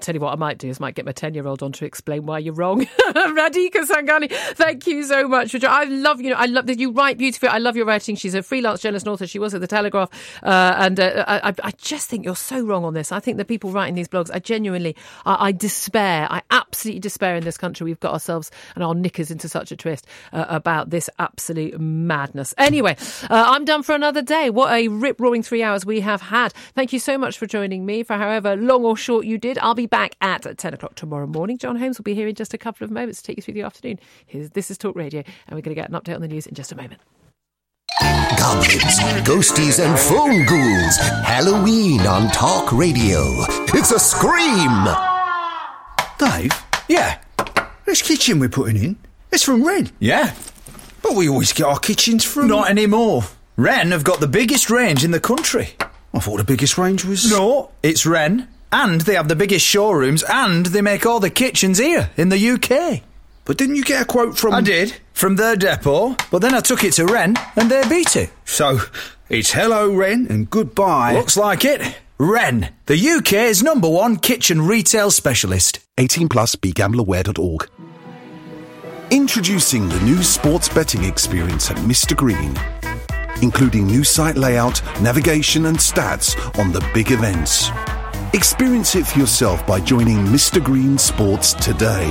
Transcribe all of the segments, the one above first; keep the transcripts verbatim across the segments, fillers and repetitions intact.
tell you what I might do is might get my ten-year-old on to explain why you're wrong. Radhika Sangani, thank you so much for. I love you know I love that you write beautifully. I love your writing. She's a freelance journalist and author. She was at the Telegraph, uh, and uh, I, I just think you're so wrong on this. I think the people writing these blogs, I genuinely, I, I despair. I absolutely despair in this country. We've got ourselves and our knickers into such a twist uh, about this absolute madness. Anyway, uh, I'm done for another day. What a rip-roaring three hours we have had. Thank you so much for joining me for however long or short you did. I'll be back at ten o'clock tomorrow morning. John Holmes will be here in just a couple of moments to take you through the afternoon. Here's, this is Talk Radio, and we're going to get an update on the news in just a moment. Goblins, ghosties and phone ghouls. Halloween on Talk Radio. It's a scream! Dave? Yeah? This kitchen we're putting in, it's from Wren. Yeah. But we always get our kitchens from... Not anymore. Wren have got the biggest range in the country. I thought the biggest range was... No, it's Wren. And they have the biggest showrooms, and they make all the kitchens here in the U K. But didn't you get a quote from... I did, from their depot, but then I took it to Wren, and they beat it. So, it's hello, Wren, and goodbye. Looks like it. Wren, the U K's number one kitchen retail specialist. eighteen plus, be gamble aware dot org. Introducing the new sports betting experience at Mister Green, including new site layout, navigation and stats on the big events. Experience it for yourself by joining Mister Green Sports today.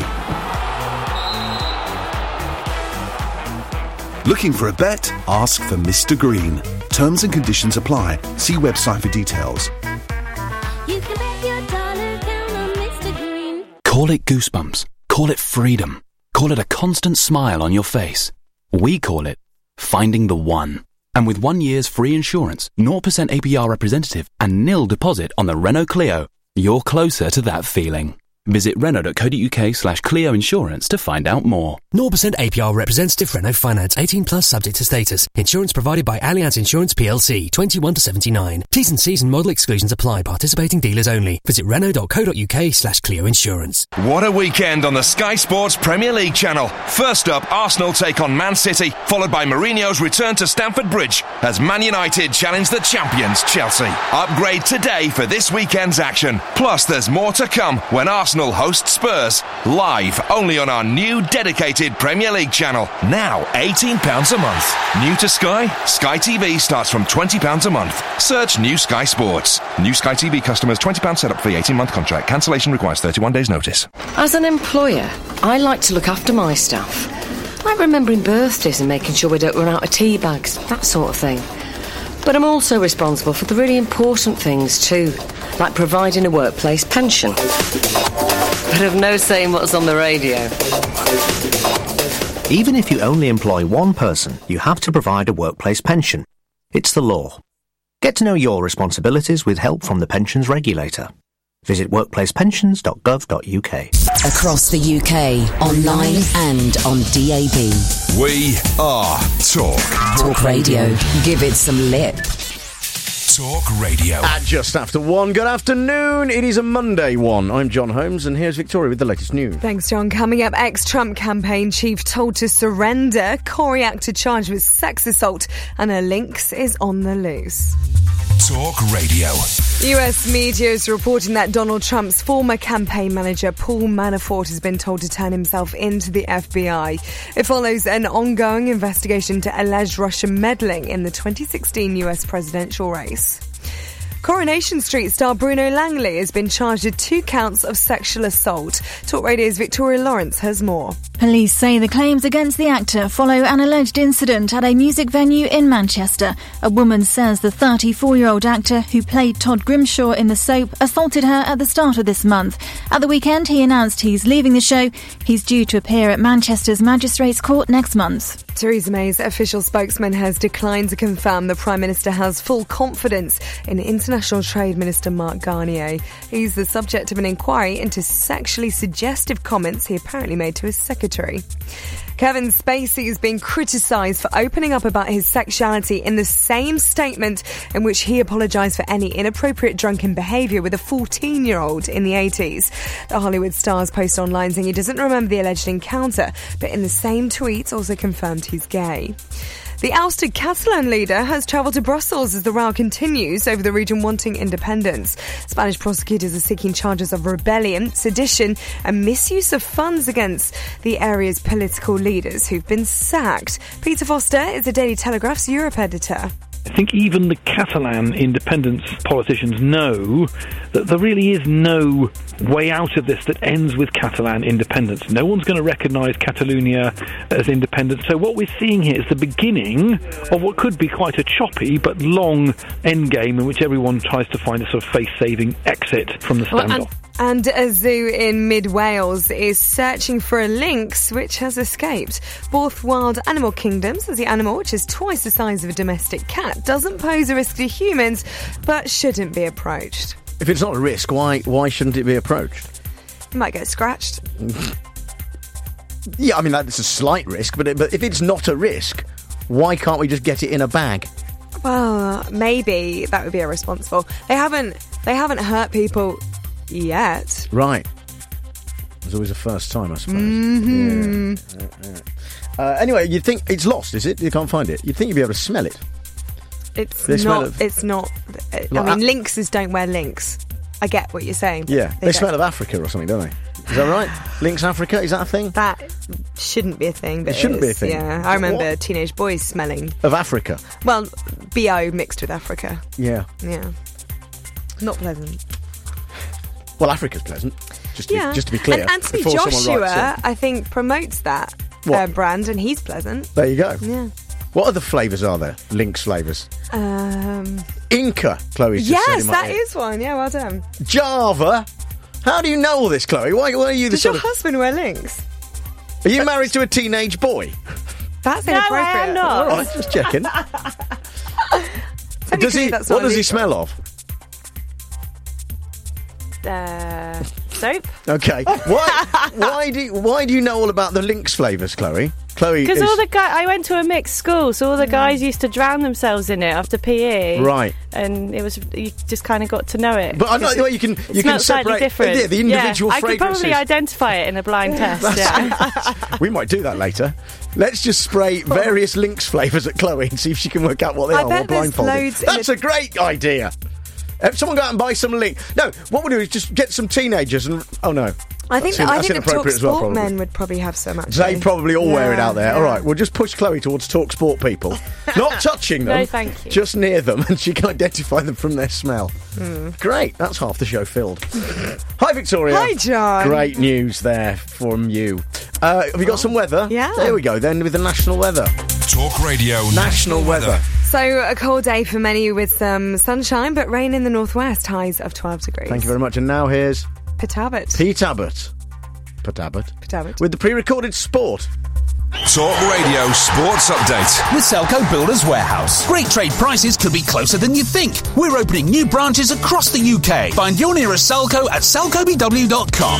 Looking for a bet? Ask for Mister Green. Terms and conditions apply. See website for details. You can bet your dollar down on Mister Green. Call it goosebumps. Call it freedom. Call it a constant smile on your face. We call it finding the one. And with one year's free insurance, zero percent A P R representative and nil deposit on the Renault Clio, you're closer to that feeling. Visit renault.co.uk slash Clio Insurance to find out more. zero percent A P R representative Renault Finance, eighteen plus subject to status. Insurance provided by Allianz Insurance P L C, twenty-one to seventy-nine. T's and C's and model exclusions apply. Participating dealers only. Visit renault.co.uk slash Clio Insurance. What a weekend on the Sky Sports Premier League channel. First up, Arsenal take on Man City, followed by Mourinho's return to Stamford Bridge as Man United challenge the champions Chelsea. Upgrade today for this weekend's action. Plus, there's more to come when Arsenal Arsenal host Spurs, live only on our new dedicated Premier League channel, now eighteen pounds a month. New to Sky? Sky T V starts from twenty pounds a month. Search New Sky Sports. New Sky T V customers, twenty pounds setup fee, eighteen month contract. Cancellation requires thirty-one days notice. As an employer, I like to look after my staff. Like remembering birthdays and making sure we don't run out of tea bags, that sort of thing. But I'm also responsible for the really important things too, like providing a workplace pension. But I've no say in what's on the radio. Even if you only employ one person, you have to provide a workplace pension. It's the law. Get to know your responsibilities with help from the pensions regulator. Visit workplace pensions dot gov dot U K. Across the U K, online and on D A B. We are Talk. Talk Radio. Give it some lip. Talk Radio. At just after one, good afternoon. It is a Monday one. I'm John Holmes, and here's Victoria with the latest news. Thanks, John. Coming up, ex-Trump campaign chief told to surrender. Corey actor charged with sex assault, and her links is on the loose. Talk Radio. U S media is reporting that Donald Trump's former campaign manager, Paul Manafort, has been told to turn himself into the F B I. It follows an ongoing investigation into alleged Russian meddling in the twenty sixteen U S presidential race. Coronation Street star Bruno Langley has been charged with two counts of sexual assault. Talk Radio's Victoria Lawrence has more. Police say the claims against the actor follow an alleged incident at a music venue in Manchester. A woman says the thirty-four-year-old actor who played Todd Grimshaw in the soap assaulted her at the start of this month. At the weekend, he announced he's leaving the show. He's due to appear at Manchester's Magistrates Court next month. Theresa May's official spokesman has declined to confirm the Prime Minister has full confidence in International Trade Minister Mark Garnier. He's the subject of an inquiry into sexually suggestive comments he apparently made to his secretary. Kevin Spacey has been criticised for opening up about his sexuality in the same statement in which he apologised for any inappropriate drunken behaviour with a fourteen-year-old in the eighties. The Hollywood star's post online saying he doesn't remember the alleged encounter, but in the same tweet also confirmed he's gay. The ousted Catalan leader has travelled to Brussels as the row continues over the region wanting independence. Spanish prosecutors are seeking charges of rebellion, sedition and misuse of funds against the area's political leaders who've been sacked. Peter Foster is the Daily Telegraph's Europe editor. I think even the Catalan independence politicians know that there really is no way out of this that ends with Catalan independence. No one's going to recognise Catalonia as independent. So what we're seeing here is the beginning of what could be quite a choppy but long endgame in which everyone tries to find a sort of face-saving exit from the standoff. Well, and- And a zoo in mid-Wales is searching for a lynx which has escaped. Both Wild Animal Kingdom says the animal, which is twice the size of a domestic cat, doesn't pose a risk to humans, but shouldn't be approached. If it's not a risk, why why shouldn't it be approached? It might get scratched. Yeah, I mean, that's a slight risk, but, it, but if it's not a risk, why can't we just get it in a bag? Well, maybe that would be irresponsible. They haven't, they haven't hurt people yet. Right. There's always a first time, I suppose. Mm-hmm. Yeah. Yeah, yeah. Uh, anyway, you'd think it's lost, is it? You can't find it. You'd think you'd be able to smell it. It's They smell not. of- It's not. I Like mean, a- lynxes don't wear lynx. I get what you're saying. Yeah, they, don't. smell of Africa or something, don't they? Is that right? Lynx Africa, is that a thing? That shouldn't be a thing. But It shouldn't be a is. thing. Yeah, I remember What? teenage boys smelling. Of Africa? Well, B O mixed with Africa. Yeah. Yeah, not pleasant. Well, Africa's pleasant, just to, Yeah, be, just to be clear. And Anthony before someone Joshua, writes I think, promotes that What? uh, brand, and he's pleasant. it. There you go. Yeah. What other flavours are there? Lynx flavours. Um, Inca, Chloe's just said yes, in my that ear. is one. Yeah, well done. Java? How do you know all this, Chloe? Why, why are you the Does sort your of... husband wear lynx? Are you married to a teenage boy? That's No, I inappropriate. am not. All right, just checking. does Technically, he? that's What not does he illegal. smell of? Uh, soap? Okay. Why? why do? You, why do you know all about the lynx flavours, Chloe? Chloe Because is all the guys, I went to a mixed school, so all the guys used to drown themselves in it after P E. Right. And it was, you just kind of got to know it. But I know the way you can- It you can smelled slightly separate- different. yeah, the individual yeah, I could fragrances. probably identify it in a blind test. Yeah. We might do that later. Let's just spray various lynx flavours at Chloe and see if she can work out what they I are bet while there's blindfolded. loads in That's the- a great idea. If someone go out and buy some lynx. No, what we'll do is just get some teenagers and. Oh no. I think That's in- I that's think the Talk inappropriate as well, Sport probably. men would probably have some. Actually, They probably all wear it Yeah, out there. yeah. All right, we'll just push Chloe towards Talk Sport people. Not touching them. No, thank you. Just near them, and she can identify them from their smell. Hmm. Great, that's half the show filled. Hi, Victoria. Hi, John. Great news there from you. Uh, have you got some weather? Yeah. There we go, then, with the national weather. Talk Radio National weather. So a cold day for many with some sunshine, but rain in the northwest. Highs of twelve degrees. Thank you very much. And now here's Pete Abbott. Pete Abbott. Pete Abbott. Pete Abbott. With the pre-recorded sport. Talk Radio Sports Update. With Selco Builders Warehouse. Great trade prices could be closer than you think. We're opening new branches across the U K. Find your nearest Selco at selco b w dot com.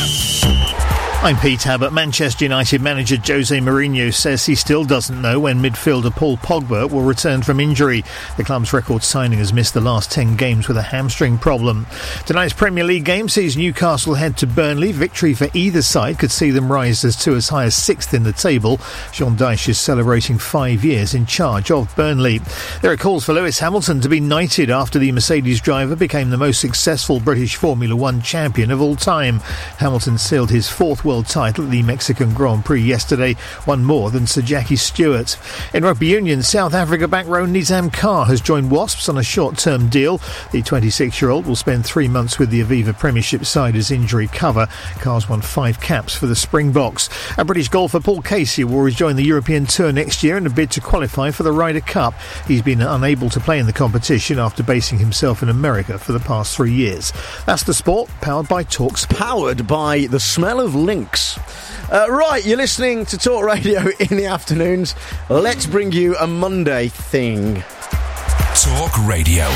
I'm Pete Abbott. Manchester United manager Jose Mourinho says he still doesn't know when midfielder Paul Pogba will return from injury. The club's record signing has missed the last ten games with a hamstring problem. Tonight's Premier League game sees Newcastle head to Burnley. Victory for either side could see them rise as to as high as sixth in the table. Sean Dyche is celebrating five years in charge of Burnley. There are calls for Lewis Hamilton to be knighted after the Mercedes driver became the most successful British Formula One champion of all time. Hamilton sealed his fourth world title at the Mexican Grand Prix yesterday, one more than Sir Jackie Stewart. In rugby union, South Africa back row Nizam Carr has joined Wasps on a short-term deal. The twenty-six-year-old will spend three months with the Aviva Premiership side as injury cover. Carr's won five caps for the Springboks. And British golfer Paul Casey will rejoin the European Tour next year in a bid to qualify for the Ryder Cup. He's been unable to play in the competition after basing himself in America for the past three years. That's the sport, powered by TalkSport. Powered by the smell of lynx. Uh, right, you're listening to Talk Radio in the afternoons. Let's bring you a Monday thing. Talk Radio.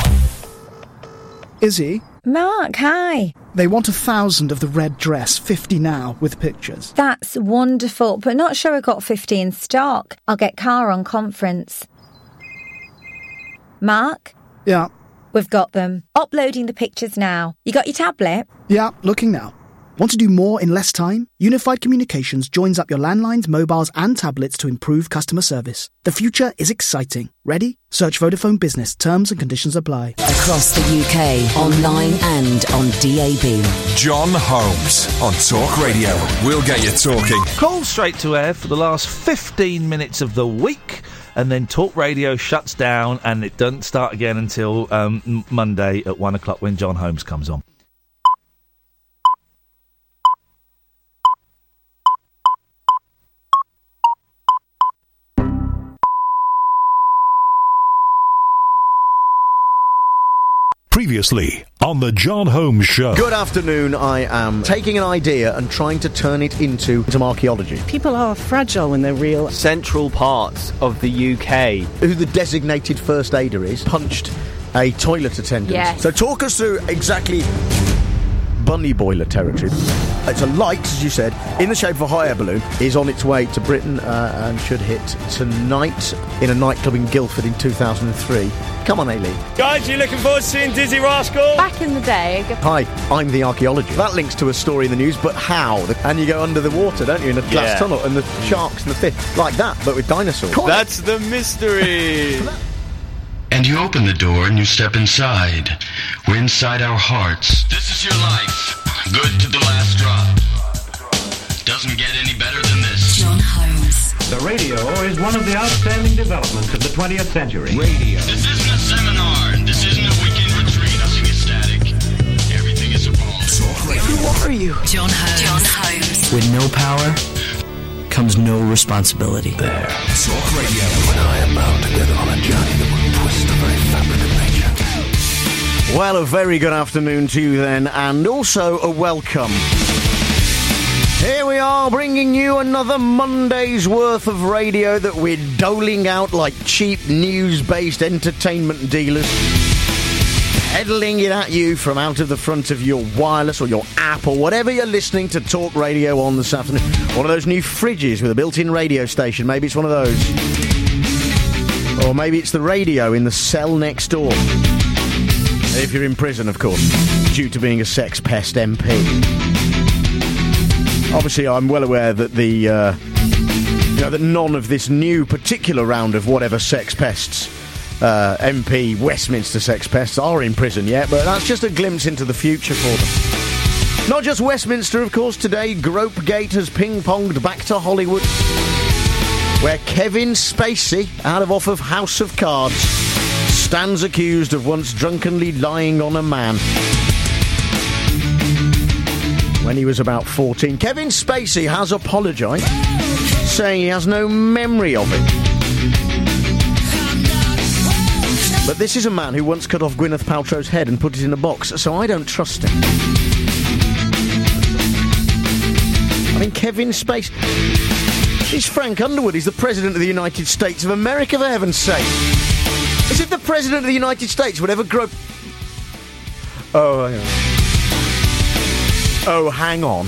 Izzy, Mark, hi. they want a thousand of the red dress, fifty now, with pictures. That's wonderful, but not sure I got fifty in stock. I'll get Car on conference. Mark? Yeah, We've got them. Uploading the pictures now. You got your tablet? yeah, looking now. Want to do more in less time? Unified Communications joins up your landlines, mobiles and tablets to improve customer service. The future is exciting. Ready? Search Vodafone Business. Terms and conditions apply. Across the U K, online and on D A B. John Holmes on Talk Radio. We'll get you talking. Call straight to air for the last fifteen minutes of the week, and then Talk Radio shuts down and it doesn't start again until um, Monday at one o'clock when John Holmes comes on. Previously on the John Holmes Show. Good afternoon. I am taking an idea and trying to turn it into some archaeology. People are fragile when they're real. Central parts of the U K. Who the designated first aider is, punched a toilet attendant. Yes. So talk us through exactly bunny boiler territory. It's a light, as you said, in the shape of a hot air balloon, is on its way to Britain uh, and should hit tonight in a nightclub in Guildford in two thousand three. Come on, Aileen. Guys, you looking forward to seeing Dizzy Rascal? Back in the day. Hi, I'm the archaeologist. That links to a story in the news, but how? And you go under the water, don't you, in a glass Yeah. tunnel, and the sharks and the fish, like that, but with dinosaurs. That's the mystery. And you open the door and you step inside. We're inside our hearts. This is your life. Good to the last drop. Doesn't get any better than this. John Holmes. The radio is one of the outstanding developments of the twentieth century. Radio. This isn't a seminar. This isn't a weekend retreat. Nothing is static. Everything is evolved. Talk radio. Who are you? John Holmes. John Holmes. With no power comes no responsibility. There. Talk Radio. When I am bound together on a journey that will twist the very fabric of nature. Well, a very good afternoon to you then, and also a welcome. Here we are, bringing you another Monday's worth of radio that we're doling out like cheap news-based entertainment dealers. Peddling it at you from out of the front of your wireless or your app or whatever you're listening to Talk Radio on this afternoon. One of those new fridges with a built-in radio station. Maybe it's one of those. Or maybe it's the radio in the cell next door. If you're in prison, of course, due to being a sex pest M P. Obviously, I'm well aware that the, uh, you know, that none of this new particular round of whatever sex pests, uh, M P Westminster sex pests, are in prison yet, but that's just a glimpse into the future for them. Not just Westminster, of course. Today, Gropegate has ping-ponged back to Hollywood, where Kevin Spacey, out of off of House of Cards, stands accused of once drunkenly lying on a man when he was about fourteen. Kevin Spacey has apologised, saying he has no memory of it. But this is a man who once cut off Gwyneth Paltrow's head and put it in a box, so I don't trust him. I mean, Kevin Spacey... He's Frank Underwood. He's the President of the United States of America, for heaven's sake. As if the President of the United States would ever grope... Oh, hang on. Oh, hang on.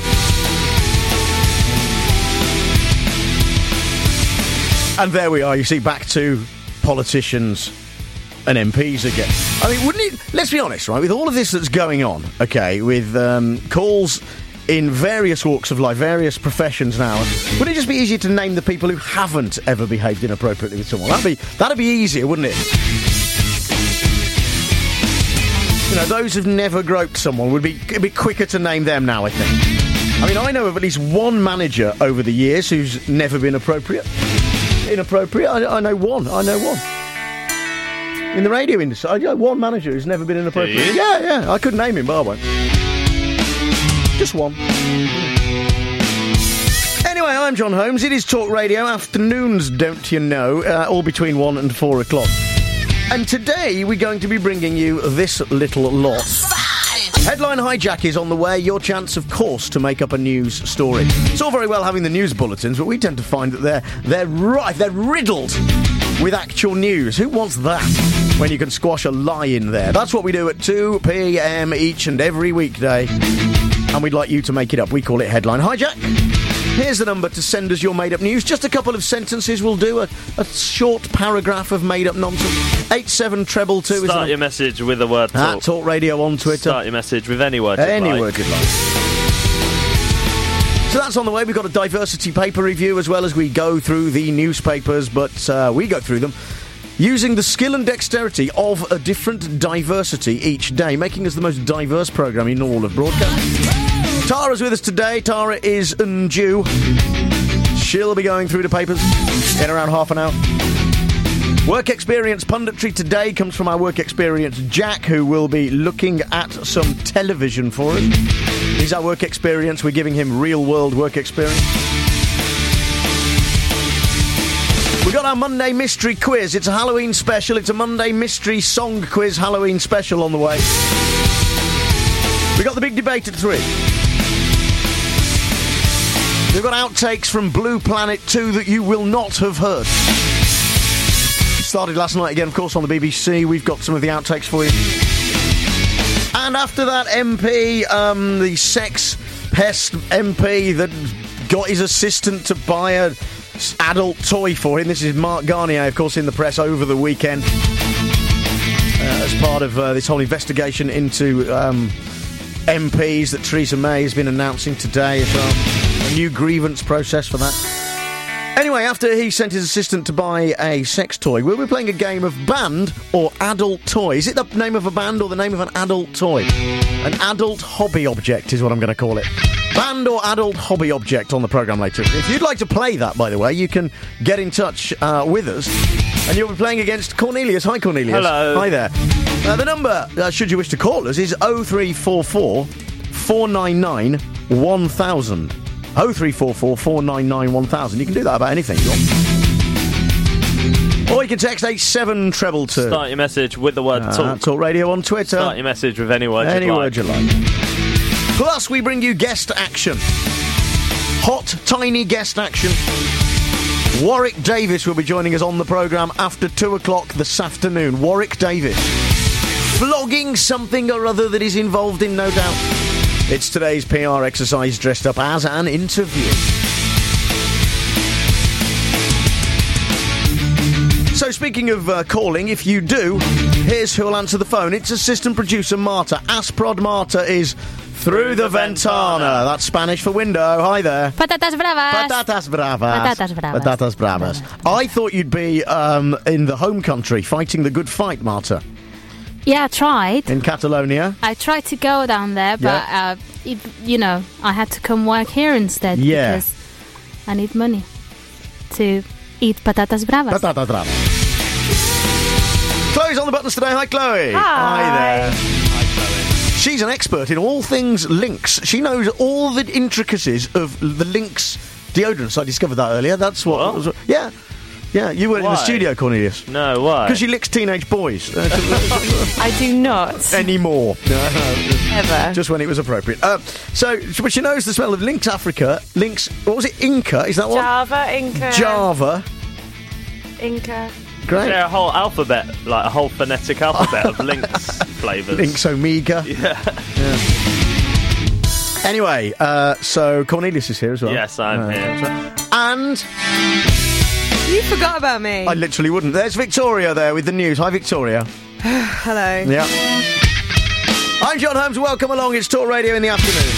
And there we are, you see, back to politicians and M Ps again. I mean, wouldn't it... Let's be honest, right? With all of this that's going on, okay, with um, calls in various walks of life, various professions now, would it just be easier to name the people who haven't ever behaved inappropriately with someone? That'd be, that'd be easier, wouldn't it? You know, those who've never groped someone would be a bit quicker to name them now, I think. I mean, I know of at least one manager over the years who's never been appropriate. Inappropriate? I, I know one. I know one. In the radio industry, I know one manager who's never been inappropriate. Yeah, yeah. I couldn't name him, but I won't. Just one. Anyway, I'm John Holmes. It is Talk Radio afternoons, don't you know, uh, all between one and four o'clock. And today we're going to be bringing you this little lot. Headline hijack is on the way. Your chance, of course, to make up a news story. It's all very well having the news bulletins, but we tend to find that they're they're rife, they're riddled with actual news. Who wants that when you can squash a lie in there? That's what we do at two p.m. each and every weekday. And we'd like you to make it up. We call it Headline Hijack. Here's the number to send us your made-up news. Just a couple of sentences will do. A, a short paragraph of made-up nonsense. eight seven treble two. Start your message with the word talk. At Talk Radio on Twitter. Start your message with any word. Any you'd word like. you'd like. So that's on the way. We've got a diversity paper review as well as we go through the newspapers, but uh, we go through them using the skill and dexterity of a different diversity each day, making us the most diverse programme in all of broadcast. Tara's with us today. Tara is undue. She'll be going through the papers in around half an hour. Work experience punditry today comes from our work experience Jack, who will be looking at some television for us. He's our work experience. We're giving him real world work experience. We've got our Monday mystery quiz. It's a Halloween special. It's a Monday mystery song quiz Halloween special on the way. We've got the big debate at three. We've got outtakes from Blue Planet two that you will not have heard. Started last night again, of course, on the B B C. We've got some of the outtakes for you. And after that, M P, um, the sex pest M P that got his assistant to buy a adult toy for him. This is Mark Garnier, of course, in the press over the weekend uh, as part of uh, this whole investigation into um, M Ps that Theresa May has been announcing today as well. A new grievance process for that. Anyway, after he sent his assistant to buy a sex toy, we'll be playing a game of band or adult toy. Is it the name of a band or the name of an adult toy? An adult hobby object is what I'm going to call it. Band or adult hobby object on the programme later. If you'd like to play that, by the way, you can get in touch uh, with us. And you'll be playing against Cornelius. Hi, Cornelius. Hello. Hi there. Uh, the number, uh, should you wish to call us, is oh three four four, four nine nine, one thousand. oh three four four, four nine nine, one thousand. You can do that about anything you want. Or you can text eight seven treble two. Start your message with the word uh, talk. Talk Radio on Twitter. Start your message with any word any you'd like. word you like. Plus, we bring you guest action. Hot, tiny guest action. Warwick Davis will be joining us on the programme after two o'clock this afternoon. Warwick Davis. Flogging something or other that he's involved in, no doubt. It's today's P R exercise dressed up as an interview. So speaking of uh, calling, if you do, here's who'll answer the phone. It's assistant producer Marta. Asprod Marta is through the, the ventana. ventana. That's Spanish for window. Hi there. Patatas bravas. Patatas bravas. Patatas bravas. Patatas bravas. I thought you'd be um, in the home country fighting the good fight, Marta. Yeah, I tried. In Catalonia? I tried to go down there, but, yeah. uh, it, you know, I had to come work here instead yeah. because I need money to eat patatas bravas. Patatas bravas. Chloe's on the buttons today. Hi, Chloe. Hi. Hi there. Hi, Chloe. She's an expert in all things Lynx. She knows all the intricacies of the Lynx deodorants. I discovered that earlier. That's what... what? Yeah. Yeah, you weren't why? in the studio, Cornelius. No, why? Because she licks teenage boys. I do not. Anymore. Ever. Just when it was appropriate. Uh, so, but she knows the smell of Lynx Africa. Lynx, what was it? Inca, is that one? Java, Inca. Java. Inca. Great. Is there a whole alphabet, like a whole phonetic alphabet of Lynx flavours? Lynx Omega. Yeah. yeah. Anyway, uh, so Cornelius is here as well. Yes, I'm uh, here. And... You forgot about me. I literally wouldn't. There's Victoria there with the news. Hi, Victoria. Hello. Yeah. I'm John Holmes. Welcome along. It's Talk Radio in the afternoon.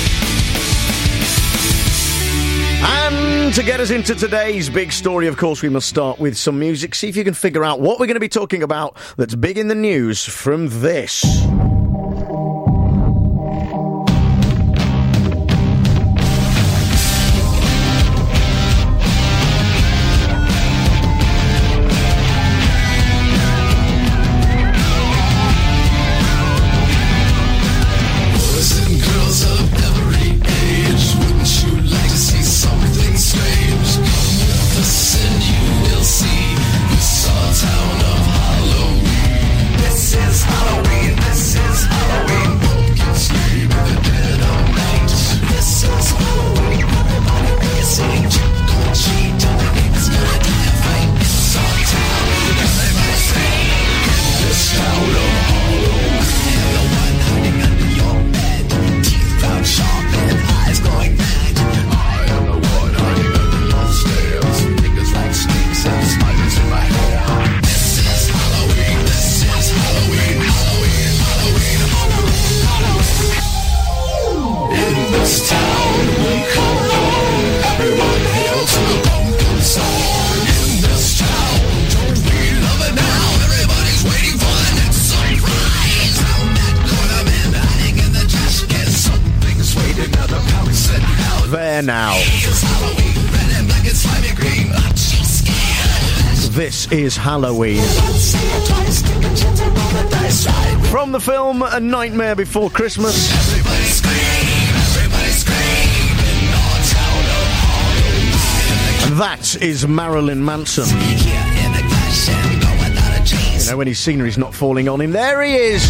And to get us into today's big story, of course, we must start with some music. See if you can figure out what we're going to be talking about that's big in the news from this. This is Halloween, this there now. This is Halloween. From the film A Nightmare Before Christmas. And that is Marilyn Manson. You know, when his scenery's not falling on him, there he is!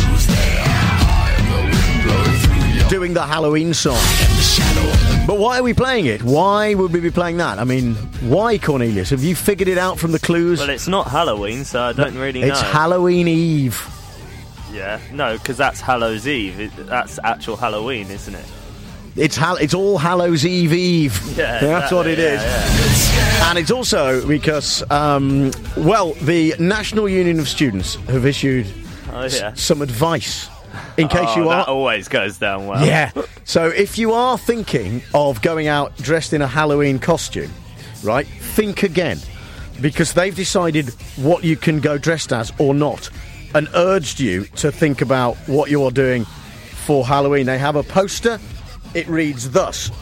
Doing the Halloween song. But why are we playing it? Why would we be playing that? I mean, why, Cornelius? Have you figured it out from the clues? Well, it's not Halloween, so I don't really know. It's Halloween Eve. Yeah, no, because that's Hallows Eve. It, that's actual Halloween, isn't it? It's Hall- It's All Hallows Eve Eve. Yeah, that's what it yeah, is. Yeah. And it's also because, um, well, the National Union of Students have issued oh, yeah. s- some advice. In case oh, you are... that always goes down well. Yeah. So if you are thinking of going out dressed in a Halloween costume, right, think again. Because they've decided what you can go dressed as or not, and urged you to think about what you're doing for Halloween. They have a poster. It reads thus: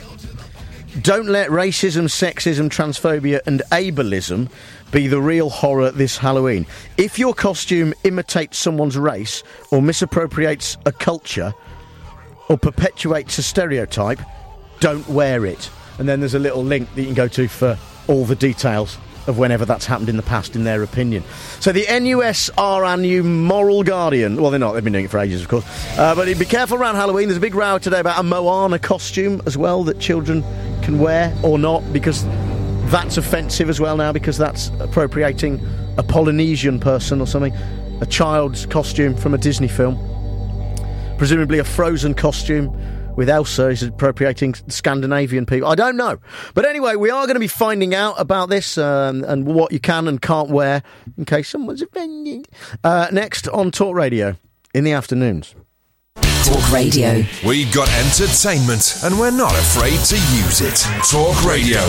don't let racism, sexism, transphobia and ableism be the real horror this Halloween. If your costume imitates someone's race or misappropriates a culture or perpetuates a stereotype, don't wear it. And then there's a little link that you can go to for all the details of whenever that's happened in the past, in their opinion. So the N U S are our new moral guardian. Well, they're not. They've been doing it for ages, of course. Uh, but be careful around Halloween. There's a big row today about a Moana costume as well that children can wear or not, because that's offensive as well now, because that's appropriating a Polynesian person or something. A child's costume from a Disney film. Presumably a Frozen costume with Elsa is appropriating Scandinavian people. I don't know. But anyway, we are going to be finding out about this um, and what you can and can't wear in case someone's offended. Uh, next on Talk Radio in the afternoons. Talk Radio. We've got entertainment and we're not afraid to use it. Talk Radio.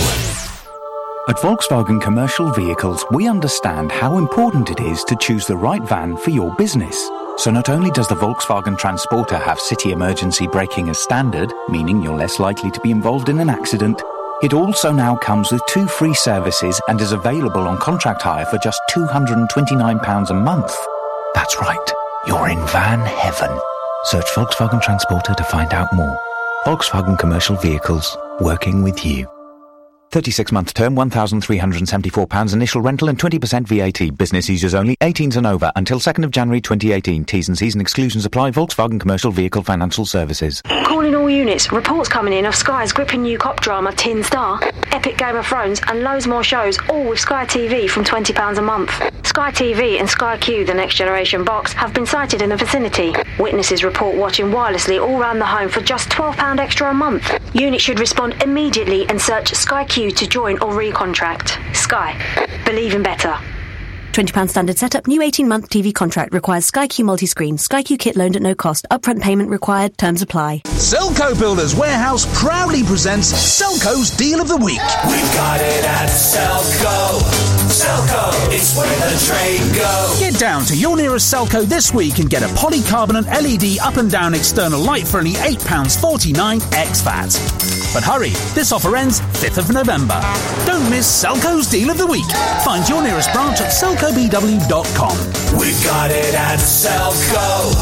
At Volkswagen Commercial Vehicles, we understand how important it is to choose the right van for your business. So not only does the Volkswagen Transporter have city emergency braking as standard, meaning you're less likely to be involved in an accident, it also now comes with two free services and is available on contract hire for just two hundred twenty-nine pounds a month. That's right, you're in van heaven. Search Volkswagen Transporter to find out more. Volkswagen Commercial Vehicles, working with you. thirty-six month term, one thousand three hundred seventy-four pounds initial rental and twenty percent V A T. Business users only, eighteens and over, until second of January twenty eighteen. T's and C's and exclusions apply. Volkswagen Commercial Vehicle Financial Services. Calling all units. Reports coming in of Sky's gripping new cop drama Tin Star, epic Game of Thrones and loads more shows, all with Sky T V from twenty pounds a month. Sky T V and Sky Q, the Next Generation box, have been sighted in the vicinity. Witnesses report watching wirelessly all round the home for just twelve pounds extra a month. Units should respond immediately and search Sky Q to join or recontract. Sky. Believe in better. twenty pounds standard setup. New eighteen month T V contract requires Sky Q multi-screen. Sky Q kit loaned at no cost. Upfront payment required. Terms apply. Selco Builders Warehouse proudly presents Selco's Deal of the Week. We've got it at Selco. Selco, it's where the trade goes. Get down to your nearest Selco this week and get a polycarbonate L E D up and down external light for only eight pounds forty-nine ex V A T. But hurry, this offer ends fifth of November. Don't miss Selco's Deal of the Week. Find your nearest branch at selco b w dot com. We've got it at Selco.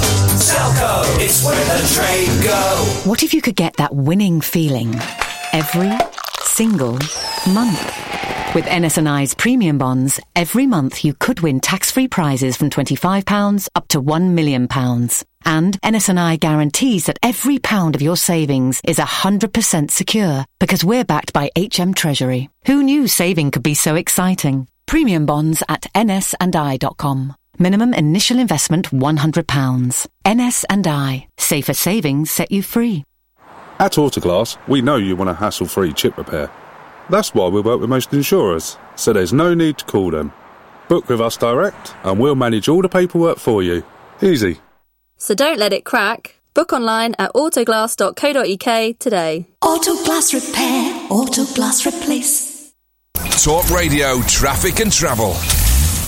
Selco, it's where the trade goes. What if you could get that winning feeling every single month? With N S and I's premium bonds, every month you could win tax-free prizes from twenty-five pounds up to one million pounds. And N S and I guarantees that every pound of your savings is one hundred percent secure because we're backed by H M Treasury. Who knew saving could be so exciting? Premium bonds at n s and i dot com. Minimum initial investment one hundred pounds. N S and I. Safer savings set you free. At Autoglass, we know you want a hassle-free chip repair. That's why we work with most insurers, so there's no need to call them. Book with us direct, and we'll manage all the paperwork for you. Easy. So don't let it crack. Book online at autoglass dot co dot uk today. Autoglass repair, Autoglass replace. Talk Radio, traffic and travel.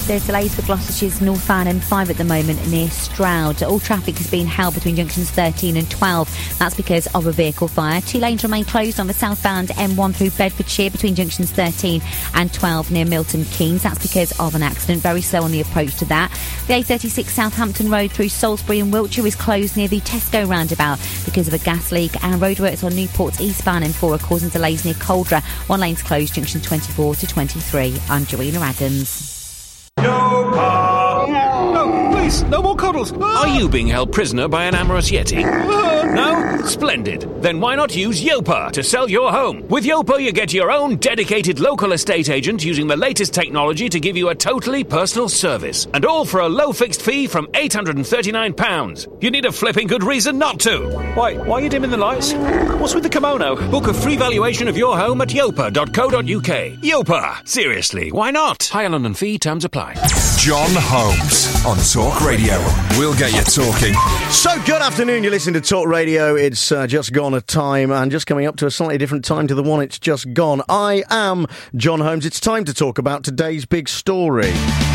There's delays for Gloucestershire's northbound M five at the moment near Stroud. All traffic has been held between junctions thirteen and twelve. That's because of a vehicle fire. Two lanes remain closed on the southbound M one through Bedfordshire between junctions thirteen and twelve near Milton Keynes. That's because of an accident. Very slow on the approach to that. The A thirty-six Southampton Road through Salisbury and Wiltshire is closed near the Tesco roundabout because of a gas leak, and roadworks on Newport's eastbound M four are causing delays near Coldra. One lane's closed, junction twenty-four to twenty-three. I'm Joanna Adams. No, Pa! No, please, no more cuddles! Are you being held prisoner by an amorous Yeti? No? Splendid. Then why not use Yopa to sell your home? With Yopa, you get your own dedicated local estate agent using the latest technology to give you a totally personal service. And all for a low fixed fee from eight hundred thirty-nine pounds. You need a flipping good reason not to. Why, why are you dimming the lights? What's with the kimono? Book a free valuation of your home at yopa dot co dot uk. Yopa! Seriously, why not? Higher London fee, terms apply. John Holmes on Talk Radio. We'll get you talking. So, good afternoon. You're listening to Talk Radio. It's uh, just gone a time, and just coming up to a slightly different time to the one it's just gone. I am John Holmes. It's time to talk about today's big story.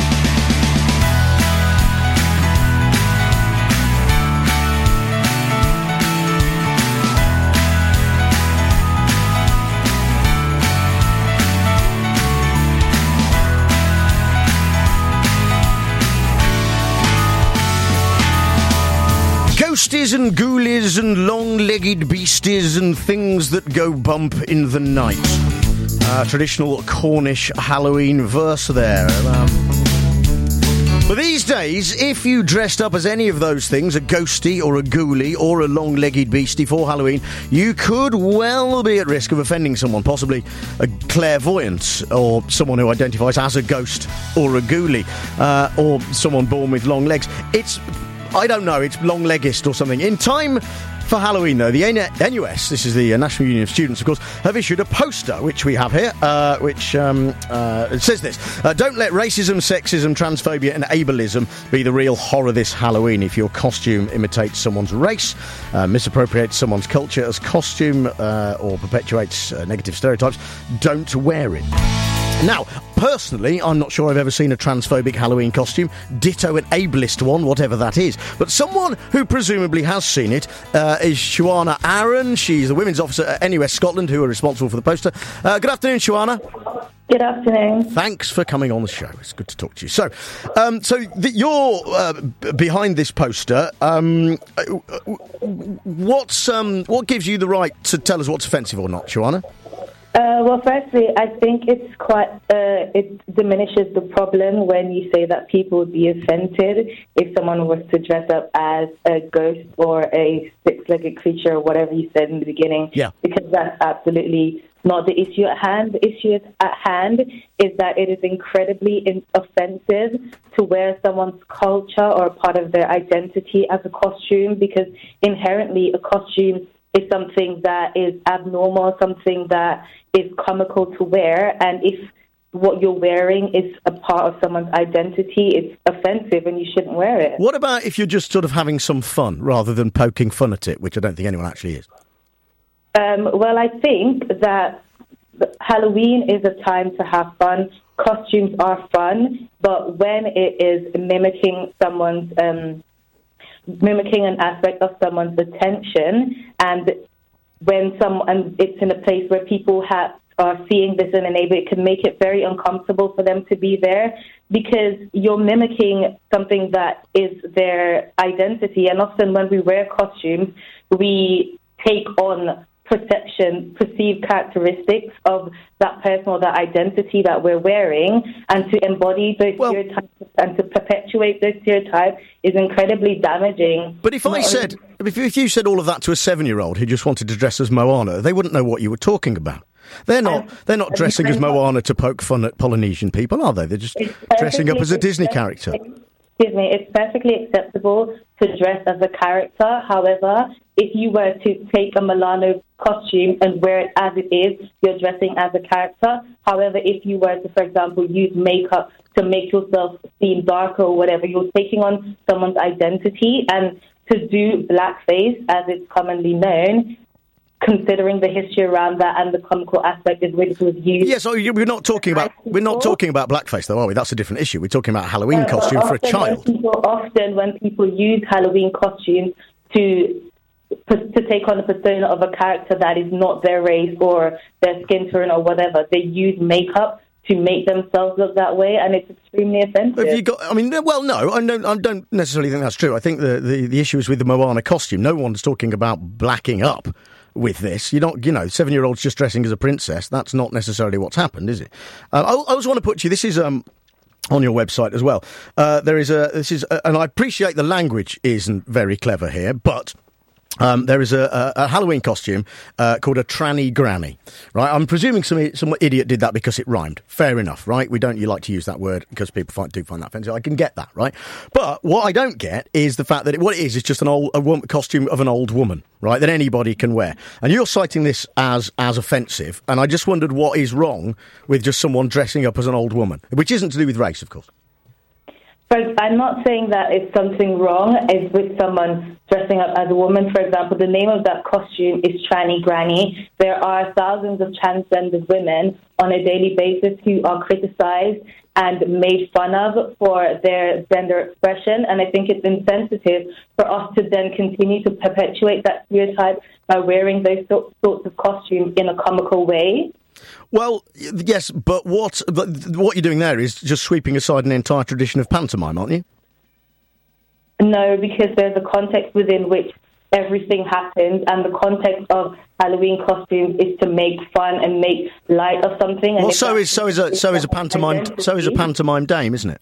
Ghosties and ghoulies and long-legged beasties and things that go bump in the night. Uh, traditional Cornish Halloween verse there. Um, but these days, if you dressed up as any of those things, a ghostie or a ghoulie or a long-legged beastie for Halloween, you could well be at risk of offending someone, possibly a clairvoyant or someone who identifies as a ghost or a ghoulie, uh, or someone born with long legs. It's... I don't know, it's long-leggist or something. In time for Halloween, though, the N U S, this is the National Union of Students, of course, have issued a poster, which we have here, uh, which um, uh, it says this. Uh, Don't let racism, sexism, transphobia and ableism be the real horror this Halloween. If your costume imitates someone's race, uh, misappropriates someone's culture as costume, uh, or perpetuates uh, negative stereotypes, don't wear it. Now, personally, I'm not sure I've ever seen a transphobic Halloween costume, ditto an ableist one, whatever that is. But someone who presumably has seen it uh, is Shuana Aaron. She's the women's officer at N U S Scotland, who are responsible for the poster. Uh, good afternoon, Shuana. Good afternoon. Thanks for coming on the show. It's good to talk to you. So, um, so the, you're uh, b- behind this poster. Um, what's um, what gives you the right to tell us what's offensive or not, Shuana? Uh, well, firstly, I think it's quite, uh, it diminishes the problem when you say that people would be offended if someone was to dress up as a ghost or a six-legged creature or whatever you said in the beginning. Yeah. Because that's absolutely not the issue at hand. The issue at hand is that it is incredibly in- offensive to wear someone's culture or a part of their identity as a costume, because inherently a costume is something that is abnormal, something that is comical to wear, and if what you're wearing is a part of someone's identity, it's offensive and you shouldn't wear it. What about if you're just sort of having some fun rather than poking fun at it, which I don't think anyone actually is? Um, well, I think that Halloween is a time to have fun. Costumes are fun, but when it is mimicking someone's... Um, mimicking an aspect of someone's attention, and when some and it's in a place where people have are seeing this in a neighborhood, it can make it very uncomfortable for them to be there, because you're mimicking something that is their identity. And often when we wear costumes, we take on perception, perceived characteristics of that person or that identity that we're wearing, and to embody those well, stereotypes and to perpetuate those stereotypes is incredibly damaging. But if I said, if, if you said all of that to a seven-year-old who just wanted to dress as Moana, they wouldn't know what you were talking about. They're not. Um, they're not dressing as Moana to poke fun at Polynesian people, are they? They're just dressing up as a Disney character. Excuse me, it's perfectly acceptable to dress as a character. However, if you were to take a Milano costume and wear it as it is, you're dressing as a character. However, if you were to, for example, use makeup to make yourself seem darker or whatever, you're taking on someone's identity. And to do blackface, as it's commonly known, considering the history around that and the comical aspect in which it was used. Yes, oh, we're not talking about we're not talking about blackface, though, are we? That's a different issue. We're talking about a Halloween Uh, costume for a often child. When people, often when people use Halloween costumes to to take on the persona of a character that is not their race or their skin tone or whatever, they use makeup to make themselves look that way, and it's extremely offensive. Have you got? I mean, well, no, I don't. I don't necessarily think that's true. I think the, the, the issue is with the Moana costume. No one's talking about blacking up with this. You're not, you know, seven-year-olds just dressing as a princess. That's not necessarily what's happened, is it? Uh, I, I also want to put to you. This is um. on your website as well. Uh, there is a. This is, a, and I appreciate the language isn't very clever here, but. Um, there is a, a, a Halloween costume uh, called a tranny granny, right? I'm presuming some some idiot did that because it rhymed. Fair enough, right? We don't you like to use that word because people find, do find that offensive. I can get that, right? But what I don't get is the fact that it, what it is is just an old a woman, costume of an old woman, right? That anybody can wear. And you're citing this as as offensive, and I just wondered what is wrong with just someone dressing up as an old woman, which isn't to do with race, of course. But I'm not saying that it's something wrong is with someone dressing up as a woman. For example, the name of that costume is Tranny Granny. There are thousands of transgender women on a daily basis who are criticized and made fun of for their gender expression. And I think it's insensitive for us to then continue to perpetuate that stereotype by wearing those so- sorts of costumes in a comical way. Well, yes, but what but what you're doing there is just sweeping aside an entire tradition of pantomime, aren't you? No, because there's a context within which everything happens, and the context of Halloween costumes is to make fun and make light of something. And well, so is so is a so is a pantomime so is a pantomime dame, isn't it?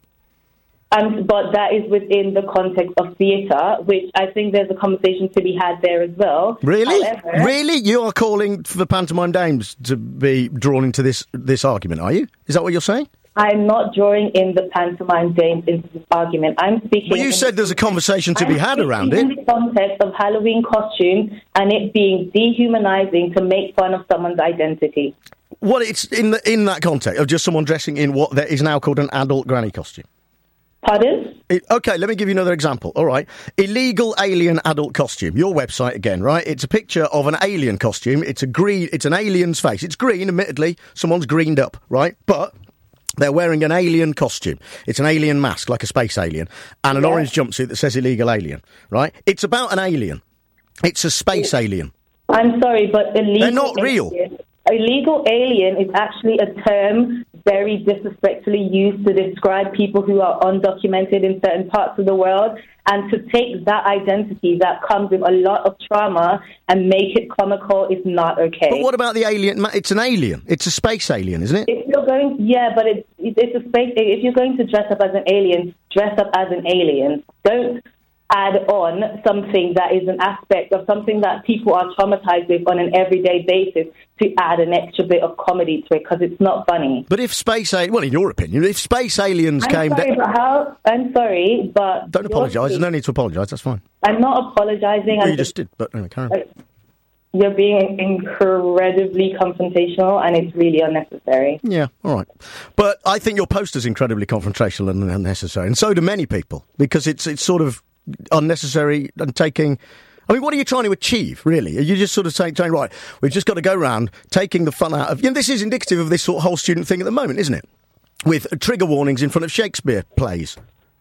Um, but that is within the context of theatre, which I think there's a conversation to be had there as well. Really? However, really? You are calling for the pantomime dames to be drawn into this, this argument, are you? Is that what you're saying? I'm not drawing in the pantomime dames into this argument. I'm speaking... Well, you said there's a conversation to be had around it. In the context of Halloween costumes and it being dehumanising to make fun of someone's identity. Well, it's in the, in that context of just someone dressing in what that is now called an adult granny costume. Pardon? It, okay, let me give you another example. All right. Illegal alien adult costume. Your website again, right? It's a picture of an alien costume. It's a green, it's an alien's face. It's green, admittedly. Someone's greened up, right? But they're wearing an alien costume. It's an alien mask, like a space alien, and an Yeah. orange jumpsuit that says illegal alien, right? It's about an alien. It's a space alien. I'm sorry, but illegal... They're not real. Alien, illegal alien is actually a term very disrespectfully used to describe people who are undocumented in certain parts of the world, and to take that identity that comes with a lot of trauma and make it comical is not okay. But what about the alien? It's an alien. It's a space alien, isn't it? If you're going, yeah, but it's it's a space. If you're going to dress up as an alien, dress up as an alien. Don't add on something that is an aspect of something that people are traumatized with on an everyday basis to add an extra bit of comedy to it, because it's not funny. But if space aliens, well, in your opinion, if space aliens I'm came... sorry, da- but how? I'm sorry, but... Don't apologise. There's no need to apologise. That's fine. I'm not apologising. Well, I'm you just did, but anyway, carry on. You're being incredibly confrontational, and it's really unnecessary. Yeah, all right. But I think your post is incredibly confrontational and unnecessary, and so do many people, because it's it's sort of unnecessary and taking... I mean, what are you trying to achieve, really? Are you just sort of saying, saying right, we've just got to go around taking the fun out of... You know, this is indicative of this sort of whole student thing at the moment, isn't it? With trigger warnings in front of Shakespeare plays.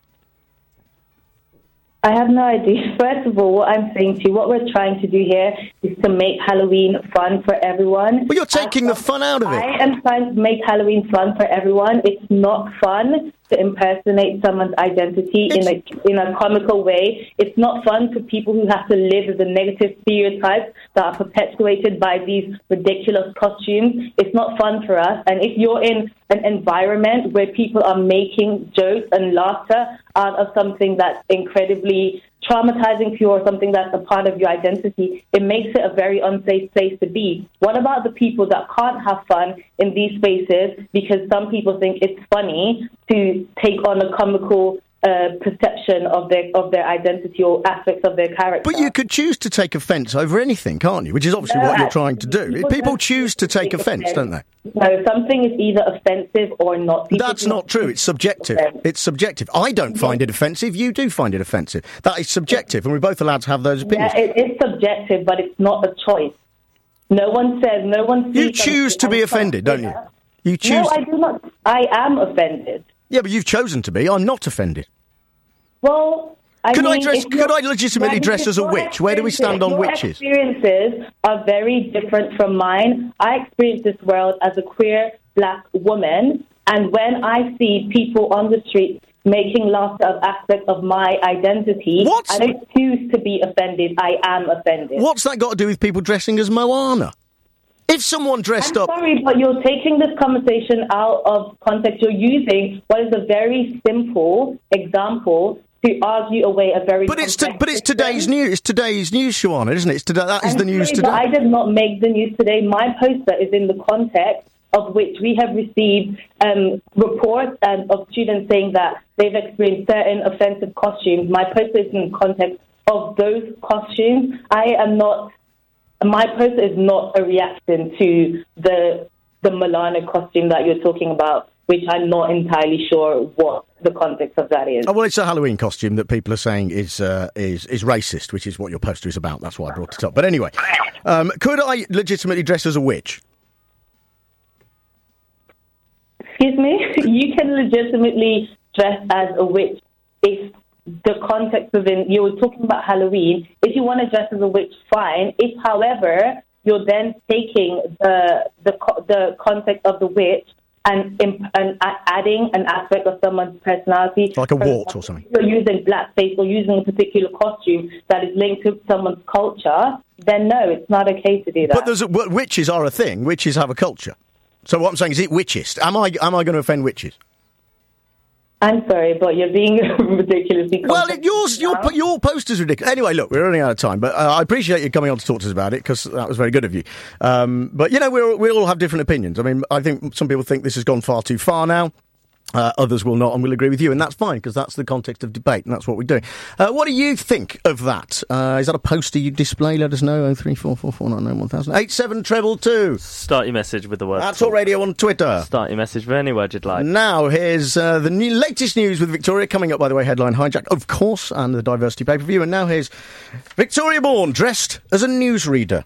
I have no idea. First of all, what I'm saying to you, what we're trying to do here is to make Halloween fun for everyone. Well, you're taking the fun out of it. I am trying to make Halloween fun for everyone. It's not fun to impersonate someone's identity in a in a comical way. It's not fun for people who have to live with the negative stereotypes that are perpetuated by these ridiculous costumes. It's not fun for us. And if you're in an environment where people are making jokes and laughter out of something that's incredibly traumatizing to you or something that's a part of your identity, it makes it a very unsafe place to be. What about the people that can't have fun in these spaces because some people think it's funny to take on a comical uh, perception of their of their identity or aspects of their character? But you could choose to take offence over anything, can't you? Which is obviously No, what you're I- trying to do. people People don't choose to take offence, offence. don't they? No, something is either offensive or not. People That's do not true. It's subjective. It's subjective. I don't find it offensive. You do find it offensive. That is subjective, and we're both allowed to have those opinions. Yeah, it is subjective, but it's not a choice. No one says, no one... You choose to be offended, don't you? You choose... No, I do not. I am offended. Yeah, but you've chosen to be. I'm not offended. Well... I could mean, I dress? Could I legitimately dress as a witch? Where do we stand on your witches? Experiences are very different from mine. I experience this world as a queer black woman, and when I see people on the street making laughter of aspects of my identity, What's... I don't choose to be offended. I am offended. What's that got to do with people dressing as Moana? If someone dressed I'm up... sorry, but you're taking this conversation out of context. You're using what is a very simple example to argue away a very... But it's to, but it's today's news. It's today's news, Shawana, isn't it? It's today, that is I'm the news sorry, today. But I did not make the news today. My poster is in the context of which we have received um, reports um, of students saying that they've experienced certain offensive costumes. My poster is in the context of those costumes. I am not... My poster is not a reaction to the the Milano costume that you're talking about, which I'm not entirely sure what the context of that is. Oh, well, it's a Halloween costume that people are saying is uh, is is racist, which is what your poster is about. That's why I brought it up. But anyway, um, could I legitimately dress as a witch? Excuse me? You can legitimately dress as a witch if the context within... You were talking about Halloween. If you want to dress as a witch, fine. If, however, you're then taking the the the context of the witch and, and adding an aspect of someone's personality... Like a wart or something. You're using blackface or using a particular costume that is linked to someone's culture, then no, it's not okay to do that. But there's a, well, witches are a thing. Witches have a culture. So what I'm saying is, it witchist? Am I am I going to offend witches? I'm sorry, but you're being ridiculously... Well, it, yours, your your poster's ridiculous. Anyway, look, we're running out of time, but uh, I appreciate you coming on to talk to us about it, because that was very good of you. Um, but, you know, we we all have different opinions. I mean, I think some people think this has gone far too far now. Uh, others will not and will agree with you, and that's fine, because that's the context of debate, and that's what we're doing. Uh, what do you think of that? Uh, is that a poster you display? Let us know. oh three four four four nine nine one thousand. eight seven treble two. Start your message with the word That's Talk Radio on Twitter. Start your message with any word you'd like. Now, here's uh, the new latest news with Victoria, coming up, by the way, Headline Hijack, of course, and the Diversity Pay-Per-View. And now here's Victoria Bourne, dressed as a newsreader.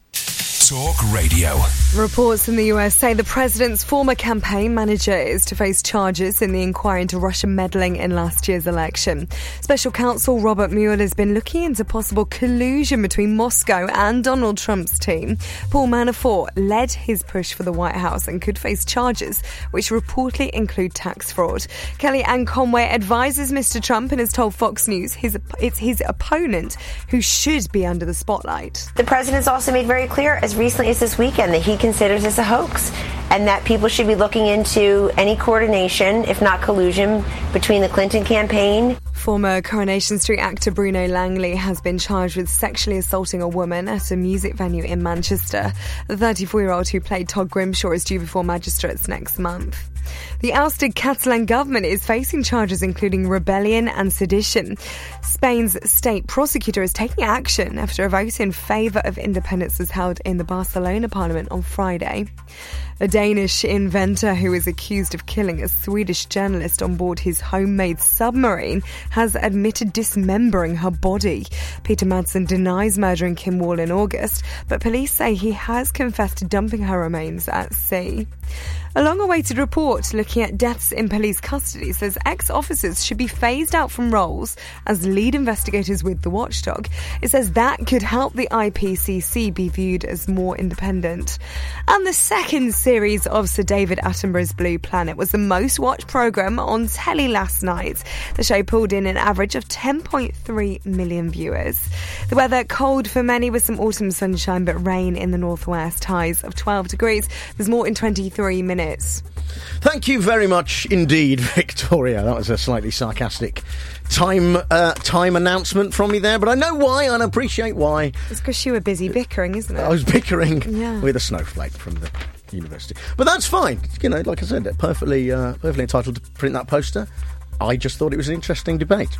Talk Radio. Reports in the U S say the president's former campaign manager is to face charges in the inquiry into Russian meddling in last year's election. Special counsel Robert Mueller has been looking into possible collusion between Moscow and Donald Trump's team. Paul Manafort led his push for the White House and could face charges which reportedly include tax fraud. Kellyanne Conway advises Mister Trump and has told Fox News his, it's his opponent who should be under the spotlight. The president's also made very clear as recently as this weekend that he considers this a hoax and that people should be looking into any coordination, if not collusion, between the Clinton campaign. Former Coronation Street actor Bruno Langley has been charged with sexually assaulting a woman at a music venue in Manchester. The thirty-four-year-old who played Todd Grimshaw is due before magistrates next month. The ousted Catalan government is facing charges including rebellion and sedition. Spain's state prosecutor is taking action after a vote in favour of independence was held in the Barcelona parliament on Friday. A Danish inventor who is accused of killing a Swedish journalist on board his homemade submarine has admitted dismembering her body. Peter Madsen denies murdering Kim Wall in August, but police say he has confessed to dumping her remains at sea. A long-awaited report looking at deaths in police custody says ex-officers should be phased out from roles as lead investigators with the watchdog. It says that could help the I P C C be viewed as more independent. And the second series of Sir David Attenborough's Blue Planet was the most watched programme on telly last night. The show pulled in an average of ten point three million viewers. The weather cold for many with some autumn sunshine but rain in the northwest. Highs of twelve degrees. There's more in twenty-three minutes. Thank you very much indeed, Victoria. That was a slightly sarcastic time uh, time announcement from me there, but I know why and I appreciate why. It's because you were busy bickering, isn't it? I was bickering yeah. with a snowflake from the university. But that's fine. You know, like I said, perfectly, uh, perfectly entitled to print that poster. I just thought it was an interesting debate.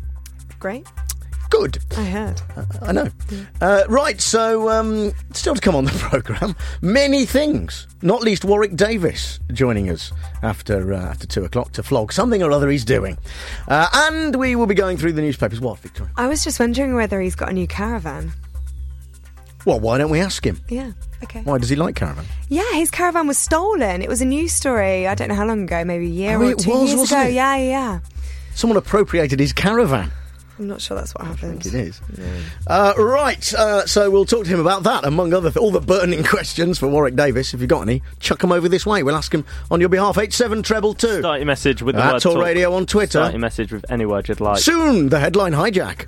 Great. Good. I heard. Uh, I know. Yeah. Uh, right, so um, still to come on the programme, many things, not least Warwick Davis joining us after uh, after two o'clock to flog something or other he's doing. Uh, and we will be going through the newspapers. What, Victoria? I was just wondering whether he's got a new caravan. Well, why don't we ask him? Yeah, okay. Why does he like Caravan? Yeah, his caravan was stolen. It was a news story. I don't know how long ago, maybe a year Oh, or it two was, years wasn't ago. it? Yeah, yeah. Someone appropriated his caravan. I'm not sure that's what happened. It is. Uh, right, uh, so we'll talk to him about that, among other th- all the burning questions for Warwick Davis. If you've got any, chuck them over this way. We'll ask him on your behalf. eight seven treble two. Start your message with the At word Talk talk. Radio on Twitter. Start your message with any word you'd like. Soon, the headline hijack.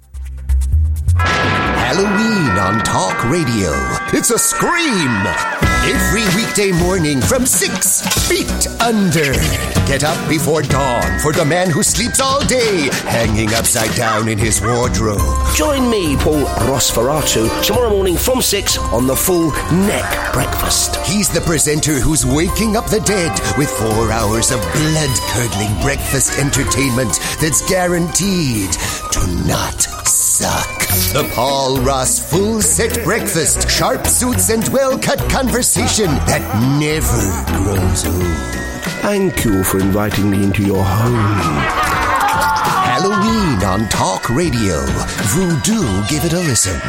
Halloween on Talk Radio. It's a scream. Every weekday morning from six feet under. Get up before dawn for the man who sleeps all day, hanging upside down in his wardrobe. Join me, Paul Rosferatu, tomorrow morning from six on the Full Neck Breakfast. He's the presenter who's waking up the dead with four hours of blood-curdling breakfast entertainment that's guaranteed to not suck. The Paul Ross Full Set Breakfast. Sharp suits and well-cut conversation that never grows old. Thank you for inviting me into your home. Halloween on Talk Radio. Voodoo, give it a listen.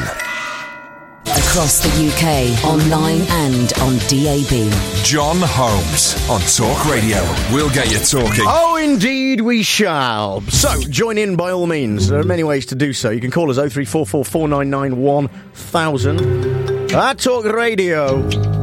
Across the U K, online and on D A B. John Holmes on Talk Radio. We'll get you talking. Oh, indeed we shall. So, join in by all means. There are many ways to do so. You can call us oh three four four, four nine nine, one thousand. At Talk Radio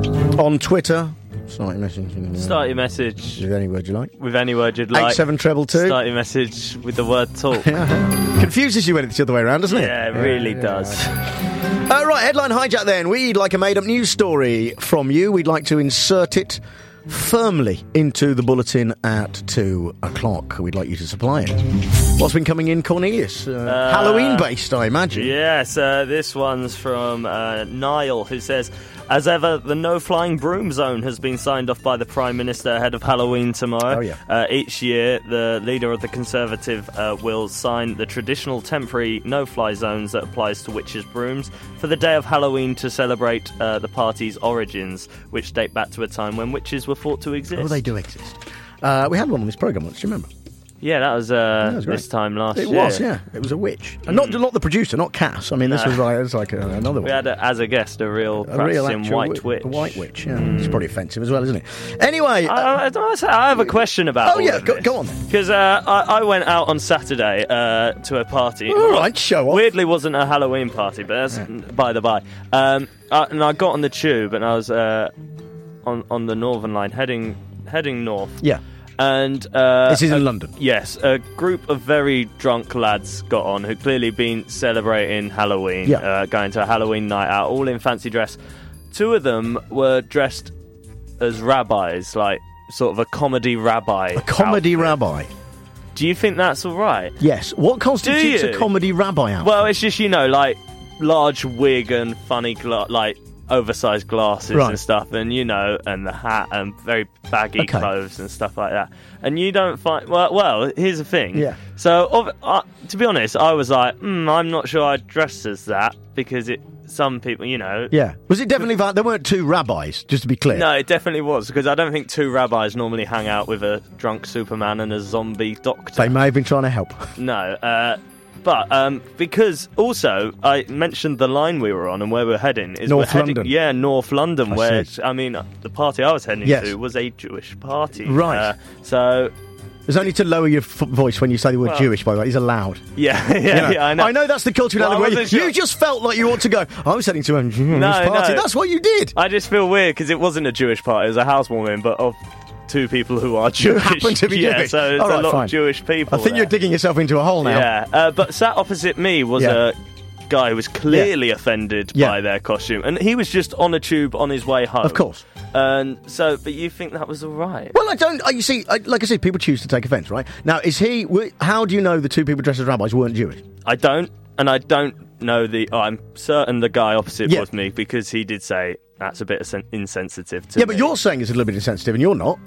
on Twitter. Start your message. Start your message with any word you like. With any word you'd like. eight seven treble two. Start your message with the word talk. Confuses you when it's the other way around, doesn't it? Yeah, it really yeah, does. Uh, right, headline hijack then. We'd like a made-up news story from you. We'd like to insert it firmly into the bulletin at two o'clock. We'd like you to supply it. What's been coming in, Cornelius? Uh, Uh, Halloween-based, I imagine. Yes, uh, this one's from uh, Niall, who says, as ever, the no-flying broom zone has been signed off by the Prime Minister ahead of Halloween tomorrow. Oh, yeah. Uh, each year, the leader of the Conservative uh, will sign the traditional temporary no-fly zones that applies to witches' brooms for the day of Halloween to celebrate uh, the party's origins, which date back to a time when witches were thought to exist. Oh, they do exist. Uh, we had one on this programme once, do you remember? Yeah, that was, uh, that was this time last it year. It was, yeah. It was a witch. And not not the producer, not Cass. I mean, this No. was like, it was like a, another one. We had, a, as a guest, a real a real practicing actual white wi- witch. A white witch, yeah. It's probably offensive as well, isn't it? Anyway. I, I, I have a question about Oh, yeah, go, go on then. Because uh, I, I went out on Saturday uh, to a party. All right, show off. Weirdly, wasn't a Halloween party, but that's Yeah. by the by. Um, I, and I got on the tube and I was uh, on on the Northern Line heading heading north. Yeah. And uh, This is in a- London. Yes, a group of very drunk lads got on who'd clearly been celebrating Halloween, Yeah. uh, going to a Halloween night out, all in fancy dress. Two of them were dressed as rabbis, like sort of a comedy rabbi. A comedy rabbi. Do you think that's all right? Yes. What constitutes Do a you? comedy rabbi outfit? Well, it's just, you know, like large wig and funny, gla- like oversized glasses Right. and stuff, and you know, and the hat and very baggy Okay. clothes and stuff like that. And you don't find well. Well, here's the thing. Yeah. So, of, uh, to be honest, I was like, mm, I'm not sure I'd dress as that because it. Some people, you know. Yeah. Was it definitely that? There weren't two rabbis, just to be clear. No, it definitely was because I don't think two rabbis normally hang out with a drunk Superman and a zombie doctor. They may have been trying to help. No, uh, but um, because also I mentioned the line we were on and where we're heading is North we're heading, London. Yeah, North London. I where see. I mean, the party I was heading Yes. to was a Jewish party. Right. Uh, so There's only to lower your f- voice when you say the word Well- Jewish, by the way. It's allowed. yeah, yeah, You know, yeah. I know. I know that's the culture Well, I now where you, wasn't sure. you just felt like you ought to go, I was heading to a Jewish No, party. no. That's what you did. I just feel weird because it wasn't a Jewish party; it was a housewarming, but of two people who are Jewish. happen to be yeah, Jewish. so there's All right, a lot fine. of Jewish people. I think there. you're digging yourself into a hole now. Yeah, uh, but sat opposite me was Yeah. a guy who was clearly offended Yeah. by their costume, and he was just on a tube on his way home. Of course. And so, but you think that was all right? Well, I don't. uh, You see, I, like I said, people choose to take offence, right? Now, is he? w- How do you know the two people dressed as rabbis weren't Jewish? I don't, and I don't know the. Oh, I'm certain the guy opposite Yeah. was me because he did say that's a bit sen- insensitive to Yeah, me. but you're saying it's a little bit insensitive, and you're not.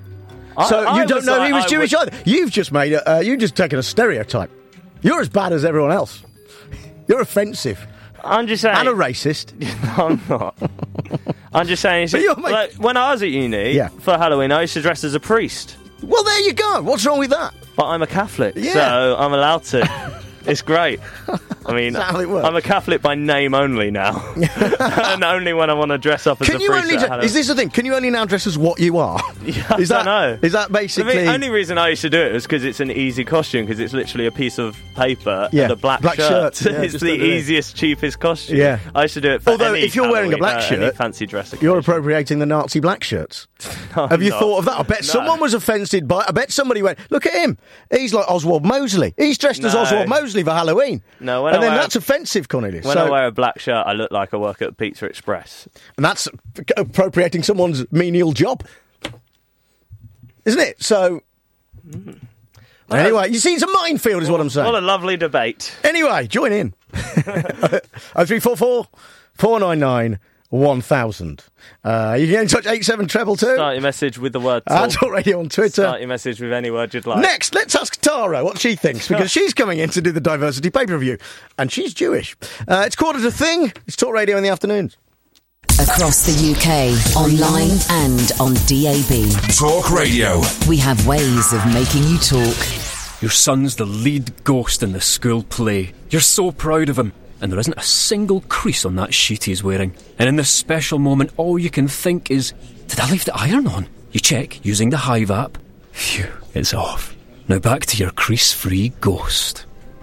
I- So I you don't was know like- he was I Jewish would- either. You've just made a. Uh, you've just taken a stereotype. You're as bad as everyone else. You're offensive. I'm just saying. And a racist. I'm not. I'm just saying. But you're making- like, when I was at uni Yeah. for Halloween, I used to dress as a priest. Well, there you go. What's wrong with that? But I'm a Catholic, Yeah. so I'm allowed to. It's great. I mean, Is that how it works? I'm a Catholic by name only now, and only when I want to dress up as Can a you priest. only at dre- Halloween. is this the thing? Can you only now dress as what you are? Yeah, is I that don't know. Is that basically The only reason I used to do it was because it's an easy costume, because it's literally a piece of paper Yeah, and a black, black shirt. shirt, yeah, It's just the underneath. easiest, cheapest costume. Yeah. I used to do it for Although any if you're wearing a Halloween, black uh, any shirt, fancy dress occasion. you're appropriating the Nazi black shirts. No, Have you I'm thought not. of that? I bet No. someone was offended by. I bet somebody went, "Look at him. He's like Oswald Mosley. He's dressed as No. Oswald Mosley for Halloween." No, when and I then wear- that's offensive, Cornelius. When so, I wear a black shirt, I look like I work at Pizza Express. and that's appropriating someone's menial job, isn't it? So. Anyway, you see, it's a minefield, is what I'm saying. What a lovely debate. Anyway, join in. oh three four four, four nine nine, one thousand. Uh, you can get in touch eight seven treble two. Start your message with the word Uh, talk. Talk Radio on Twitter. Start your message with any word you'd like. Next, let's ask Tara what she thinks, because she's coming in to do the diversity pay per view, and she's Jewish. Uh, it's quarter to thing. It's Talk Radio in the afternoons. Across the U K, online and on D A B. Talk Radio. We have ways of making you talk. Your son's the lead ghost in the school play. You're so proud of him, and there isn't a single crease on that sheet he's wearing. And in this special moment, all you can think is, did I leave the iron on? You check using the Hive app. Phew, it's off. Now back to your crease-free ghost.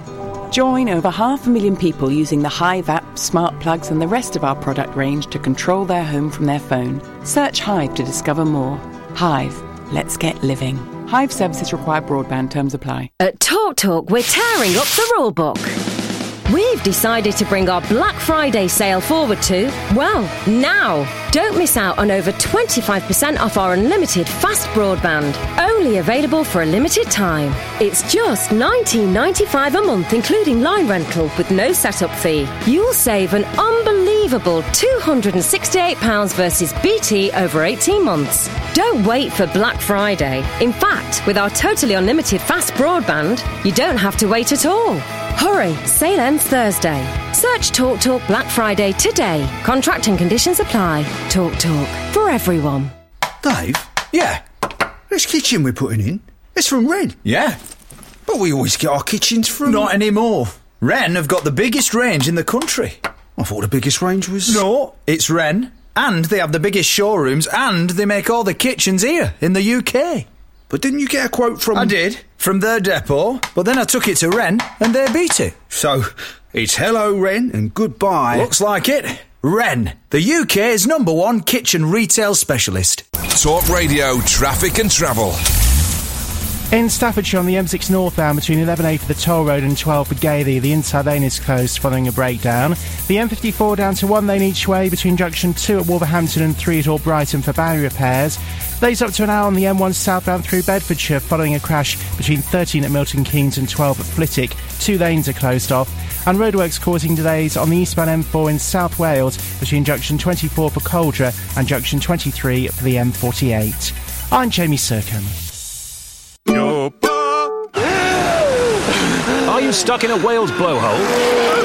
Join over half a million people using the Hive app, smart plugs and the rest of our product range to control their home from their phone. Search Hive to discover more. Hive, let's get living. Hive services require broadband, terms apply. At Talk Talk, we're tearing up the rule book. We've decided to bring our Black Friday sale forward to, well, now. Don't miss out on over twenty-five percent off our unlimited fast broadband. Only available for a limited time. It's just nineteen ninety-five a month, including line rental, with no setup fee. You'll save an unbelievable two hundred sixty-eight pounds versus B T over eighteen months. Don't wait for Black Friday. In fact, with our totally unlimited fast broadband, you don't have to wait at all. Hurry, sale ends Thursday. Search Talk Talk Black Friday today. Contract and conditions apply. Talk Talk, for everyone. Dave? Yeah? This kitchen we're putting in, it's from Wren. Yeah. But we always get our kitchens from... Not anymore. Wren have got the biggest range in the country. I thought the biggest range was... No, it's Wren. And they have the biggest showrooms, and they make all the kitchens here in the U K. But didn't you get a quote from... I did, from their depot. But then I took it to Wren, and they beat it. So, it's hello, Wren, and goodbye. Looks like it. Wren, the U K's number one kitchen retail specialist. Talk Radio, traffic and travel. In Staffordshire on the M six northbound between eleven A for the toll road and twelve for Gathy, the inside lane is closed following a breakdown. The M fifty-four down to one lane each way between junction two at Wolverhampton and three at Albrighton for battery repairs. Delays up to an hour on the M one southbound through Bedfordshire following a crash between thirteen at Milton Keynes and twelve at Flitwick. Two lanes are closed off. And roadworks causing delays on the eastbound M four in South Wales between junction twenty-four for Coldra and junction twenty-three for the M forty-eight. I'm Jamie Sircombe. Are you stuck in a whale's blowhole?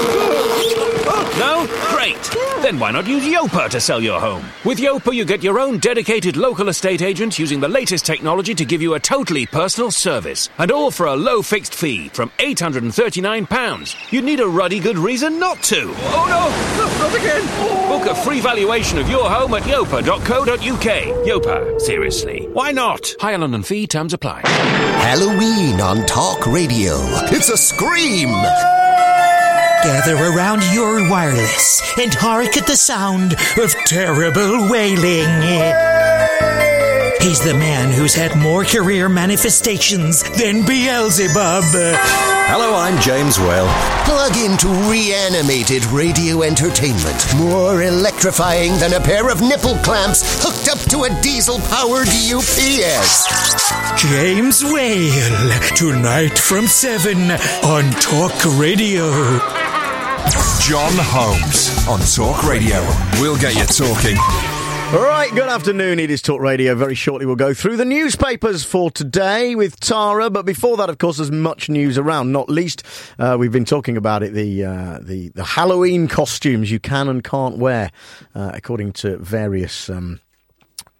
No? Great! Then why not use Yopa to sell your home? With Yopa, you get your own dedicated local estate agent using the latest technology to give you a totally personal service. And all for a low fixed fee from eight hundred thirty-nine pounds. You'd need a ruddy good reason not to. Oh no! Not again! Oh. Book a free valuation of your home at yopa dot co dot uk. Yopa, seriously. Why not? Higher London fee, terms apply. Halloween on Talk Radio. It's a scream! Gather around your wireless and hark at the sound of terrible wailing. He's the man who's had more career manifestations than Beelzebub. Hello, I'm James Whale. Plug into reanimated radio entertainment. More electrifying than a pair of nipple clamps hooked up to a diesel-powered U P S. James Whale, tonight from seven on Talk Radio. John Holmes on Talk Radio. We'll get you talking. All right, good afternoon. It is Talk Radio. Very shortly we'll go through the newspapers for today with Tara. But before that, of course, there's much news around. Not least, uh, we've been talking about it, the, uh, the the Halloween costumes you can and can't wear, uh, according to various... Um,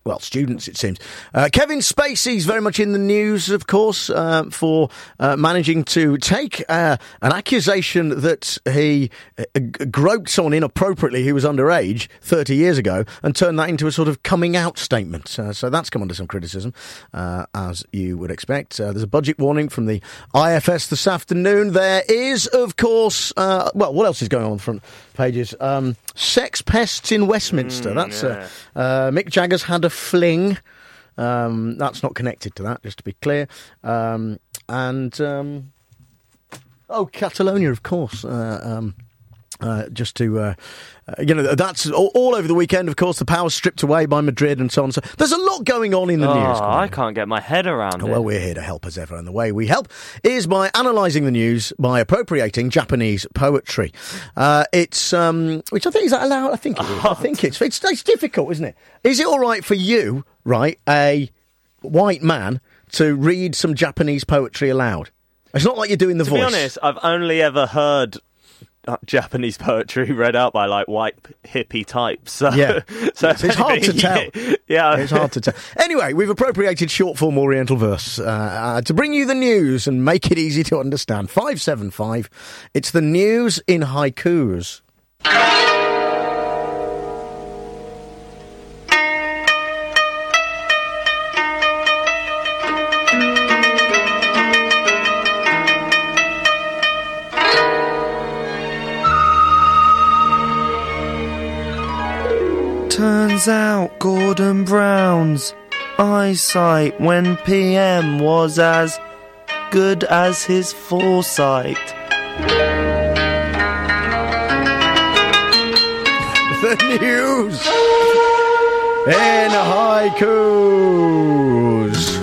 well, students, it seems. Uh, Kevin Spacey's very much in the news, of course, uh, for uh, managing to take uh, an accusation that he uh, g- groped someone inappropriately who was underage thirty years ago and turn that into a sort of coming out statement. Uh, so that's come under some criticism, uh, as you would expect. Uh, there's a budget warning from the I F S this afternoon. There is, of course, uh, well, what else is going on on the front pages? Um, sex pests in Westminster. Mm, that's yeah. uh, uh, Mick Jagger's had a fling. Um, that's not connected to that, just to be clear. Um, and, um, oh, Catalonia, of course. Uh, um, Uh, just to, uh, uh, you know, that's all, all over the weekend, of course, the power stripped away by Madrid and so on. So there's a lot going on in the oh, news. I can't get my head around oh, it. Well, we're here to help as ever, and the way we help is by analysing the news by appropriating Japanese poetry. Uh, it's, um, which I think, is that allowed? I think it is. I think it's, it's, it's difficult, isn't it? Is it all right for you, right, a white man, to read some Japanese poetry aloud? It's not like you're doing the to voice. To be honest, I've only ever heard Japanese poetry read out by like white hippie types. So, yeah, so it's, it's hard to tell. Yeah, it's hard to tell. Anyway, we've appropriated short form Oriental verse uh, uh, to bring you the news and make it easy to understand. Five seven five. It's the news in haikus. Turns out Gordon Brown's eyesight when P M was as good as his foresight. The news in haikus.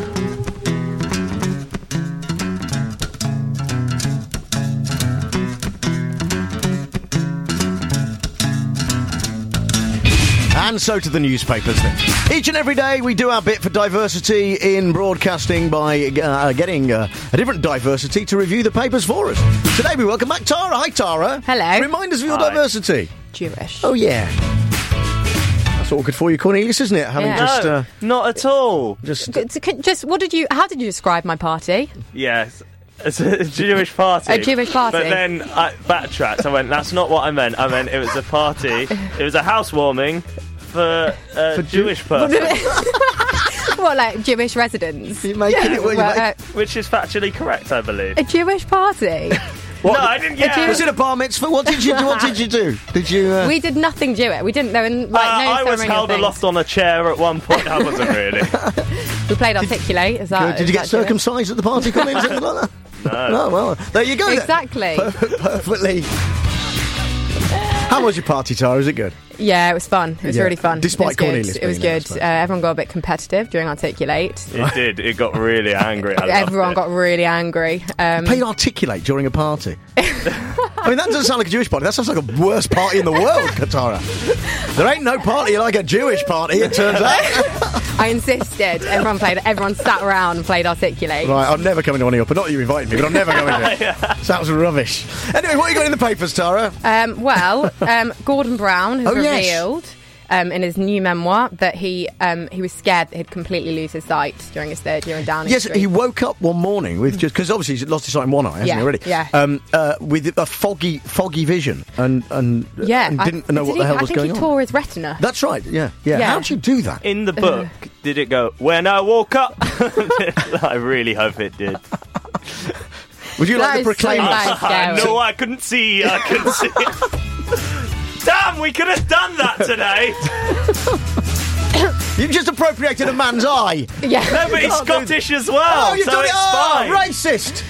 And so to the newspapers then. Each and every day we do our bit for diversity in broadcasting by uh, getting uh, a different diversity to review the papers for us. Today we welcome back Tara. Hi, Tara. Hello. Remind us of your Hi. diversity. Jewish. Oh, yeah. That's awkward for you, Cornelius, isn't it? Having Yeah. just... Uh, not at all. Just, G- Just, what did you, how did you describe my party? Yes. It's a Jewish party. A Jewish party. But then I backtracked. I went, that's not what I meant. I meant it was a party. It was a housewarming for a For Jewish Jew- person. What, like Jewish residents? You're making it... Well, Well, you uh, Which is factually correct, I believe. a Jewish party? what, No, I didn't get Was it a bar mitzvah? What did you do? What did you do? Did you... Uh, We did nothing Jewish. We didn't know. Like, Uh, no I was ceremonial held things. aloft on a chair at one point. I wasn't really. We played Articulate. Is that? did is you get that Jewish? circumcised at the party? Cornelius, anything like that? No. Oh, well, there you go then. Exactly. Per- perfectly. How was your party, Tara? Was it good? Yeah, it was fun. It was Yeah. really fun. Despite it was good. Cornelius It was being there, I good. suppose. Uh, everyone got a bit competitive during Articulate. It did. It got really angry. I loved Everyone it. got really angry. Um, Played Articulate during a party. I mean, that doesn't sound like a Jewish party. That sounds like the worst party in the world, Katara. There ain't no party like a Jewish party, it turns out. I insisted. Everyone played. Everyone sat around and played Articulate. Right, I'm never coming to one of your... But not that you invited me, but I'm never going to. Yeah. Sounds rubbish. Anyway, what you got in the papers, Tara? Um, well, um, Gordon Brown has Oh, yes. revealed um, in his new memoir that he um, he was scared that he'd completely lose his sight during his third year in Downing Yes, Street. he woke up one morning with just... Because obviously he's lost his sight in one eye, hasn't Yeah, he, already? yeah. Um, uh, with a foggy foggy vision and, and, yeah, and I- didn't know did what he- the hell I was think going he on. tore his retina. That's right, yeah, yeah. Yeah. How'd you do that? In the book, did it go, when I woke up? I really hope it did. Would you That like the is so Proclaimers? bad, scary. No, I couldn't see. I couldn't see. Damn, we could have done that today. You just appropriated a man's eye. Yeah. No, but he's can't do Scottish as well. Oh, you've so done it! it's Oh, fine. racist!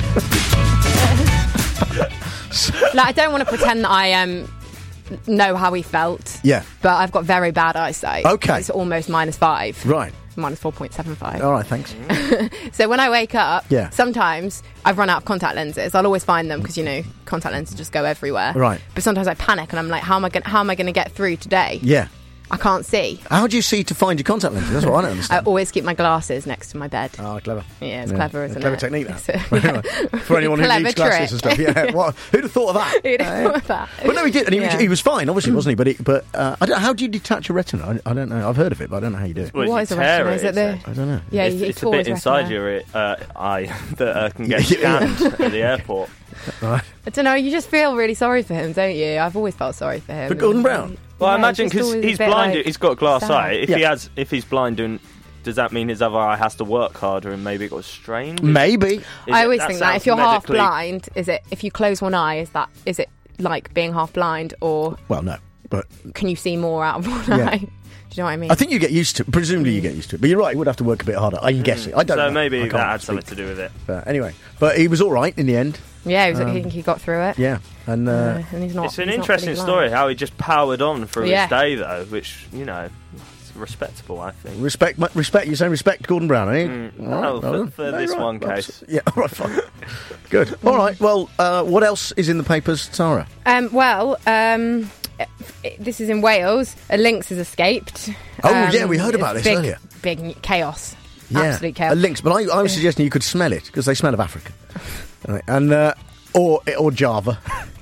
Like, I don't want to pretend that I um, know how he felt. Yeah. But I've got very bad eyesight. Okay. It's almost minus five. Right. Minus four point seven five. All right, thanks. So when I wake up, Yeah. sometimes I've run out of contact lenses. I'll always find them because, you know, contact lenses just go everywhere. Right. But sometimes I panic and I'm like, how am I going how am I going to get through today? Yeah. I can't see. How do you see to find your contact lenses? That's what I don't I understand. always keep my glasses next to my bed. Oh, clever. Yeah, it's clever, isn't a clever it? technique, that. It's a- Anyway, for anyone who Clever needs glasses trick. and stuff. Yeah, what, who'd have thought of that? Who'd have Uh, thought of that? But no, he did, and he, Yeah. was, he was fine, obviously, wasn't he? But it, but uh, I don't, how do you detach a retina? I, I don't know. I've heard of it, but I don't know how you do it. Well, What you is a tear retina? it, Is it the- it's a- I don't know. Yeah, it's, he it's a tore bit his inside retina. your uh, eye that uh, can get Yeah. scanned at the airport. Right. I don't know, you just feel really sorry for him, don't you? I've always felt sorry for him. For Gordon Brown? Well, I Yeah, imagine just because always a he's bit blind, like he's got a glass sad. eye. If he Yeah. has, if he's blind, and does that mean his other eye has to work harder and maybe it got strained? Maybe. Is I it- always that think that sounds if you're half medically- blind, is it if you close one eye, is that is it like being half blind, or Well, no, but can you see more out of one Yeah. eye? Do you know what I mean? I think you get used to it. Presumably you get used to it. But you're right, he would have to work a bit harder. I can guess it. I don't So know. maybe I can't that had speak. something to do with it. But anyway, but he was all right in the end. yeah, he was, Um, I think he got through it. Yeah, and uh, Uh, and he's not. It's an he's not interesting fully story blind. how he just powered on through Yeah. his day, though, which, you know, it's respectable, I think. respect, mu- respect. You're saying respect Gordon Brown, eh? Mm, All no, right, for- well, for no, this right, one right. case. Yeah, all right, fine. Good. All right. Well, uh, what else is in the papers, Tara? Um, well, um, i- i- this is in Wales. A lynx has escaped. Oh, Um, yeah, we heard about it's this big, earlier. Big chaos. Yeah, Absolute chaos. a lynx. But I, I was suggesting you could smell it because they smell of Africa, Right, and uh, or or Java.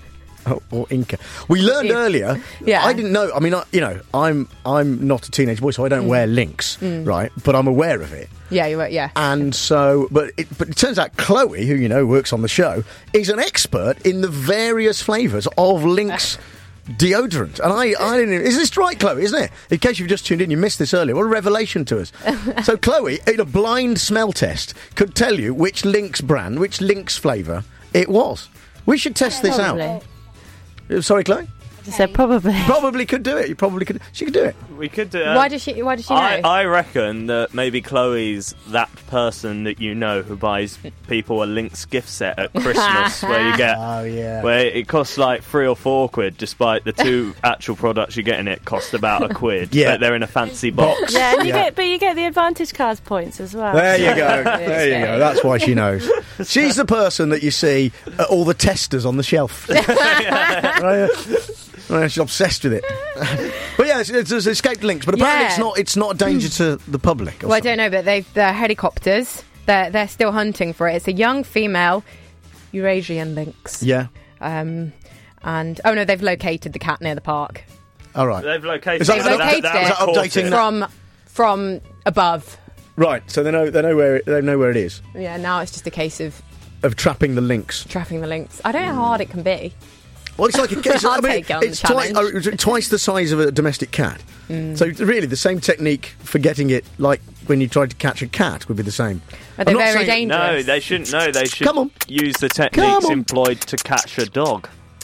Or, or Inca. We learned It- earlier. Yeah. I didn't know. I mean, I, you know, I'm I'm not a teenage boy, so I don't Mm. wear links, Mm. right? But I'm aware of it. Yeah, you were. Yeah. And so, but it, but it turns out Chloe, who you know works on the show, is an expert in the various flavours of Lynx deodorant. And I, I didn't. Is this right, Chloe? Isn't it? In case you've just tuned in, you missed this earlier. What a revelation to us! So Chloe, in a blind smell test, could tell you which Lynx brand, which Lynx flavour it was. We should test this Probably. out. Uh, Sorry, Chloe. I said probably. Probably could do it. You probably could. She could do it. We could do. Why does she? Why does she know? I, I reckon that maybe Chloe's that person that you know who buys people a Lynx gift set at Christmas, where you get, oh yeah, where it costs like three or four quid, despite the two actual products you get in it cost about a quid. Yeah. But they're in a fancy box. Yeah, and you Yeah. get, but you get the advantage cards points as well. There you go. There you go. That's why she knows. She's the person that you see at all the testers on the shelf. Right? Right, she's obsessed with it. But yeah, it's, it's, it's escaped links. But apparently, Yeah. it's not. It's not a danger to the public. or Well, I something. don't know, but they've they're helicopters. They're they're still hunting for it. It's a young female Eurasian lynx. Yeah. Um, and oh no, they've located the cat near the park. All right. They've located. Is that- They've that- located that- was that it updating that? from from above. Right. So they know. They know where. It, they know where it is. Yeah, now it's just a case of Of trapping the lynx. trapping the lynx. I don't know how hard it can be. Well, it's like a case. I'll I mean, take it on the it's twice, challenge. uh, twice the size of a domestic cat. Mm. So really, the same technique for getting it, like when you tried to catch a cat, would be the same. Are they I'm not very saying- dangerous? No, they shouldn't. No, they should Come on. use the Come techniques on. employed to catch a dog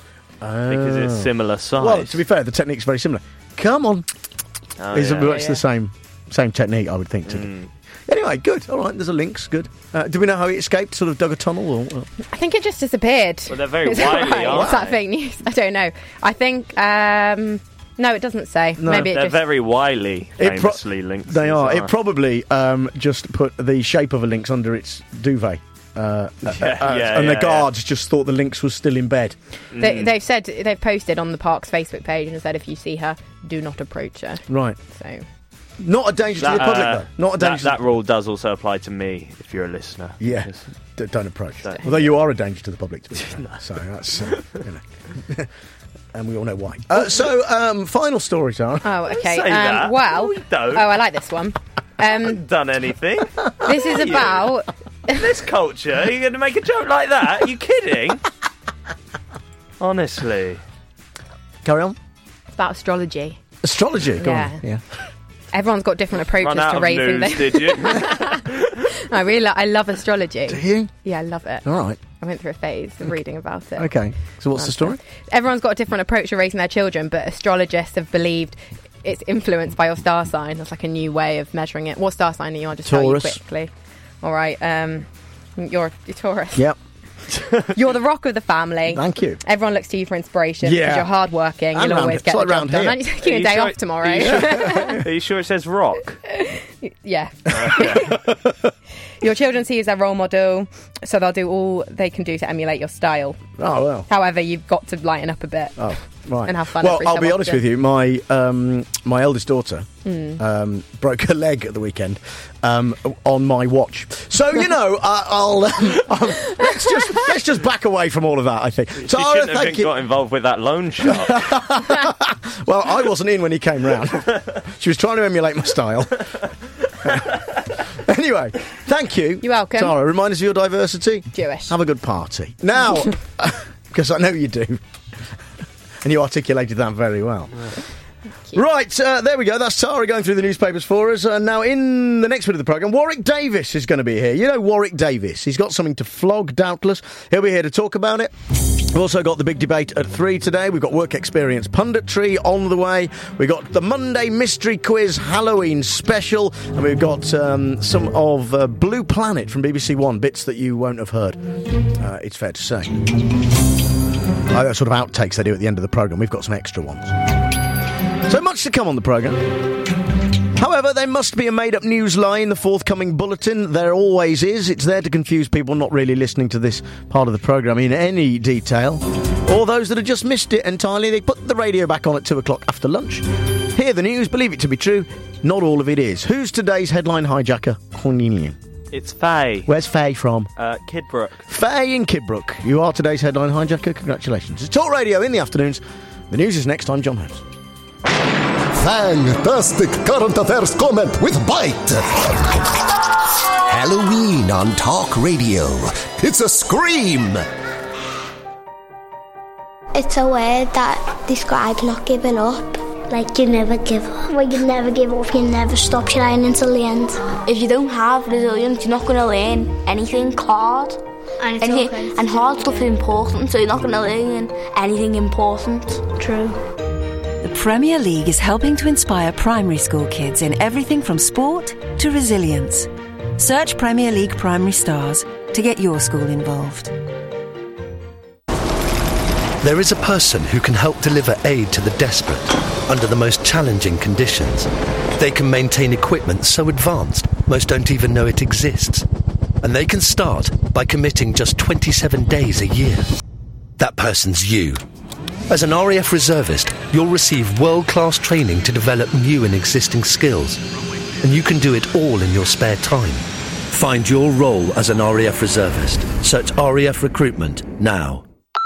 because it's Oh. similar size. Well, to be fair, the technique's very similar. Come on. Oh, It's yeah. much Yeah. the same same technique, I would think. To Mm. Anyway, good. All right, there's a lynx. Good. Uh, do we know how he escaped? Sort of dug a tunnel? Or, or? I think it just disappeared. Well, they're very Is that wily, right? aren't Is that they? fake news? I don't know. I think um, no, it doesn't say. No. Maybe it They're just very wily, It pro- famously lynxes. They are. are. It probably um, just put the shape of a lynx under its duvet. Uh, Yeah, uh, yeah, and yeah, the guards just thought the lynx was still in bed. They, they've said they've posted on the park's Facebook page and said if you see her, do not approach her. Right. So Not a danger to the public, uh, though. Not a that, danger. that rule does also apply to me if you're a listener. Yeah. Because- D- don't approach. Don't. Although you are a danger to the public, to be fair. So that's, uh, you know. And we all know why. Uh, so, um, final story, Tara. oh, okay. say Um, that. well, We don't. oh, I like this one. Um, Done anything? this is You. about In this culture, you're going to make a joke like that? Are you kidding? Honestly. Carry on. about astrology. Astrology. Go Yeah. on. Yeah. Everyone's got different approaches Run out to of raising news, their. did you? I really, lo- I love astrology. Do you? Yeah, I love it. All right. I went through a phase of reading about it. Okay. So what's the story? Everyone's got a different approach to raising their children, but astrologists have believed it's influenced by your star sign. That's like a new way of measuring it. What star sign are you? I'll just Taurus. tell you quickly. All right. Um, you're, you're Taurus. Yep. You're the rock of the family. Thank you. Everyone looks to you for inspiration because Yeah. you're hardworking. And You'll round- always it's get like the job round done. here. And you're taking Are a you day sure off it- tomorrow. Are you sure, are you sure it says rock? Yeah. Your children see you as their role model, so they'll do all they can do to emulate your style. Oh, well. However, you've got to lighten up a bit. Oh, right. And have fun. Well, every I'll so be honest often. with you. My um, my eldest daughter Mm. um, broke her leg at the weekend um, on my watch. So you know, uh, I'll, um, I'll let's just let's just back away from all of that. I think. She Tara, shouldn't have thank been you. got involved with that loan shark. Well, I wasn't in when he came round. She was trying to emulate my style. Anyway, thank you. You're welcome. Tara, remind us of your diversity. Jewish. Have a good party. Now, because I know you do. And you articulated that very well. Right, uh, there we go. That's Tara going through the newspapers for us. Uh, now, in the next bit of the programme, Warwick Davis is going to be here. You know Warwick Davis. He's got something to flog, doubtless. He'll be here to talk about it. We've also got the big debate at three today. We've got work experience punditry on the way. We've got the Monday Mystery Quiz Halloween special. And we've got um, some of uh, Blue Planet from B B C One, bits that you won't have heard. Uh, it's fair to say. Uh, sort of outtakes they do at the end of the programme. We've got some extra ones. So much to come on the programme. However, there must be a made-up news lie in the forthcoming bulletin. There always is. It's there to confuse people not really listening to this part of the programme in any detail. Or those that have just missed it entirely. They put the radio back on at two o'clock after lunch. Hear the news, believe it to be true. Not all of it is. Who's today's headline hijacker? Cornelia. It's Faye. Where's Faye from? Uh, Kidbrooke. Faye in Kidbrooke. You are today's headline hijacker. Congratulations. It's Talk Radio in the afternoons. The news is next. I'm John Holmes. Fantastic current affairs comment with Bite. Halloween on Talk Radio. It's a scream. It's a word that describes not giving up. Like you never give up. Well, you never give up, you never stop trying until the end. If you don't have resilience, you're not going to learn anything hard. And, anything, okay. and hard stuff is important, so you're not going to learn anything important. True. The Premier League is helping to inspire primary school kids in everything from sport to resilience. Search Premier League Primary Stars to get your school involved. There is a person who can help deliver aid to the desperate under the most challenging conditions. They can maintain equipment so advanced most don't even know it exists. And they can start by committing just twenty-seven days a year. That person's you. As an R A F reservist, you'll receive world-class training to develop new and existing skills. And you can do it all in your spare time. Find your role as an R A F reservist. Search R A F Recruitment now.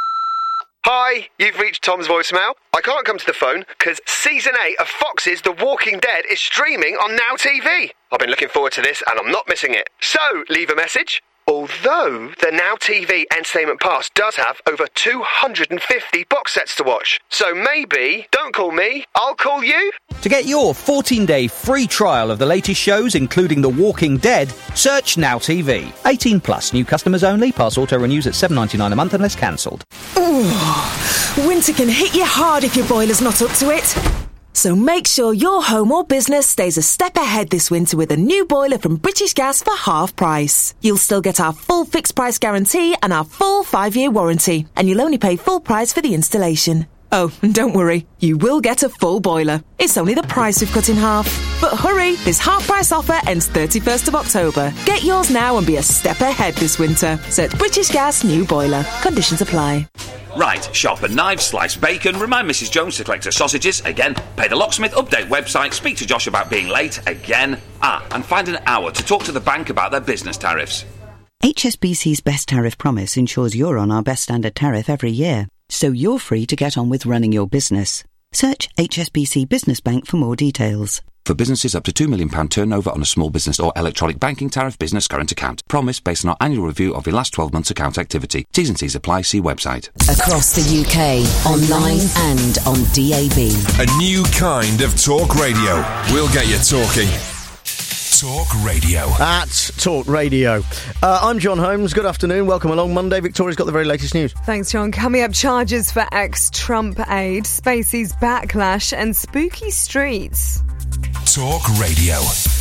Hi, you've reached Tom's voicemail. I can't come to the phone because Season eight of Fox's The Walking Dead is streaming on Now T V. I've been looking forward to this and I'm not missing it. So, leave a message. Although the Now T V Entertainment Pass does have over two hundred fifty box sets to watch. So maybe, don't call me, I'll call you. To get your fourteen-day free trial of the latest shows, including The Walking Dead, search Now T V. eighteen plus, new customers only. Pass auto renews at seven pounds ninety-nine a month unless cancelled. Ooh, winter can hit you hard if your boiler's not up to it. So make sure your home or business stays a step ahead this winter with a new boiler from British Gas for half price. You'll still get our full fixed price guarantee and our full five-year warranty. And you'll only pay full price for the installation. Oh, and don't worry, you will get a full boiler. It's only the price we've cut in half. But hurry, this half-price offer ends thirty-first of October. Get yours now and be a step ahead this winter. Search British Gas New Boiler. Conditions apply. Right, shop and knives, slice bacon, remind Missus Jones to collect her sausages, again, pay the locksmith, update website, speak to Josh about being late, again, ah, and find an hour to talk to the bank about their business tariffs. H S B C's Best Tariff Promise ensures you're on our best standard tariff every year, so you're free to get on with running your business. Search H S B C Business Bank for more details. For businesses up to two million pounds turnover on a small business or electronic banking tariff business current account. Promise based on our annual review of your last twelve months account activity. T's and C's apply. See website. Across the U K, online and on D A B. A new kind of talk radio. We'll get you talking. Talk Radio. At Talk Radio. Uh, I'm John Holmes. Good afternoon. Welcome along. Monday, Victoria's got the very latest news. Thanks, John. Coming up, charges for ex-Trump aide, Spacey's backlash and spooky streets. Talk Radio.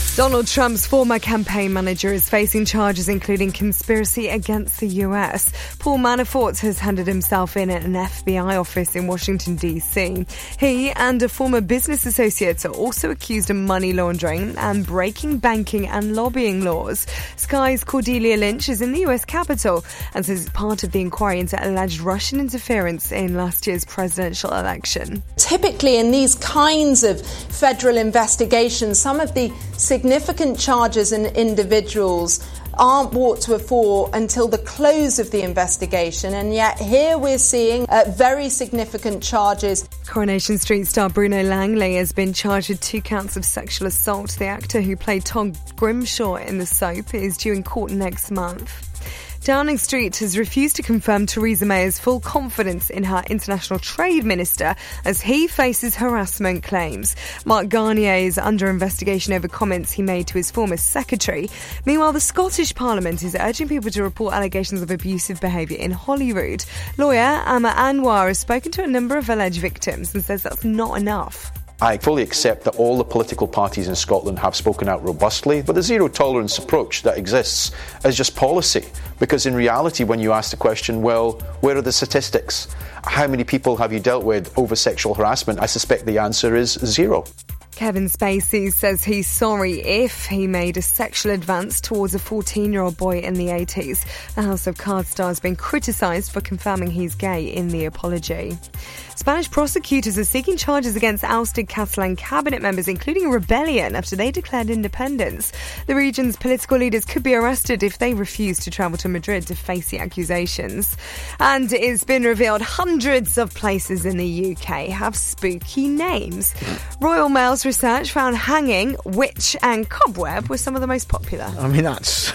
Donald Trump's former campaign manager is facing charges including conspiracy against the U S. Paul Manafort has handed himself in at an F B I office in Washington, D C. He and a former business associate are also accused of money laundering and breaking banking and lobbying laws. Sky's Cordelia Lynch is in the U S Capitol and says it's part of the inquiry into alleged Russian interference in last year's presidential election. Typically in these kinds of federal investigations, some of the significant charges in individuals aren't brought to a fore until the close of the investigation, and yet here we're seeing uh, very significant charges. Coronation Street star Bruno Langley has been charged with two counts of sexual assault. The actor who played Tom Grimshaw in the soap is due in court next month. Downing Street has refused to confirm Theresa May's full confidence in her international trade minister as he faces harassment claims. Mark Garnier is under investigation over comments he made to his former secretary. Meanwhile, the Scottish Parliament is urging people to report allegations of abusive behaviour in Holyrood. Lawyer Amma Anwar has spoken to a number of alleged victims and says that's not enough. I fully accept that all the political parties in Scotland have spoken out robustly, but the zero tolerance approach that exists is just policy. Because in reality, when you ask the question, well, where are the statistics? How many people have you dealt with over sexual harassment? I suspect the answer is zero. Kevin Spacey says he's sorry if he made a sexual advance towards a fourteen-year-old boy in the eighties. The House of Cards star has been criticised for confirming he's gay in the apology. Spanish prosecutors are seeking charges against ousted Catalan cabinet members, including a rebellion after they declared independence. The region's political leaders could be arrested if they refuse to travel to Madrid to face the accusations. And it's been revealed hundreds of places in the U K have spooky names. Royal Mail's research found hanging, witch and cobweb were some of the most popular. I mean, that's...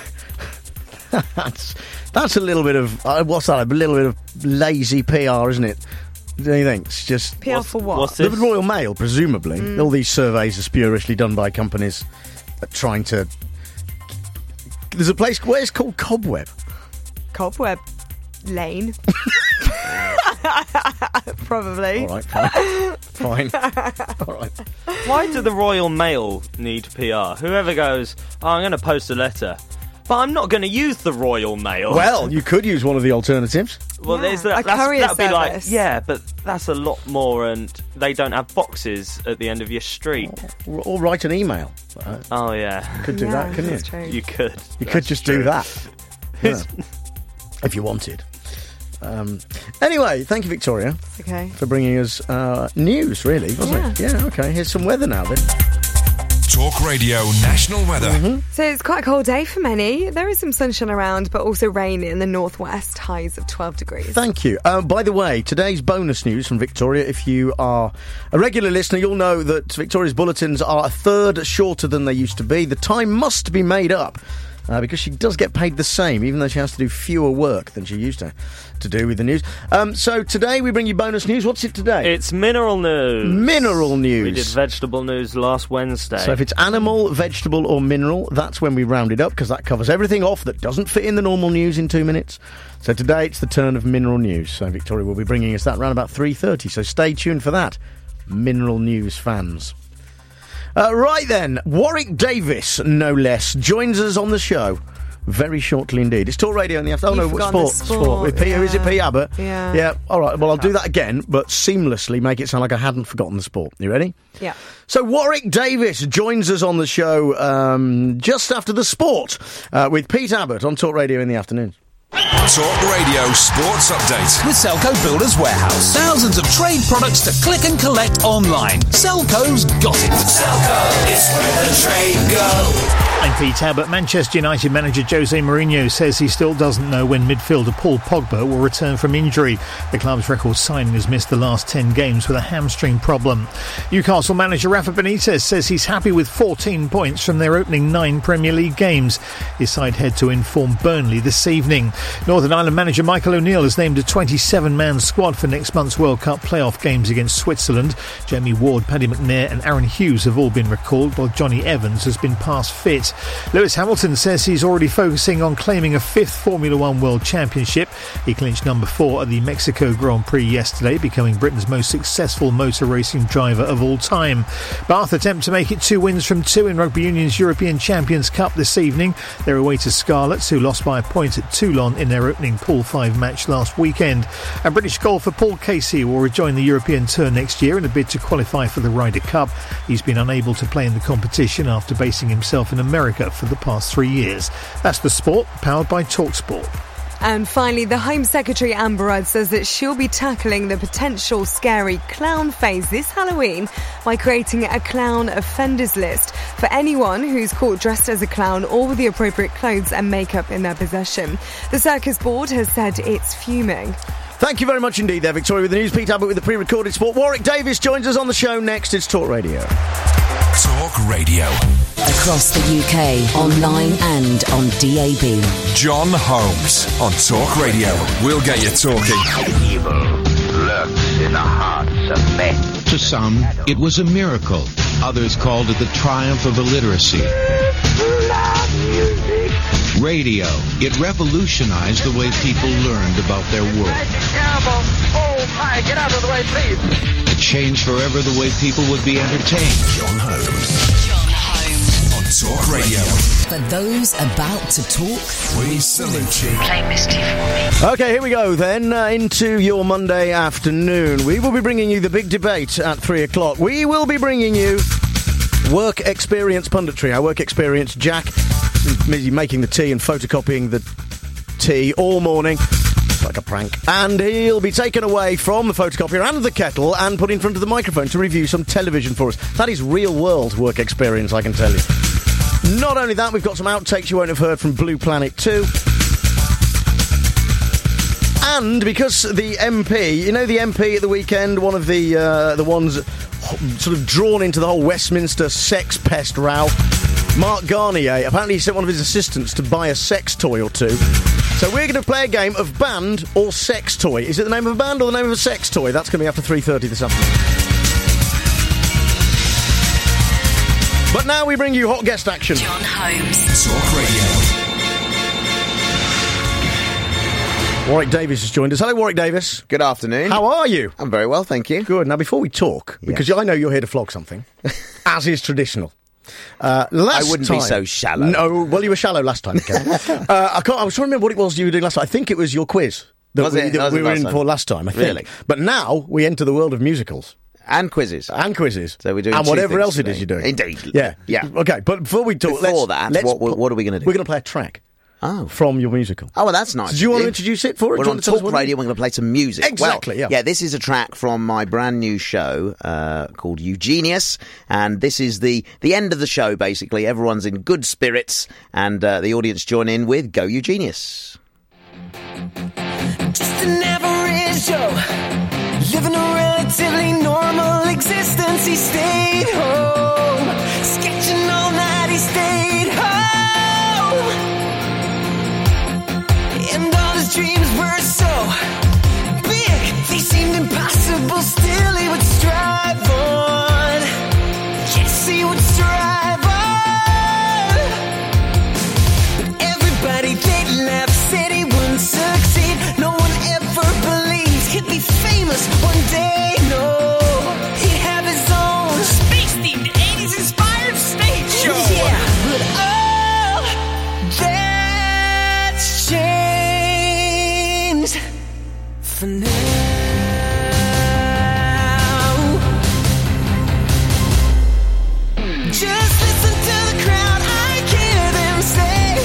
that's that's a little bit of... Uh, what's that? A little bit of lazy P R, isn't it? Do you think? It's just... P R for what? What's the Royal Mail, presumably. Mm. All these surveys are spuriously done by companies trying to... There's a place... Where's called Cobweb? Cobweb Lane. Probably. All right, fine. fine. All right. Why do the Royal Mail need P R? Whoever goes, oh, I'm going to post a letter, but I'm not going to use the Royal Mail. Well, you could use one of the alternatives. Well, Yeah, there's that. a That's, courier that'd be like, service. yeah, but that's a lot more, and they don't have boxes at the end of your street. Or, or write an email. Uh, Oh yeah, you could do Yeah, that, couldn't that's you? true. you could. You That's could just true. do that. Yeah. If you wanted. Um, anyway, thank you, Victoria, Okay. for bringing us uh, news, really, wasn't it? Yeah, okay. Here's some weather now, then. Talk Radio National Weather. Mm-hmm. So it's quite a cold day for many. There is some sunshine around, but also rain in the northwest, highs of twelve degrees. Thank you. Uh, by the way, today's bonus news from Victoria. If you are a regular listener, you'll know that Victoria's bulletins are a third shorter than they used to be. The time must be made up. Uh, because she does get paid the same, even though she has to do fewer work than she used to to do with the news. Um, so today we bring you bonus news. What's it today? It's mineral news. Mineral news. We did vegetable news last Wednesday. So if it's animal, vegetable or mineral, that's when we round it up, because that covers everything off that doesn't fit in the normal news in two minutes. So today it's the turn of mineral news. So Victoria will be bringing us that around about three thirty. So stay tuned for that, mineral news fans. Uh, right then, Warwick Davis, no less, joins us on the show very shortly indeed. It's Talk Radio in the afternoon. Oh You've no, forgotten sport, the sport, With P- yeah. Is it P. Abbott? Yeah. Yeah, all right. Well, I'll do that again, but seamlessly make it sound like I hadn't forgotten the sport. You ready? Yeah. So Warwick Davis joins us on the show um, just after the sport uh, with Pete Abbott on Talk Radio in the afternoon. Talk Radio Sports Update. With Selco Builders Warehouse. Thousands of trade products to click and collect online. Selco's got it. Selco is where the trade go. I'm Pete Abbott. Manchester United manager Jose Mourinho says he still doesn't know when midfielder Paul Pogba will return from injury. The club's record signing has missed the last ten games with a hamstring problem. Newcastle manager Rafa Benitez says he's happy with fourteen points from their opening nine Premier League games. His side head to inform Burnley this evening. Northern Ireland manager Michael O'Neill has named a twenty-seven man squad for next month's World Cup playoff games against Switzerland. Jamie Ward, Paddy McNair and Aaron Hughes have all been recalled, while Johnny Evans has been past fit. Lewis Hamilton says he's already focusing on claiming a fifth Formula One World Championship. He clinched number four at the Mexico Grand Prix yesterday, becoming Britain's most successful motor racing driver of all time. Bath attempt to make it two wins from two in Rugby Union's European Champions Cup this evening. They're away to Scarlets, who lost by a point at Toulon in their opening Pool five match last weekend. And British golfer Paul Casey will rejoin the European Tour next year in a bid to qualify for the Ryder Cup. He's been unable to play in the competition after basing himself in America for the past three years. That's the sport, powered by TalkSport. And finally, the Home Secretary Amber Rudd says that she'll be tackling the potential scary clown phase this Halloween by creating a clown offenders list for anyone who's caught dressed as a clown or with the appropriate clothes and makeup in their possession. The Circus Board has said it's fuming. Thank you very much indeed there, Victoria, with the news. Pete Abbott with the pre-recorded sport. Warwick Davis joins us on the show next. It's Talk Radio. Talk Radio. Across the U K, online and on D A B. John Holmes on Talk Radio. We'll get you talking. Evil lurks in the hearts of men. To some, it was a miracle. Others called it the triumph of illiteracy. Radio. It revolutionized the way people learned about their world. Oh, my, get out of the way, please. It changed forever the way people would be entertained. John Holmes. John Holmes. On Talk Radio. For those about to talk, we salute you. Play Misty for me. OK, here we go then, uh, into your Monday afternoon. We will be bringing you the big debate at three o'clock. We will be bringing you work experience punditry. Our work experience, Jack is making the tea and photocopying the tea all morning. It's like a prank. And he'll be taken away from the photocopier and the kettle and put in front of the microphone to review some television for us. That is real-world work experience, I can tell you. Not only that, we've got some outtakes you won't have heard from Blue Planet two. And because the M P, you know the M P at the weekend, one of the uh, the ones sort of drawn into the whole Westminster sex pest row, Mark Garnier, apparently he sent one of his assistants to buy a sex toy or two. So we're going to play a game of band or sex toy. Is it the name of a band or the name of a sex toy? That's going to be after three thirty this afternoon. But now we bring you hot guest action. John Holmes. Talk Radio. Warwick Davis has joined us. Hello, Warwick Davis. Good afternoon. How are you? I'm very well, thank you. Good. Now, before we talk, because Yes. I know you're here to flog something, as is traditional. Uh, last I wouldn't time, be so shallow. No, well, you were shallow last time, okay? uh, I can't. I was trying to remember what it was you were doing last time. I think it was your quiz that Was we, it? that Was we it were last in time? for last time. I think. Really? But now we enter the world of musicals. And quizzes. And quizzes. So we're doing and two whatever things else it today. is you're doing. Indeed. Yeah. Yeah. Okay, but before we talk, Before let's, that, let's what- put- what are we gonna do? We're going to play a track. Oh. From your musical. Oh, well, that's nice. So do you of want to introduce it for it? We're Do you on want to tell us Talk what it Radio. is? We're going to play some music. Exactly, Well, yeah. Yeah, this is a track from my brand new show uh, called Eugenius, and this is the the end of the show. Basically, everyone's in good spirits, and uh, the audience join in with "Go Eugenius." Just an average Joe, living a relatively normal existence. He stayed home, sketching all night. He stayed home, and all his dreams were so big they seemed impossible. Still, he would strive on. Yes, he would strive on. But everybody they laughed said he wouldn't succeed. No one ever believed he'd be famous one day. No, he'd have his own space-themed eighties inspired stage show. Yeah, but all that's changed for now. Just listen to the crowd. I hear them say,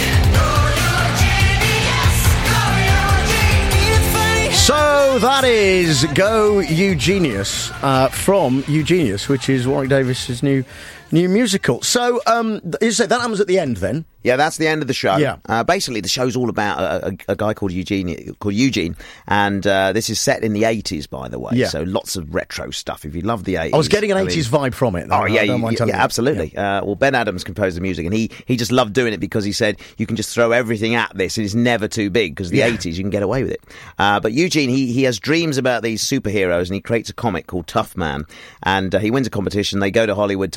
So that is Go Eugenius uh, from Eugenius, which is Warwick Davis's new new musical. So um, you say that happens at the end then? Yeah, that's the end of the show. Yeah. Uh, basically, the show's all about a, a, a guy called Eugene, called Eugene, and uh, this is set in the eighties, by the way. Yeah. So lots of retro stuff. If you love the eighties, I was getting an I mean- eighties vibe from it. Oh I yeah, don't you- mind yeah, telling you. absolutely. Uh, well, Ben Adams composed the music, and he he just loved doing it because he said you can just throw everything at this, and it's never too big because the Yeah. eighties you can get away with it. Uh, but Eugene, he he has dreams about these superheroes, and he creates a comic called Tough Man, and uh, he wins a competition. They go to Hollywood to make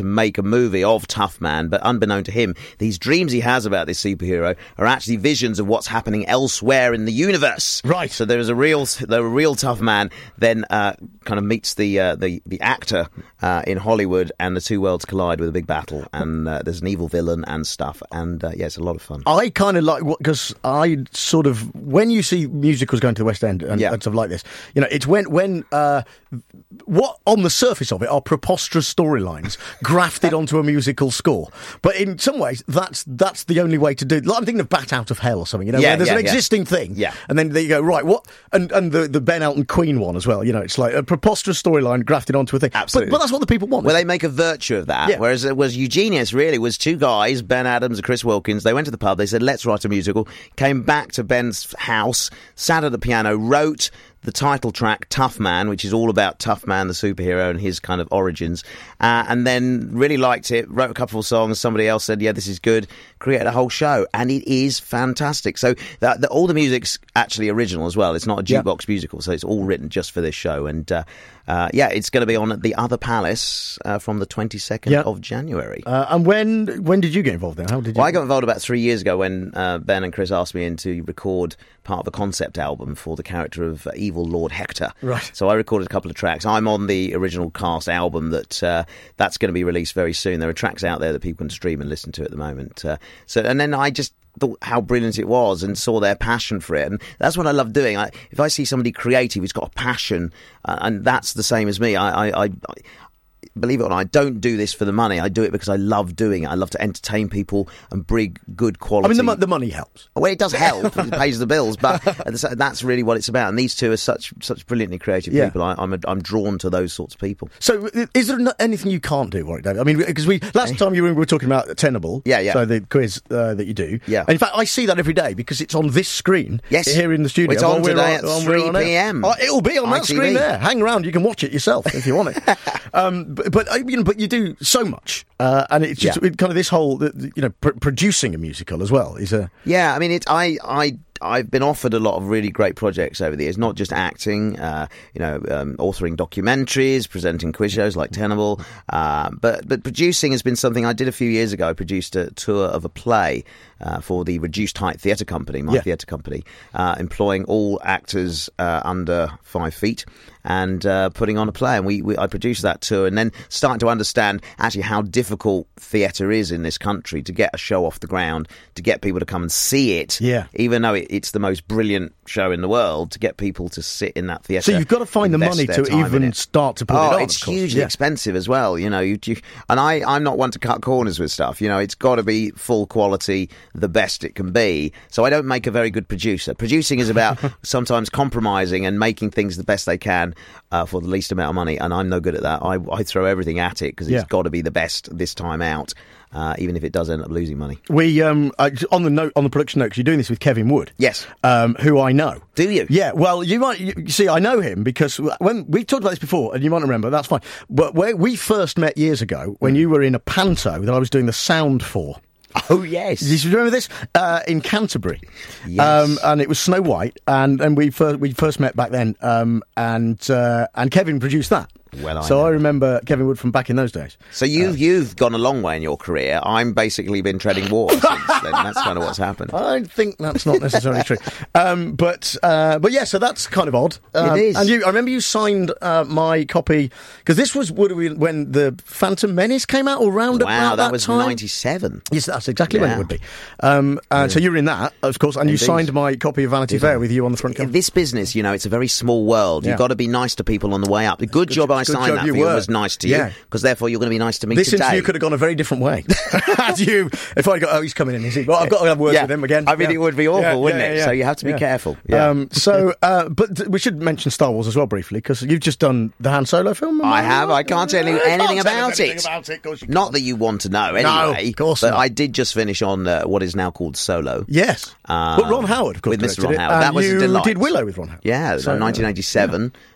a movie of Tough Man, but unbeknown to him, these dreams he has about this superhero are actually visions of what's happening elsewhere in the universe. Right. So there is a real, the real Tough Man then uh, kind of meets the uh, the the actor uh, in Hollywood, and the two worlds collide with a big battle, and uh, there's an evil villain and stuff, and uh, yeah, it's a lot of fun. I kind of like, because I sort of, when you see musicals going to the West End and, Yeah. and stuff like this, you know, it's when, when uh, what on the surface of it are preposterous storylines grafted onto a musical score. But in some ways, that's that's the only way to do. Like, I'm thinking of Bat Out of Hell or something, you know, Yeah, where there's yeah, an yeah. existing thing. Yeah. And then there you go, right, what? And and the, the Ben Elton Queen one as well, you know, it's like a preposterous storyline grafted onto a thing. Absolutely. But, but that's what the people want. Well, they make a virtue of that. Yeah. Whereas it was Eugenius, really, was two guys, Ben Adams and Chris Wilkins. They went to the pub, they said, let's write a musical. Came back to Ben's house, sat at the piano, wrote the title track, Tough Man, which is all about Tough Man, the superhero, and his kind of origins. Uh, and then really liked it, wrote a couple of songs. Somebody else said, yeah, this is good. Created a whole show. And it is fantastic. So the, the, all the music's actually original as well. It's not a jukebox Yeah. musical, so it's all written just for this show. And uh, uh, yeah, it's going to be on at the Other Palace uh, from the twenty-second Yeah. of January. Uh, and when when did you get involved in? How did you? Well, I got involved about three years ago when uh, Ben and Chris asked me in to record part of a concept album for the character of uh, evil Lord Hector. Right. So I recorded a couple of tracks. I'm on the original cast album that uh, that's going to be released very soon. There are tracks out there that people can stream and listen to at the moment. Uh, so and then I just thought how brilliant it was and saw their passion for it, and that's what I love doing. I, if I see somebody creative who's got a passion, uh, and that's the same as me. I, I, I, I believe it or not, I don't do this for the money. I do it because I love doing it. I love to entertain people and bring good quality. I mean, the, mo- the money helps. Well, it does help. It pays the bills, but that's really what it's about. And these two are such such brilliantly creative Yeah. people. I, I'm a, I'm drawn to those sorts of people. So, is there no- anything you can't do, Warwick David? I mean, because we last time you were, we were talking about Tenable, Yeah, yeah. So the quiz uh, that you do, Yeah. And in fact, I see that every day because it's on this screen, Yes. here in the studio. It's on while we're today at while we're three on air. p.m. Oh, it'll be on that I T V. screen there. Hang around, you can watch it yourself if you want it. um, but, but uh, you know, but you do so much, uh, and it's just Yeah. it, kind of this whole, the- you know, pr- producing a musical as well is a Yeah, I mean, it. I, I, I've been offered a lot of really great projects over the years. Not just acting, uh, you know, um, authoring documentaries, presenting quiz shows like Tenable, uh, but but producing has been something I did a few years ago. I produced a tour of a play uh, for the Reduced Height Theatre Company, my Yeah. theatre company, uh, employing all actors uh, under five feet. And uh, putting on a play, and we, we I produced that tour, and then starting to understand actually how difficult theatre is in this country to get a show off the ground, to get people to come and see it. Yeah. Even though it, it's the most brilliant show in the world, to get people to sit in that theatre. So you've got to find the invest money their to time in even it. start to put oh, it on. it's of course. hugely Yeah. expensive as well. You know, you, you and I, I'm not one to cut corners with stuff. You know, it's got to be full quality, the best it can be. So I don't make a very good producer. Producing is about sometimes compromising and making things the best they can uh, for the least amount of money, and I'm no good at that. I, I throw everything at it because it's Yeah. got to be the best this time out, uh, even if it does end up losing money. We um uh, on the note on the production note, 'cause you're doing this with Kevin Wood, Yes. um, who I know. Do you? Yeah. Well, you might you, you see. I know him because when we talked about this before, and you might remember. That's fine. But where we first met years ago, when you were in a panto that I was doing the sound for. Oh, yes. Do you remember this? Uh, in Canterbury. Yes. Um, and it was Snow White, and, and we, first, we first met back then, um, and uh, and Kevin produced that. Well, I so know. I remember Kevin Wood from back in those days. So you've you've gone a long way in your career. I'm basically been treading water since then. That's kind of what's happened. I think that's not necessarily true. Um, but uh, but yeah, so that's kind of odd. Um, It is. And you, I remember you signed uh, my copy, because this was would we, when the Phantom Menace came out, or round Wow, about that that was time? ninety-seven. Yes, that's exactly when Yeah. it would be. Um, and so you were in that, of course, and you Indeed. signed my copy of Vanity Did Fair I? with you on the front cover. In this business, you know, it's a very small world. Yeah. You've got to be nice to people on the way up. The good, good- job I good signed job that you for you were. was nice to Yeah. you, because therefore you're going to be nice to me This today. interview could have gone a very different way. Had you, if I got, oh, he's coming in, is he? Well, I've got to have words Yeah. with him again. I mean, Yeah. it would be awful, Yeah, wouldn't yeah, it? yeah, So you have to be yeah. careful. Yeah. Um, so, uh, but th- we should mention Star Wars as well briefly, because you've just done the Han Solo film. am I have. I can't tell you I can't anything tell about anything it. about it, of course you Not can't. that you want to know, anyway. No, of course But not. I did just finish on uh, what is now called Solo. Yes. Uh, but Ron Howard, of course, with Mister directed Ron it, Howard. and That was you a delight. did Willow with Ron Howard. Yeah, So, so nineteen eighty-seven.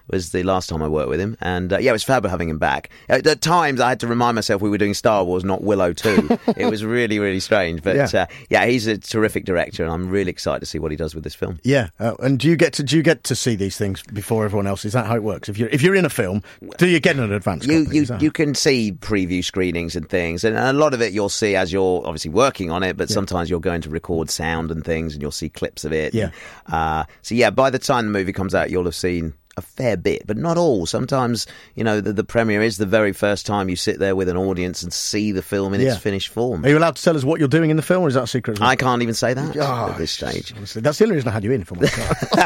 was the last time I worked with him, and uh, yeah, it was fab having him back. At, at times, I had to remind myself we were doing Star Wars, not Willow two. It was really, really strange, but Yeah. uh, yeah, he's a terrific director, and I'm really excited to see what he does with this film. Yeah, uh, and do you get to do you get to see these things before everyone else? Is that how it works? If you're if you're in a film, do you get an advance You copy? you Is that- you can see preview screenings and things, and a lot of it you'll see as you're obviously working on it. But Yeah. sometimes you're going to record sound and things, and you'll see clips of it. Yeah. Uh, so yeah, by the time the movie comes out, you'll have seen a fair bit, but not all. Sometimes, you know, the, the premiere is the very first time you sit there with an audience and see the film in Yeah. its finished form. Are you allowed to tell us what you're doing in the film, or is that a secret? as well? I can't even say that Oh, at this stage. honestly, that's the only reason I had you in. For my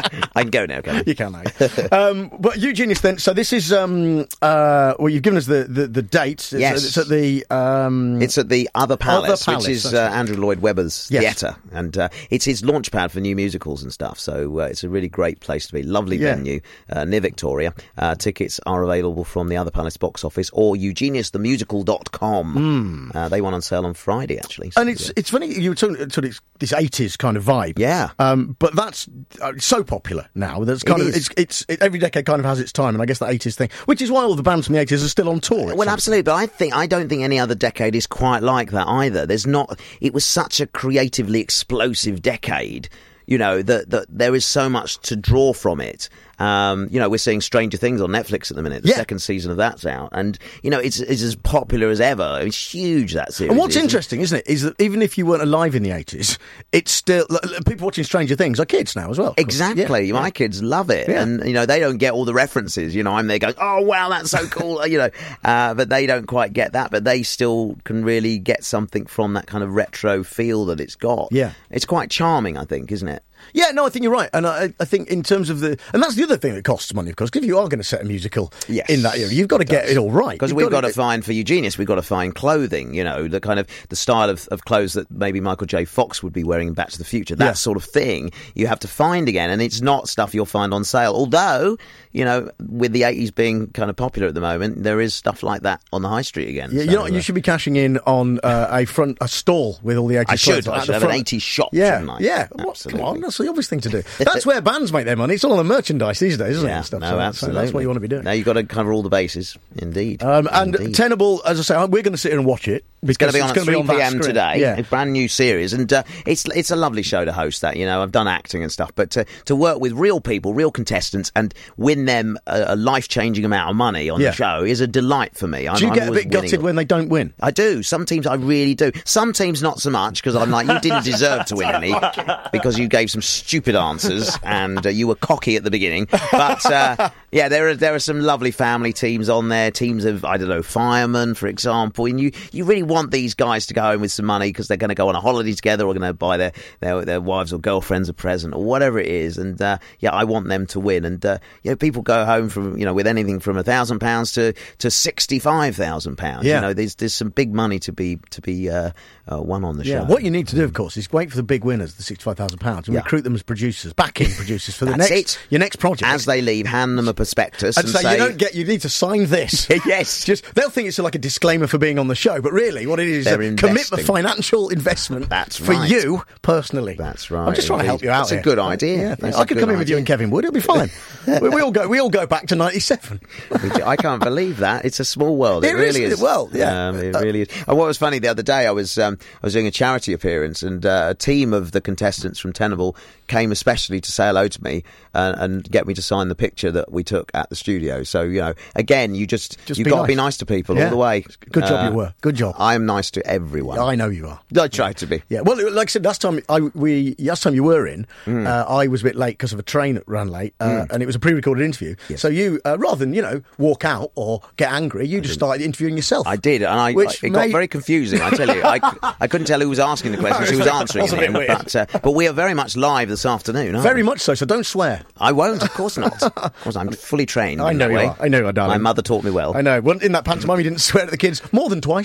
I can go now, can I? You can now. um, but Eugenius, then. So this is um, uh, well, you've given us the the, the dates. It's, Yes. it's at the um, It's at the Other Palace, Palace, which is that's uh, right. Andrew Lloyd Webber's Yes. theatre, and uh, it's his launch pad for new musicals and stuff. So uh, it's a really great place to be. Lovely Yeah. venue uh, near Victoria. Uh, tickets are available from the Other Palace box office or eugenius the musical dot com. Uh, they went on sale on Friday, actually. So, Hmm. And it's it's funny you were talking sort of this eighties kind of vibe. Yeah. Um, but that's uh, so popular now. That's kind It of is. it's it's it, every decade kind of has its time, and I guess the eighties thing, which is why all the bands from the eighties are still on tour. Well, absolutely, but I think I don't think any other decade is quite like that either. There's not. It was such a creatively explosive decade, you know, that that there is so much to draw from it. Um, you know, we're seeing Stranger Things on Netflix at the minute. The Yeah. second season of that's out, and you know, it's it's as popular as ever. It's huge, that series. And what's is. interesting, isn't it, is that even if you weren't alive in the eighties, it's still like, people watching Stranger Things are kids now as well. Exactly. Yeah. My kids love it. Yeah. And, you know, they don't get all the references. You know, I'm there going, oh, wow, that's so cool. you know, uh, but they don't quite get that. But they still can really get something from that kind of retro feel that it's got. Yeah. It's quite charming, I think, isn't it? Yeah, no, I think you're right, and I, I think in terms of the, and that's the other thing that costs money, of course. Because if you are going to set a musical Yes. in that era, you've got to get it all right. Because You've we've got to get- find, for Eugenius, we've got to find clothing, you know, the kind of, the style of, of clothes that maybe Michael J. Fox would be wearing in Back to the Future. That Yeah. sort of thing you have to find again, and it's not stuff you'll find on sale. Although, you know, with the eighties being kind of popular at the moment, there is stuff like that on the high street again. Yeah, So, you know, uh, you should be cashing in on uh, a front a stall with all the eighties. I should. clothes I at should the have an front. eighties shop, Yeah, shouldn't I? yeah. What, come Absolutely. on, that's the obvious thing to do. That's where bands make their money. It's all on the merchandise these days, isn't it? Yeah, and stuff. no, so, so absolutely. that's what you want to be doing. Now you've got to cover all the bases, indeed. Um, and Indeed. Tenable, as I say, we're going to sit here and watch it. It's going to be on because at gonna three that p.m. screen. today. Yeah. A brand new series, and uh, it's it's a lovely show to host. That, you know, I've done acting and stuff, but to to work with real people, real contestants, and win them a, a life changing amount of money on Yeah. the show is a delight for me. I'm, Do you I'm get a always bit gutted winning. when they don't win? I do. Some teams I really do. Some teams not so much, because I'm like, you didn't deserve to win any because you gave some stupid answers and uh, you were cocky at the beginning. But uh, yeah, there are there are some lovely family teams on there. Teams of, I don't know, firemen, for example. And you, you really want these guys to go home with some money because they're going to go on a holiday together, or going to buy their, their their wives or girlfriends a present or whatever it is. And uh, yeah, I want them to win. And uh, you know, people go home from, you know, with anything from a thousand pounds to to sixty five thousand pounds. Yeah. You know, there's there's some big money to be to be uh, uh, won on the Yeah, show. what you need to do, of course, is wait for the big winners, the sixty-five thousand pounds, and Yeah. recruit them as producers, backing producers for the That's next it. your next project. As they leave, hand them a prospectus and and, say, say, you don't get, you need to sign this. yes. Just they'll think it's like a disclaimer for being on the show, but really, what it is is They're a investing. commitment, financial investment. That's for right. you personally. That's right. I'm just trying to help indeed. you out. That's a here. good idea. Yeah, That's I a could good come in with you idea. and Kevin Wood. It'll be fine. we, we all go. We all go back to ninety-seven. I can't believe that. It's a small world. It, It really is, is. well, yeah. Um, it really is. And what was funny the other day, I was um, I was doing a charity appearance, and uh, a team of the contestants from Tenable came especially to say hello to me and, and get me to sign the picture that we took at the studio. So, you know, again, you just, Just you've be got to nice. be nice to people Yeah. all the way. Good job, Uh, you were. Good job. I am nice to everyone. I know you are. I try to be. Yeah, well, like I said, last time I we last time you were in, Mm. uh, I was a bit late because of a train that ran late, uh, Mm. and it was a pre-recorded interview. Yes. So you, uh, rather than you know walk out or get angry, you just started interviewing yourself. I did, and I, Which I- it got made- very confusing. I tell you, I, I couldn't tell who was asking the questions, who was answering That's a bit them. weird. But, uh, but we are very much live this afternoon. Aren't Very we? much so. So don't swear. I won't, of course not. Of course, I'm fully trained. I in know that you way. are. I know you are, darling. My mother taught me well. I know. Well, in that pantomime, you didn't swear at the kids more than twice.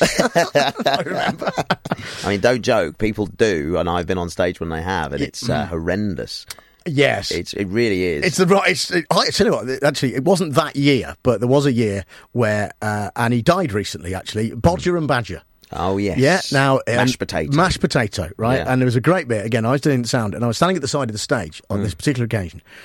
I remember. I mean, don't joke. People do, and I've been on stage when they have, and it's uh, horrendous. Yes. It's, it really is. It's the right. It's, it, I tell you what. Actually, it wasn't that year, but there was a year where, uh, and he died recently. Actually, Bodger and Badger. Oh, yes. Yeah, now... um, Mashed potato. Mashed potato, right? Yeah. And there was a great bit, again, I was doing the sound, and I was standing at the side of the stage on Mm. this particular occasion,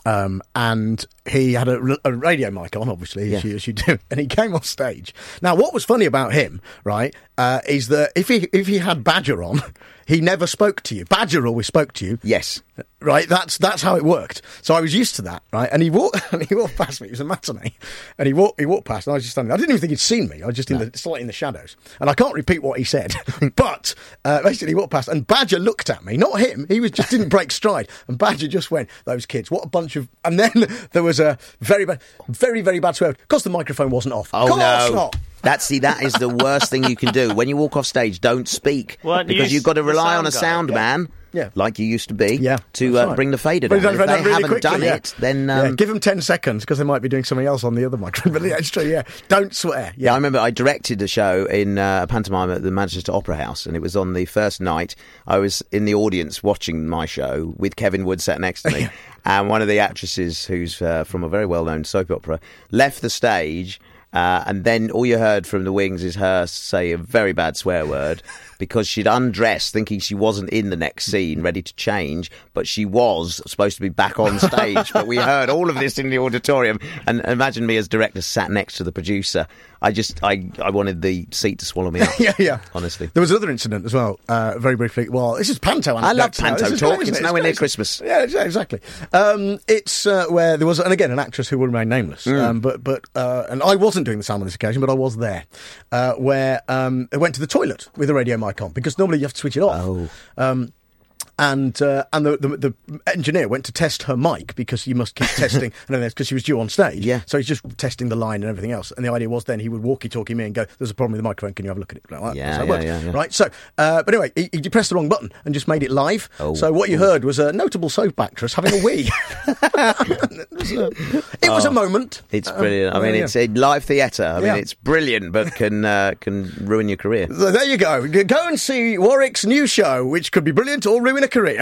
Um, and he had a, a radio mic on, obviously, Yeah. as, you, as you do, and he came off stage. Now, what was funny about him, right, uh, is that if he if he had Badger on, he never spoke to you. Badger always spoke to you. Yes. Right, that's that's how it worked. So I was used to that, right? And he walked, and he walked past me. It was a matinee, and he walked, he walked past, and I was just standing there. I didn't even think he'd seen me. I was just in No. the slightly in the shadows, and I can't repeat what he said. But uh, basically, he walked past, and Badger looked at me, not him. He was just didn't break stride, and Badger just went, "Those kids, what a bunch of." And then there was a very bad, very very bad swear because the microphone wasn't off. Oh, Course no. not. That's, see, that is the worst thing you can do. When you walk off stage, don't speak. Weren't because you you've got to the rely sound on a guy? sound Yeah. man, Yeah. like you used to be, Yeah, to that's uh, right. bring the fader But down. he's If done- they done really haven't quickly, done yeah. it, then... Yeah, Um, give them ten seconds because they might be doing something else on the other microphone. But yeah, it's true. Yeah, don't swear. Yeah, I remember I directed a show in uh, a pantomime at the Manchester Opera House, and it was on the first night. I was in the audience watching my show with Kevin Wood sat next to me, and one of the actresses, who's uh, from a very well-known soap opera, left the stage, uh, and then all you heard from the wings is her say a very bad swear word because she'd undressed thinking she wasn't in the next scene, ready to change, but she was supposed to be back on stage. But we heard all of this in the auditorium, and imagine me as director sat next to the producer. I just, I, I wanted the seat to swallow me up. yeah, yeah. Honestly. There was another incident as well, uh, very briefly. Well, this is panto. I love anecdotes now. panto This is talk. great, isn't It's it? nowhere near great. Christmas. Yeah, exa- exactly. Um, it's uh, where there was, and again, an actress who will remain nameless. Mm. Um, but, but, uh, and I wasn't doing the sound on this occasion, but I was there, uh, where um, I went to the toilet with a radio mic on because normally you have to switch it off. Oh. Um, And uh, and the, the the engineer went to test her mic because you must keep testing, and then because she was due on stage. Yeah. So he's just testing the line and everything else. And the idea was then he would walkie-talkie me and go, "There's a problem with the microphone. Can you have a look at it?" Like that. Yeah, That's how it yeah, works. yeah, yeah. Right. So, uh, but anyway, he, he pressed the wrong button and just made it live. Oh. So what you heard was a notable soap actress having a wee. it was, a, it was a Oh. moment. It's Um, brilliant. I mean, yeah. it's a live theatre. I mean, Yeah. it's brilliant, but can uh, can ruin your career. So there you go. Go and see Warwick's new show, which could be brilliant or ruin a career.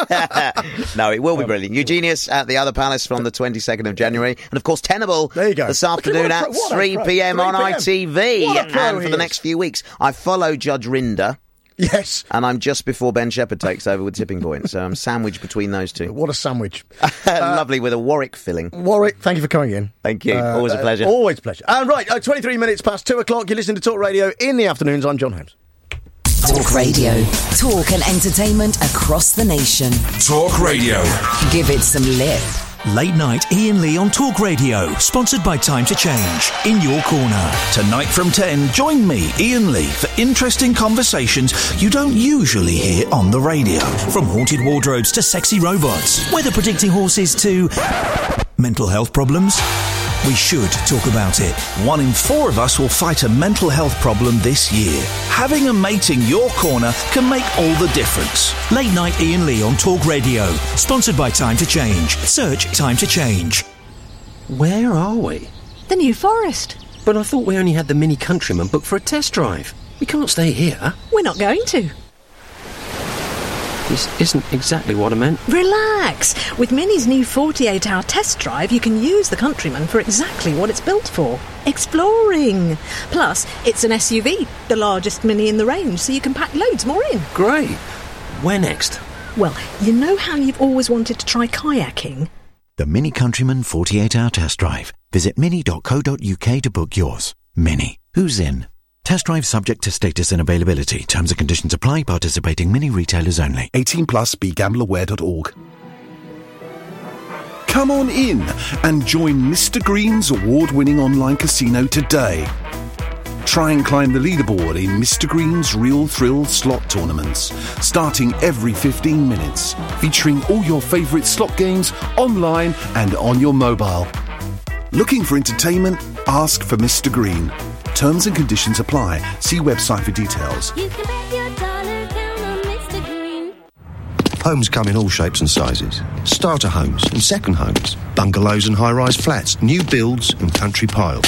No, it will be brilliant. Eugenius at the Other Palace from the twenty-second of January. And, of course, Tenable there you go. this afternoon What a at pro- what a three pro- p.m. on three I T V. What a pro And for he the is. next few weeks, I follow Judge Rinder. Yes. And I'm just before Ben Shepherd takes over with Tipping Point, so I'm sandwiched between those two. What a sandwich. Lovely, with a Warwick filling. Warwick, thank you for coming in. Thank you. Uh, Always a pleasure. Uh, always a pleasure. Uh, right, uh, twenty-three minutes past two o'clock. You're listening to Talk Radio in the afternoons. I'm John Holmes. Talk Radio. Talk and entertainment across the nation. Talk Radio. Give it some lip. Late Night Ian Lee on Talk Radio, sponsored by Time to Change, in your corner. Tonight from ten, join me, Ian Lee, for interesting conversations you don't usually hear on the radio. From haunted wardrobes to sexy robots, weather predicting horses to mental health problems. We should talk about it. One in four of us will fight a mental health problem this year. Having a mate in your corner can make all the difference. Late Night Ian Lee on Talk Radio, sponsored by Time to Change. Search Time to Change. Where are we? The New Forest. But I thought we only had the Mini Countryman booked for a test drive. We can't stay here. We're not going to. This isn't exactly what I meant. Relax. With Mini's new forty-eight hour test drive, you can use the Countryman for exactly what it's built for. Exploring. Plus, it's an S U V, the largest Mini in the range, so you can pack loads more in. Great. Where next? Well, you know how you've always wanted to try kayaking? The Mini Countryman forty-eight hour test drive. Visit mini dot co dot uk to book yours. Mini. Who's in? Test drive subject to status and availability. Terms and conditions apply. Participating Mini retailers only. eighteen plus, be gamble aware dot org. Come on in and join Mister Green's award-winning online casino today. Try and climb the leaderboard in Mister Green's Real Thrill slot tournaments, starting every fifteen minutes, featuring all your favourite slot games online and on your mobile. Looking for entertainment? Ask for Mister Green. Terms and conditions apply. See website for details. You can bet your dollar down on Mister Green. Homes come in all shapes and sizes. Starter homes and second homes. Bungalows and high-rise flats. New builds and country piles.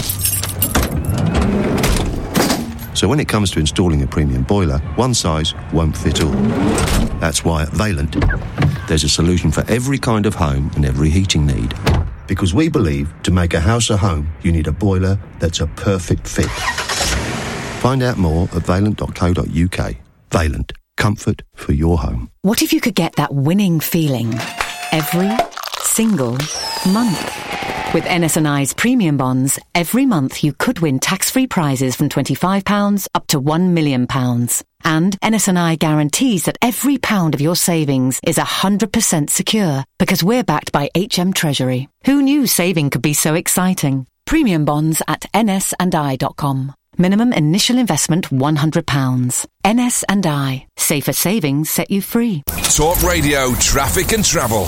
So when it comes to installing a premium boiler, one size won't fit all. That's why at Vaillant, there's a solution for every kind of home and every heating need. Because we believe to make a house a home, you need a boiler that's a perfect fit. Find out more at vaillant dot co dot uk. Vaillant. Comfort for your home. What if you could get that winning feeling every single month. With N S and I's premium bonds, every month you could win tax-free prizes from twenty-five pounds up to one million pounds. And N S and I guarantees that every pound of your savings is one hundred percent secure because we're backed by H M Treasury. Who knew saving could be so exciting? Premium bonds at N S and I dot com. Minimum initial investment one hundred pounds. N S and I. Safer savings set you free. Talk Radio Traffic and Travel.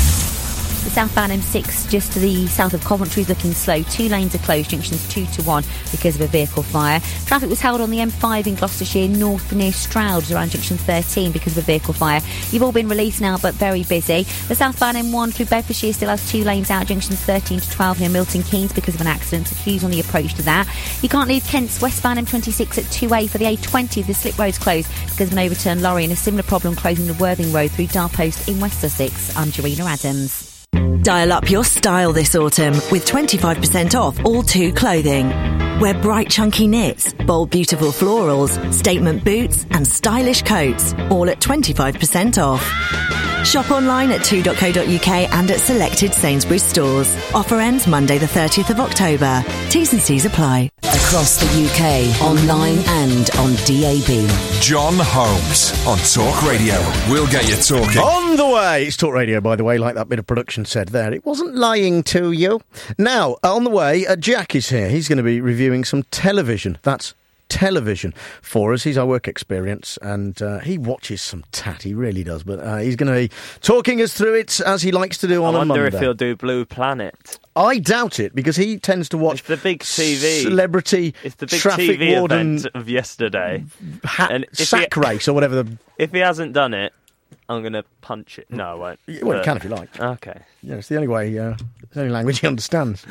The southbound M six just to the south of Coventry is looking slow. Two lanes are closed, junctions two to one because of a vehicle fire. Traffic was held on the M five in Gloucestershire north near Stroud around junction thirteen because of a vehicle fire. You've all been released now but very busy. The southbound M one through Bedfordshire still has two lanes out, junctions thirteen to twelve near Milton Keynes because of an accident. So queues on the approach to that. You can't leave Kent's westbound M twenty-six at two A for the A twenty. The slip road's closed because of an overturned lorry, and a similar problem closing the Worthing Road through Darpost in West Sussex. I'm Jarina Adams. Dial up your style this autumn with twenty-five percent off all two clothing. Wear bright chunky knits, bold beautiful florals, statement boots and stylish coats, all at twenty-five percent off. Shop online at two dot co dot uk and at selected Sainsbury's stores. Offer ends Monday the thirtieth of October. T's and C's apply. Across the U K, online and on D A B. John Holmes on Talk Radio. We'll get you talking. On the way. It's Talk Radio, by the way, like that bit of production said there. It wasn't lying to you. Now, on the way, uh, Jack is here. He's going to be reviewing some television. That's television for us. He's our work experience, and uh, he watches some tat. He really does. But uh, he's going to be talking us through it as he likes to do on I a Monday. wonder if he'll do Blue Planet. I doubt it, because he tends to watch it's the big T V celebrity it's the big traffic T V warden event of yesterday. Ha- and sack he, race or whatever. The if he hasn't done it, I'm going to punch it. No, I won't. Well, you can if you like. Okay. Yeah, it's the only way. Uh, it's the only language he understands.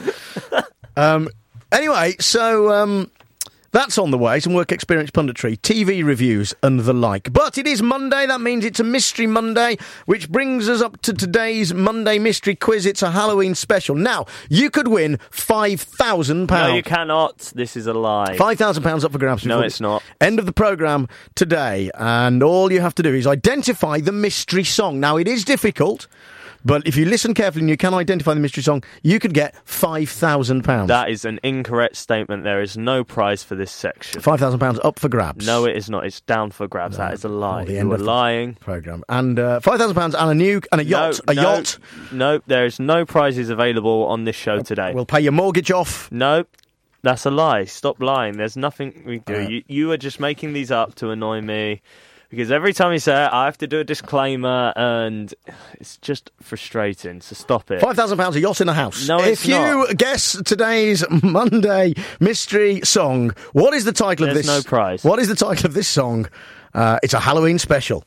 um, anyway, so. Um, That's on the way, some work experience punditry, T V reviews and the like. But it is Monday, that means it's a Mystery Monday, which brings us up to today's Monday Mystery Quiz. It's a Halloween special. Now, you could win five thousand pounds. No, you cannot. This is a lie. five thousand pounds up for grabs. No, it's not. End of the programme today, and all you have to do is identify the mystery song. Now, it is difficult, but if you listen carefully and you can identify the mystery song, you could get five thousand pounds. That is an incorrect statement. There is no prize for this section. five thousand pounds up for grabs. No, it is not. It's down for grabs. No. That is a lie. Oh, you are lying. Programme. And uh, five thousand pounds and a nuke and a yacht. No, a no, yacht. No, there is no prizes available on this show today. We'll pay your mortgage off. No, that's a lie. Stop lying. There's nothing we do. Uh, you, you are just making these up to annoy me. Because every time you say it, I have to do a disclaimer, and it's just frustrating, so stop it. five thousand pounds a yacht in a house. No, it's If you not. guess today's Monday mystery song, what is the title There's of this? no prize. What is the title of this song? Uh, it's a Halloween special.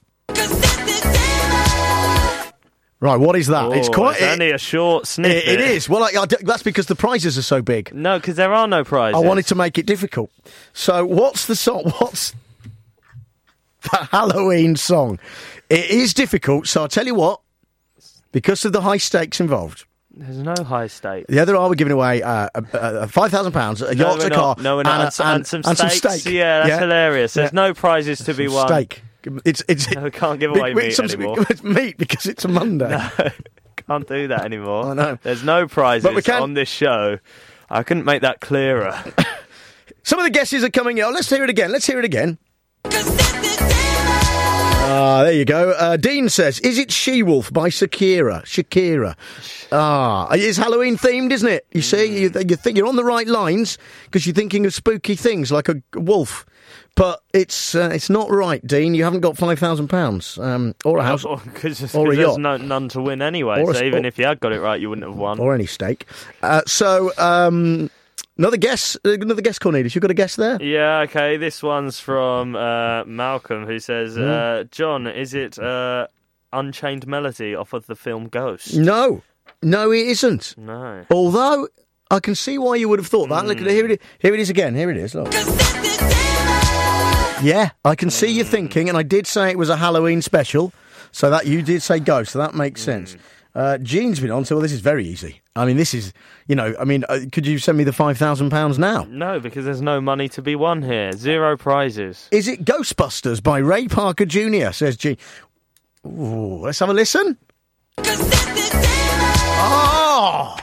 Right, what is that? Oh, it's quite. It's it, only a short snippet. It, it is. Well, I, I, that's because the prizes are so big. No, because there are no prizes. I wanted to make it difficult. So, what's the song? What's the Halloween song? It is difficult, so I'll tell you what, because of the high stakes involved. There's no high stakes. Yeah, there are. We're giving away uh, uh, uh, five thousand pounds, a no, yacht, a car, no, we're not. and, And, and, and, some, and some steaks. steak. Yeah, that's yeah. hilarious. There's yeah. no prizes to be some won. Steak. It's it's. No, we can't give away meat some, anymore. It's meat because it's a Monday. No, can't do that anymore. I know. There's no prizes But we can... on this show. I couldn't make that clearer. Some of the guesses are coming in. Oh, let's hear it again. Let's hear it again. Ah, there you go. Uh, Dean says, is it She-Wolf by Shakira? Shakira. Ah, it's Halloween themed, isn't it? You see, you, you think you're on the right lines because you're thinking of spooky things like a wolf. But it's uh, it's not right, Dean. You haven't got five thousand pounds um, or a house or, cause, or cause a yacht. There's no, none to win anyway, Or so a, even or, if you had got it right, you wouldn't have won. Or any steak. Uh, so, um, another guess, another guess, Cornelius. You got a guess there? Yeah, okay. This one's from uh, Malcolm, who says, Mm. uh, John, is it uh, Unchained Melody off of the film Ghost? No. No, it isn't. No. Although, I can see why you would have thought that. Mm. Look, here it is. Here it is again. Here it is. Look. Yeah, I can see you thinking, and I did say it was a Halloween special, so that you did say Ghost, so that makes sense. Uh, Jean's been on, so well, this is very easy. I mean, this is, you know, I mean, uh, could you send me the five thousand pounds now? No, because there's no money to be won here. Zero prizes. Is it Ghostbusters by Ray Parker Junior, says Jean. Ooh, let's have a listen. Oh!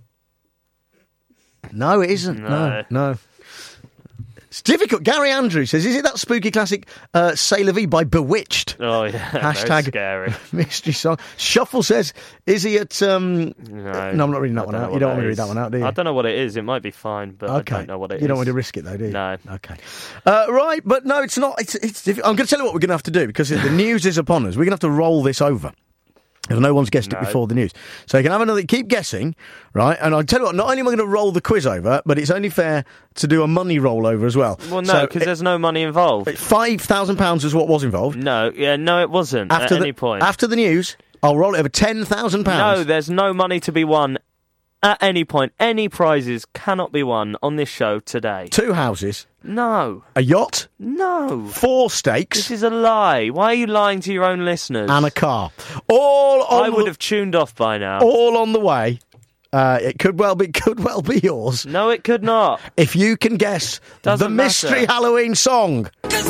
No, it isn't. No, No. no. It's difficult. Gary Andrews says, is it that spooky classic uh, C'est la Vie by Bewitched? Oh, yeah. Hashtag Very scary. mystery song. Shuffle says, is he at... Um... No, No, I'm not reading that I one don't know out. what You don't that want me to read is. that one out, do you? I don't know what it is. It might be fine, but Okay. I don't know what it is. You don't want to risk it, though, do you? No. Okay. Uh, right, but no, it's not. It's, it's difficult. I'm going to tell you what we're going to have to do, because the news is upon us. We're going to have to roll this over. Because no one's guessed No. it before the news. So you can have another, keep guessing, right? And I'll tell you what, not only am I going to roll the quiz over, but it's only fair to do a money roll over as well. Well, no, So because it- there's no money involved. five thousand pounds is what was involved. No, yeah, no, it wasn't After at the, any point. After the news, I'll roll it over ten thousand pounds. No, there's no money to be won at any point. Any prizes cannot be won on this show today. Two houses, No. a yacht, No. four steaks, This is a lie. Why are you lying to your own listeners? and a car. All on I would the, have tuned off by now. all on the way. Uh, it could well be could well be yours No, it could not. if you can guess Doesn't the mystery matter. Halloween song.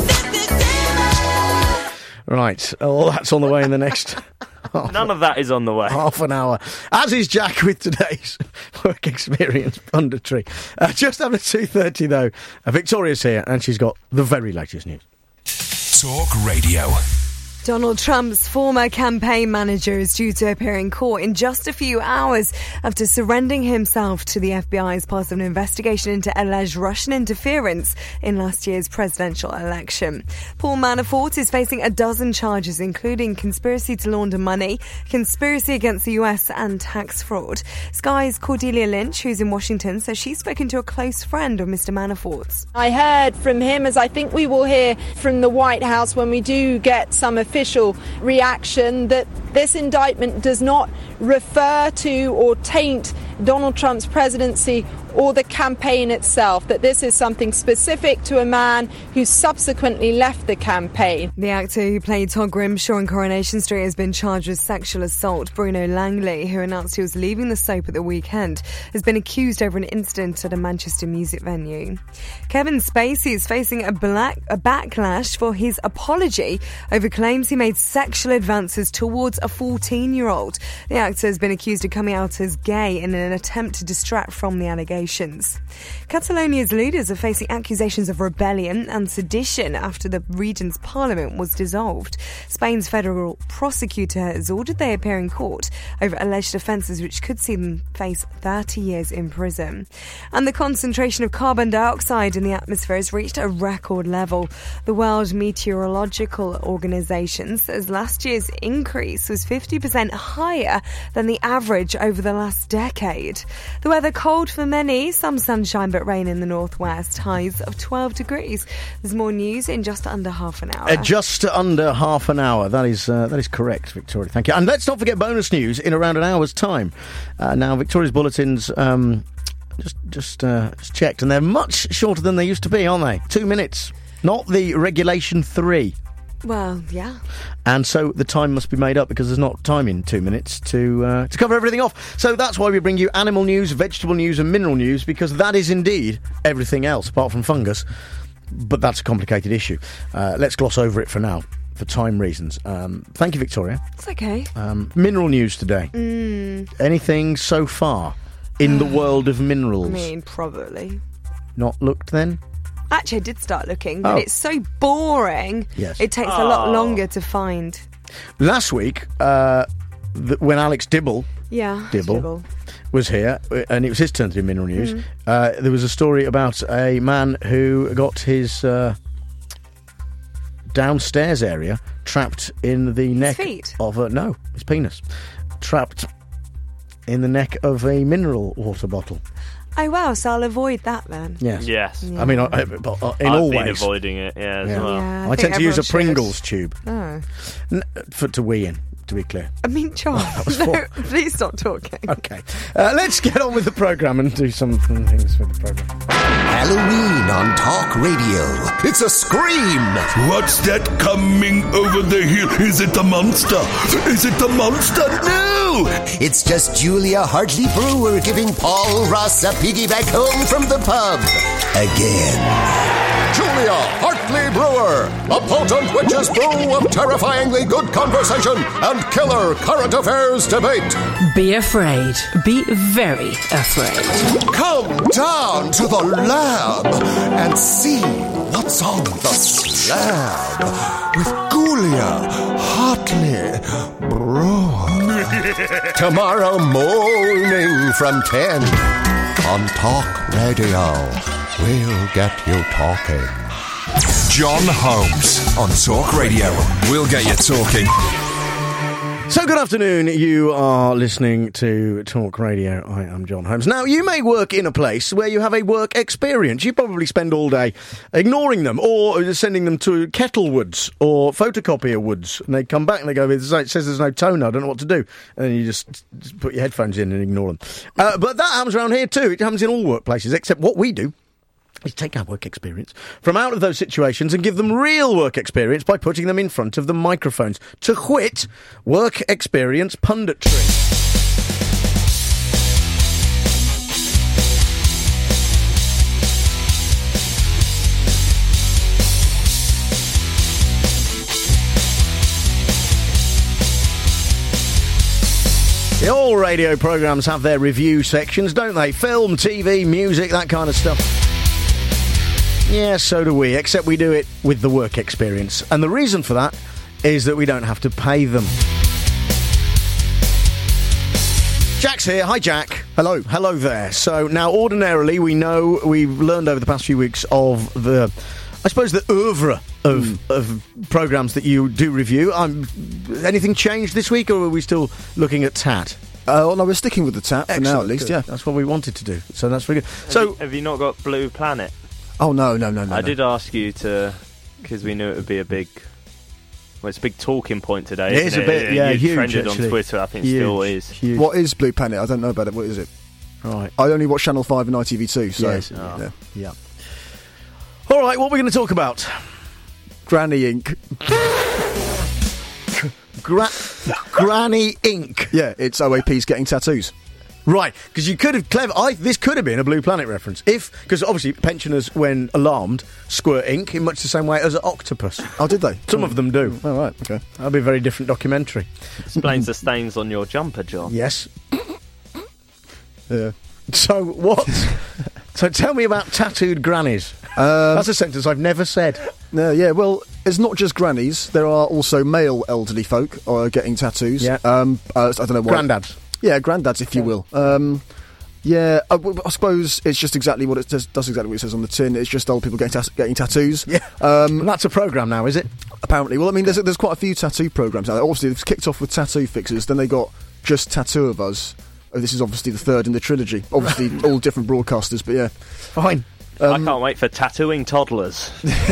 Right, oh, that's on the way in the next None of that is on the way. half an hour. As is Jack with today's work experience punditry. Uh, just after two thirty, though, uh, Victoria's here, and she's got the very latest news. Talk Radio. Donald Trump's former campaign manager is due to appear in court in just a few hours after surrendering himself to the F B I as part of an investigation into alleged Russian interference in last year's presidential election. Paul Manafort is facing a dozen charges, including conspiracy to launder money, conspiracy against the U S and tax fraud. Sky's Cordelia Lynch, who's in Washington, says she's spoken to a close friend of Mister Manafort's. I heard from him, as I think we will hear from the White House when we do get some official reaction, that this indictment does not refer to or taint Donald Trump's presidency or the campaign itself, that this is something specific to a man who subsequently left the campaign. The actor who played Todd Grimshaw in Coronation Street has been charged with sexual assault. Bruno Langley, who announced he was leaving the soap at the weekend, has been accused over an incident at a Manchester music venue. Kevin Spacey is facing a, black, a backlash for his apology over claims he made sexual advances towards a fourteen-year-old. The actor has been accused of coming out as gay in an attempt to distract from the allegations. Catalonia's leaders are facing accusations of rebellion and sedition after the region's parliament was dissolved. Spain's federal prosecutor has ordered they appear in court over alleged offences which could see them face thirty years in prison. And the concentration of carbon dioxide in the atmosphere has reached a record level. The World Meteorological Organization says last year's increase was fifty percent higher than the average over the last decade. The weather cold for many, some sunshine but rain in the northwest, highs of twelve degrees. There's more news in just under half an hour. Uh, just under half an hour. That is uh, that is correct, Victoria. Thank you. And let's not forget bonus news in around an hour's time. Uh, now, Victoria's bulletins um, just just, uh, just checked, and they're much shorter than they used to be, aren't they? Two minutes, not the regulation three. Well, yeah. And so the time must be made up because there's not time in two minutes to uh, to cover everything off. So that's why we bring you animal news, vegetable news and mineral news, because that is indeed everything else apart from fungus. But that's a complicated issue. Uh, let's gloss over it for now, for time reasons. Um, thank you, Victoria. It's okay. Um, mineral news today. Mm, Anything so far in the world of I minerals? mean, probably. Not looked then? Actually, I did start looking, but Oh. it's so boring. Yes. It takes a lot Oh. longer to find. Last week, uh, th- when Alex Dibble, Yeah. Dibble. was here, uh, and it was his turn to do mineral news, Mhm. uh, there was a story about a man who got his uh, downstairs area trapped in the neck feet? of a... No, his penis. Trapped in the neck of a mineral water bottle. Oh, wow, so I'll avoid that then. Yes. Yes. I mean, I, I, but, uh, in I've all been ways. avoiding it, yeah, as Yeah. well. Yeah, I I, think tend to use a everyone should. Pringles tube. Oh. N- for to wee in, to be clear. I mean, John, was no, for- please stop talking. Okay. Uh, let's get on with the programme and do some fun things for the programme. Halloween on Talk Radio. It's a scream. What's that coming over the hill? Is it the monster? Is it the monster? No! It's just Julia Hartley Brewer giving Paul Ross a piggyback home from the pub. Again. Goulia Hartley Brewer, a potent witch's brew of terrifyingly good conversation and killer current affairs debate. Be afraid. Be very afraid. Come down to the lab and see what's on the slab with Goulia Hartley Brewer. Tomorrow morning from ten on Talk Radio. We'll get you talking. John Holmes on Talk Radio. We'll get you talking. So good afternoon, you are listening to Talk Radio. I am John Holmes. Now, you may work in a place where you have a work experience. You probably spend all day ignoring them or sending them to Kettlewoods or Photocopier Woods, and they come back and they go, it says there's no toner, I don't know what to do. And then you just, just put your headphones in and ignore them. Uh, but that happens around here too. It happens in all workplaces, except what we do is take our work experience from out of those situations and give them real work experience by putting them in front of the microphones. To wit, work experience punditry. All radio programmes have their review sections, don't they? Film, T V, music, that kind of stuff. Yeah, so do we, except we do it with the work experience. And the reason for that is that we don't have to pay them. Jack's here. Hi, Jack. Hello. Hello there. So now, ordinarily, we know, we've learned over the past few weeks of the, I suppose, the oeuvre of, mm. of programmes that you do review. Um, anything changed this week, or are we still looking at Tat? Uh, well, no, we're sticking with the Tat for now, at least, good. yeah. That's what we wanted to do, so that's very good. Have So, you, have you not got Blue Planet? Oh, no, no, no, no. I no. did ask you to, because we knew it would be a big, well, it's a big talking point today. It is isn't a bit, yeah, you huge, trended actually. on Twitter, I think Huge, still is. huge. What is Blue Planet? I don't know about it. What is it? Right. I only watch Channel five and I T V two, so... Yes, Oh. yeah. Yeah. All right, what are we going to talk about? Granny Ink. Gra- Granny Ink. Yeah, it's O A P's getting tattoos. Right, because you could have clever. I this could have been a Blue Planet reference if, because obviously pensioners, when alarmed, squirt ink in much the same way as an octopus. Oh, did they? Some of them do. Oh, right, okay. That'll be a very different documentary. Explains the stains on your jumper, John. Yes. Yeah. So what? So tell me about tattooed grannies. Um, That's a sentence I've never said. No, yeah, well, it's not just grannies. There are also male elderly folk uh, getting tattoos. Yeah. Um, uh, I don't know what. Granddads. Yeah, granddads, if you will. Um, yeah, I, I suppose it's just exactly what it does, does exactly what it says on the tin. It's just old people getting, ta- getting tattoos. Yeah. Um, And that's a programme now, is it? apparently. Well, I mean, there's, there's quite a few tattoo programmes out there. Obviously, it's kicked off with Tattoo Fixers, then they got Just Tattoo of Us. Oh, this is obviously the third in the trilogy. Obviously, all different broadcasters, but yeah. Fine. Um, I can't wait for tattooing toddlers.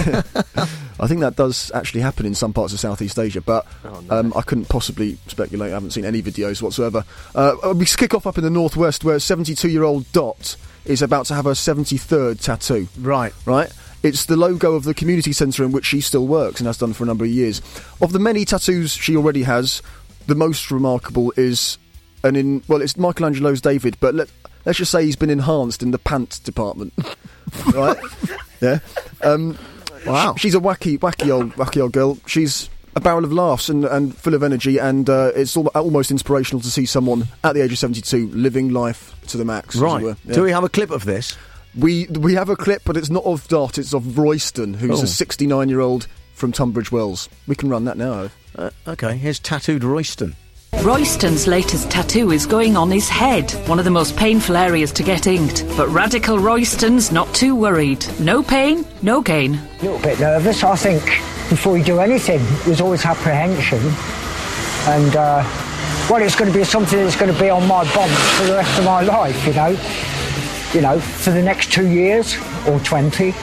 I think that does actually happen in some parts of Southeast Asia, but Oh, no. um, I couldn't possibly speculate. I haven't seen any videos whatsoever. Uh, we kick off up in the northwest where seventy-two-year-old Dot is about to have her seventy-third tattoo. Right. Right? It's the logo of the community centre in which she still works and has done for a number of years. Of the many tattoos she already has, the most remarkable is an in well, it's Michelangelo's David, but let, let's just say he's been enhanced in the pants department. Right? Yeah. Um, Wow. She's a wacky, wacky old, wacky old girl. She's a barrel of laughs and, and full of energy, and uh, it's al- almost inspirational to see someone at the age of seventy-two living life to the max. as it Right. were. Yeah. Do we have a clip of this? We we have a clip, but it's not of Dot. It's of Royston, who's Oh. a sixty-nine-year-old from Tunbridge Wells. We can run that now. Uh, okay, here's Tattooed Royston. Royston's latest tattoo is going on his head, one of the most painful areas to get inked. But Radical Royston's not too worried. No pain, no gain. A little bit nervous. I think before you do anything, there's always apprehension. And, uh, well, it's going to be something that's going to be on my bump for the rest of my life, you know. You know, for the next two years or twenty.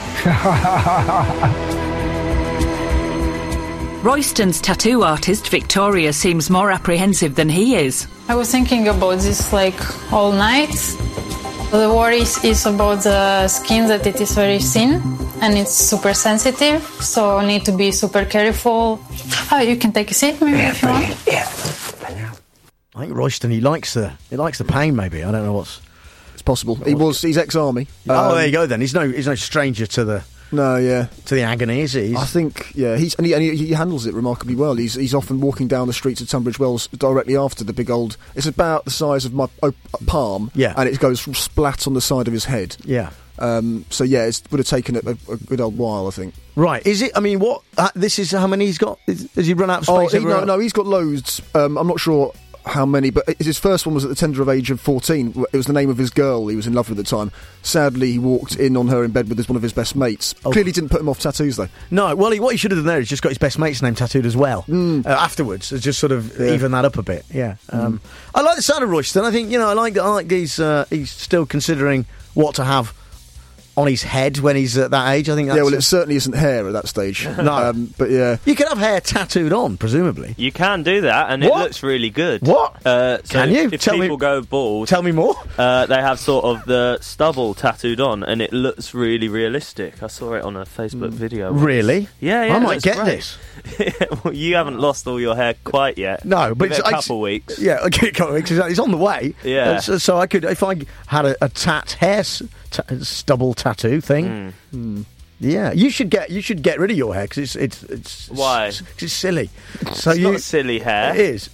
Royston's tattoo artist, Victoria, seems more apprehensive than he is. I was thinking about this like all night. The worry is, is about the skin, that it is very thin and it's super sensitive, so need to be super careful. Oh, you can take a seat maybe if you want. Yeah. I think Royston, he likes the he likes the pain. Maybe I don't know what's. It's possible. He was. He's ex-army. Oh, Um, there you go. Then he's no he's no stranger to the No, yeah. to the agony, is he? I think, yeah, he's and, he, and he, he handles it remarkably well. He's he's often walking down the streets of Tunbridge Wells directly after the big old. It's about the size of my oh, palm, Yeah. and it goes splat on the side of his head. Yeah. Um, so yeah, it would have taken a, a, a good old while, I think. Right, is it? I mean, what? Uh, this is how many he's got? Is, has he run out of space? Oh, he, everywhere? no, no, he's got loads. Um, I'm not sure how many, but his first one was at the tender of age of fourteen. It was the name of his girl he was in love with at the time. Sadly, he walked in on her in bed with his, one of his best mates. Oh. Clearly didn't put him off tattoos, though. No, well, he, what he should have done there is just got his best mate's name tattooed as well. Mm. Uh, afterwards, it's just sort of Yeah. even that up a bit. Yeah, um, I like the sound of Royston. I think you know, I like I like he's uh, he's still considering what to have on his head when he's at that age. I think that's Yeah, well, a- it certainly isn't hair at that stage. No. um, but yeah. You can have hair tattooed on, presumably. You can do that, and What? it looks really good. What? Uh, so Can you? If Tell me- people go bald, Tell me more. uh, they have sort of the stubble tattooed on, and it looks really realistic. I saw it on a Facebook video. once. Really? Yeah, yeah. I it might looks get great. this. Well, you haven't lost all your hair quite yet. No, but Give it it's- a I- couple of weeks. Yeah, okay, a couple of weeks. Exactly. It's on the way. Yeah. Uh, so, so I could, if I had a, a tat hair s- ta- stubble tattoo thing. Mm. Yeah, you should get you should get rid of your hair because it's it's it's Why? It's, it's silly. So It's you not silly hair. It is.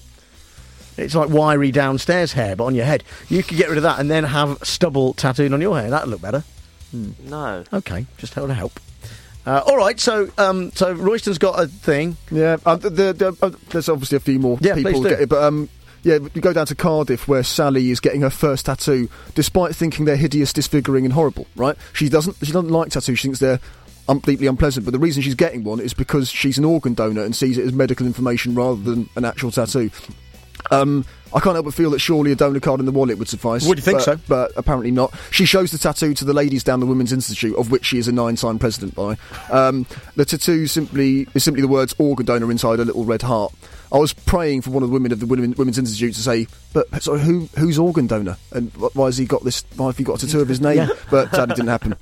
It's like wiry downstairs hair, but on your head. You could get rid of that and then have stubble tattooed on your hair. That'd look better. No. Okay, just held to help. Uh, all right, so um, so Royston's got a thing. Yeah, uh, the, the, the, uh, there's obviously a few more Yeah, people please do. get it, but um, yeah, you go down to Cardiff where Sally is getting her first tattoo, despite thinking they're hideous, disfiguring, and horrible. Right? She doesn't. She doesn't like tattoos. She thinks they're um, deeply unpleasant. But the reason she's getting one is because she's an organ donor and sees it as medical information rather than an actual tattoo. Um, I can't help but feel that surely a donor card in the wallet would suffice. Would you think but, so? But apparently not. She shows the tattoo to the ladies down the Women's Institute, of which she is a nine-time president by. Um, the tattoo simply is simply the words organ donor inside a little red heart. I was praying for one of the women of the Women, Women's Institute to say, but sorry, who who's organ donor? And wh- why has he got this? Why have he got a tattoo of his name? Yeah. But sadly didn't happen.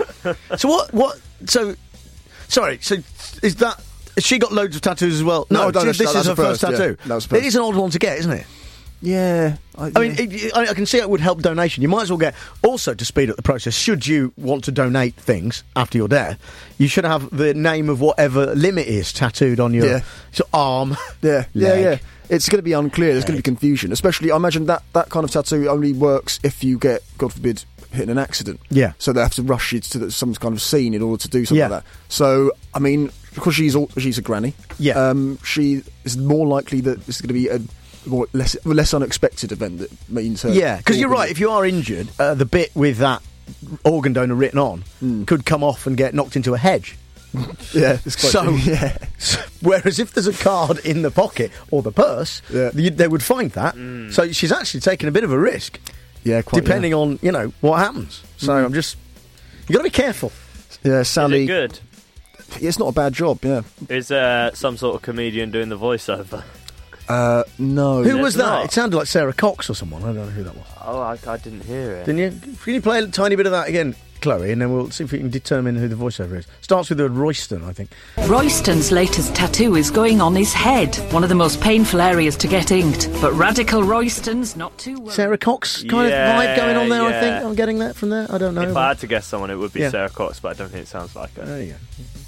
So what? What? So, sorry. So is that? Has she got loads of tattoos as well? No, no, this no, is that's her the first, first, yeah. tattoo. That was the It first. is an odd one to get, isn't it? Yeah. I, I mean, it, I, I can see it would help donation. You might as well get, also to speed up the process, should you want to donate things after your death, you should have the name of whatever limit is tattooed on your Yeah. so arm. Yeah, yeah, leg. yeah. It's going to be unclear. There's going to be confusion. Especially, I imagine that that kind of tattoo only works if you get, God forbid, hit in an accident. Yeah. So they have to rush you to the, some kind of scene in order to do something Yeah. like that. So, I mean, because she's all, she's a granny. Yeah. Um, she is more likely that this is going to be a more less less unexpected event that means her. Yeah, because you're organ- right. If you are injured, uh, the bit with that organ donor written on could come off and get knocked into a hedge. Yeah, it's quite So, yeah. whereas if there's a card in the pocket or the purse, Yeah. you, they would find that. So she's actually taking a bit of a risk, Yeah, quite. depending on you know what happens. So I'm just you got to be careful. Yeah, Is Sally. it good? Yeah, it's not a bad job. Yeah. Is there some sort of comedian doing the voiceover? Uh, no. Who There's was that? not. It sounded like Sarah Cox or someone. I don't know who that was. Oh, I, I didn't hear it. Didn't you? Can you play a tiny bit of that again, Chloe, and then we'll see if we can determine who the voiceover is. Starts with the Royston, I think. Royston's latest tattoo is going on his head, one of the most painful areas to get inked. But radical Royston's not too worried. Sarah Cox kind Yeah, of vibe going on there, I think. yeah. I'm getting that from there. I don't know. If I had to guess someone, it would be Yeah. Sarah Cox, but I don't think it sounds like her. There you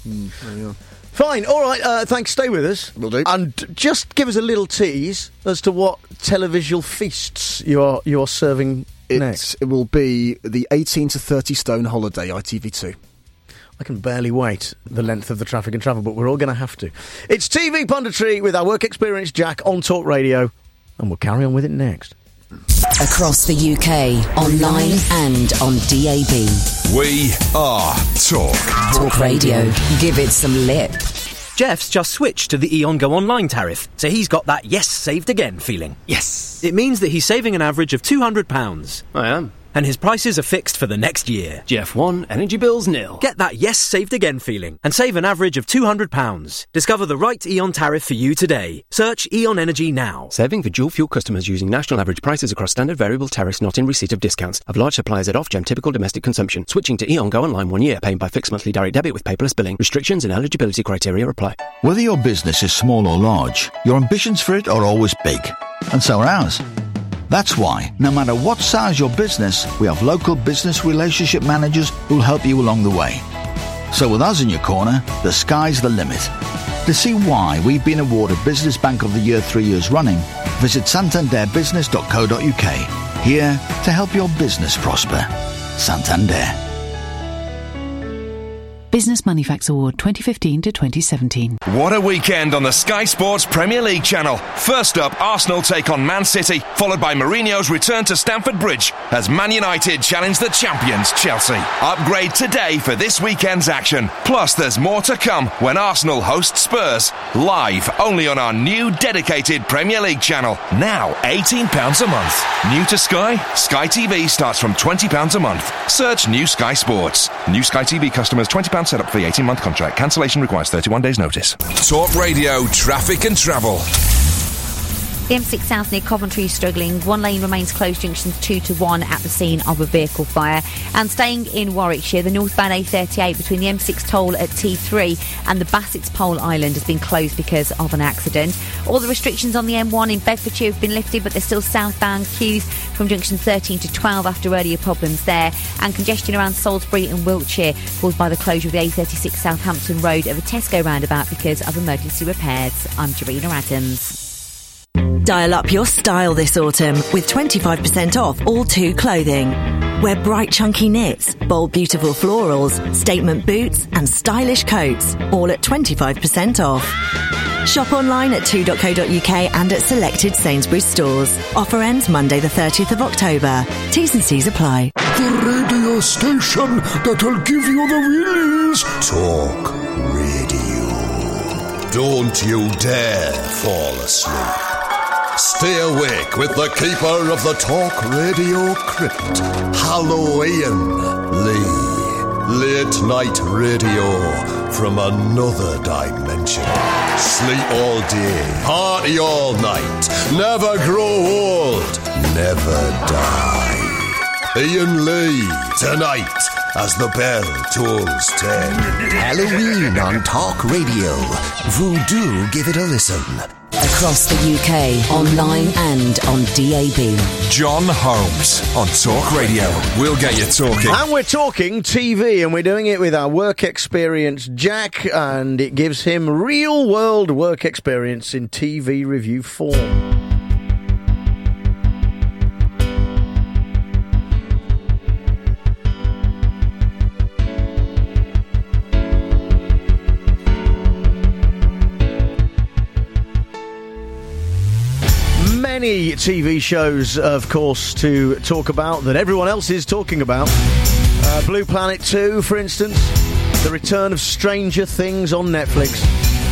go. Fine, all right, uh, thanks, stay with us. Will do. And just give us a little tease as to what televisual feasts you are, you are serving It, next. it will be the eighteen to thirty stone holiday, I T V two. I can barely wait the length of the traffic and travel, but we're all going to have to. It's T V Punditry with our work experience Jack on Talk Radio, and we'll carry on with it next. Across the U K, online and on D A B. We are Talk. Talk Radio. Give it some lip. Jeff's just switched to the Eon Go Online tariff, so he's got that yes, saved again feeling. Yes! It means that he's saving an average of two hundred pounds. I am. And his prices are fixed for the next year. Jeff one, energy bills nil. Get that yes, saved again feeling and save an average of two hundred pounds. Discover the right Eon tariff for you today. Search Eon Energy now. Saving for dual fuel customers using national average prices across standard variable tariffs not in receipt of discounts. Of large suppliers at Ofgem typical domestic consumption. Switching to Eon Go Online one year. Paying by fixed monthly direct debit with paperless billing. Restrictions and eligibility criteria apply. Whether your business is small or large, your ambitions for it are always big. And so are ours. That's why, no matter what size your business, we have local business relationship managers who'll help you along the way. So with us in your corner, the sky's the limit. To see why we've been awarded Business Bank of the Year three years running, visit santander business dot co dot uk. Here to help your business prosper. Santander. Business Moneyfacts Award twenty fifteen to twenty seventeen. What a weekend on the Sky Sports Premier League channel. First up, Arsenal take on Man City, followed by Mourinho's return to Stamford Bridge as Man United challenge the champions Chelsea. Upgrade today for this weekend's action. Plus, there's more to come when Arsenal host Spurs. Live only on our new dedicated Premier League channel. Now eighteen pounds a month. New to Sky? Sky T V starts from twenty pounds a month. Search New Sky Sports. New Sky T V customers twenty pounds set up for the eighteen-month contract. Cancellation requires thirty-one days notice. Talk Radio, traffic and travel. The M six South near Coventry is struggling. One lane remains closed, junctions two to one at the scene of a vehicle fire. And staying in Warwickshire, the northbound A thirty-eight between the M six toll at T three and the Bassett's Pole Island has been closed because of an accident. All the restrictions on the M one in Bedfordshire have been lifted, but there's still southbound queues from junction thirteen to twelve after earlier problems there. And congestion around Salisbury and Wiltshire caused by the closure of the A thirty-six Southampton Road of a Tesco roundabout because of emergency repairs. I'm Jarina Adams. Dial up your style this autumn with twenty-five percent off all two clothing. Wear bright chunky knits, bold beautiful florals, statement boots and stylish coats, all at twenty-five percent off. Shop online at two dot co dot uk and at selected Sainsbury's stores. Offer ends Monday the thirtieth of October. T's and C's apply. The radio station that'll give you the willies. Talk Radio. Don't you dare fall asleep. Stay awake with the keeper of the Talk Radio crypt, Halloween Lee. Late night radio from another dimension. Sleep all day, party all night, never grow old, never die. Ian Lee, tonight, as the bell tolls ten. Halloween on Talk Radio. Voodoo, give it a listen. Across the U K, online and on D A B. John Holmes on Talk Radio. We'll get you talking. And we're talking T V, and we're doing it with our work experience, Jack, and it gives him real-world work experience in T V review form. Many T V shows, of course, to talk about that everyone else is talking about. Uh, Blue Planet two, for instance. The return of Stranger Things on Netflix.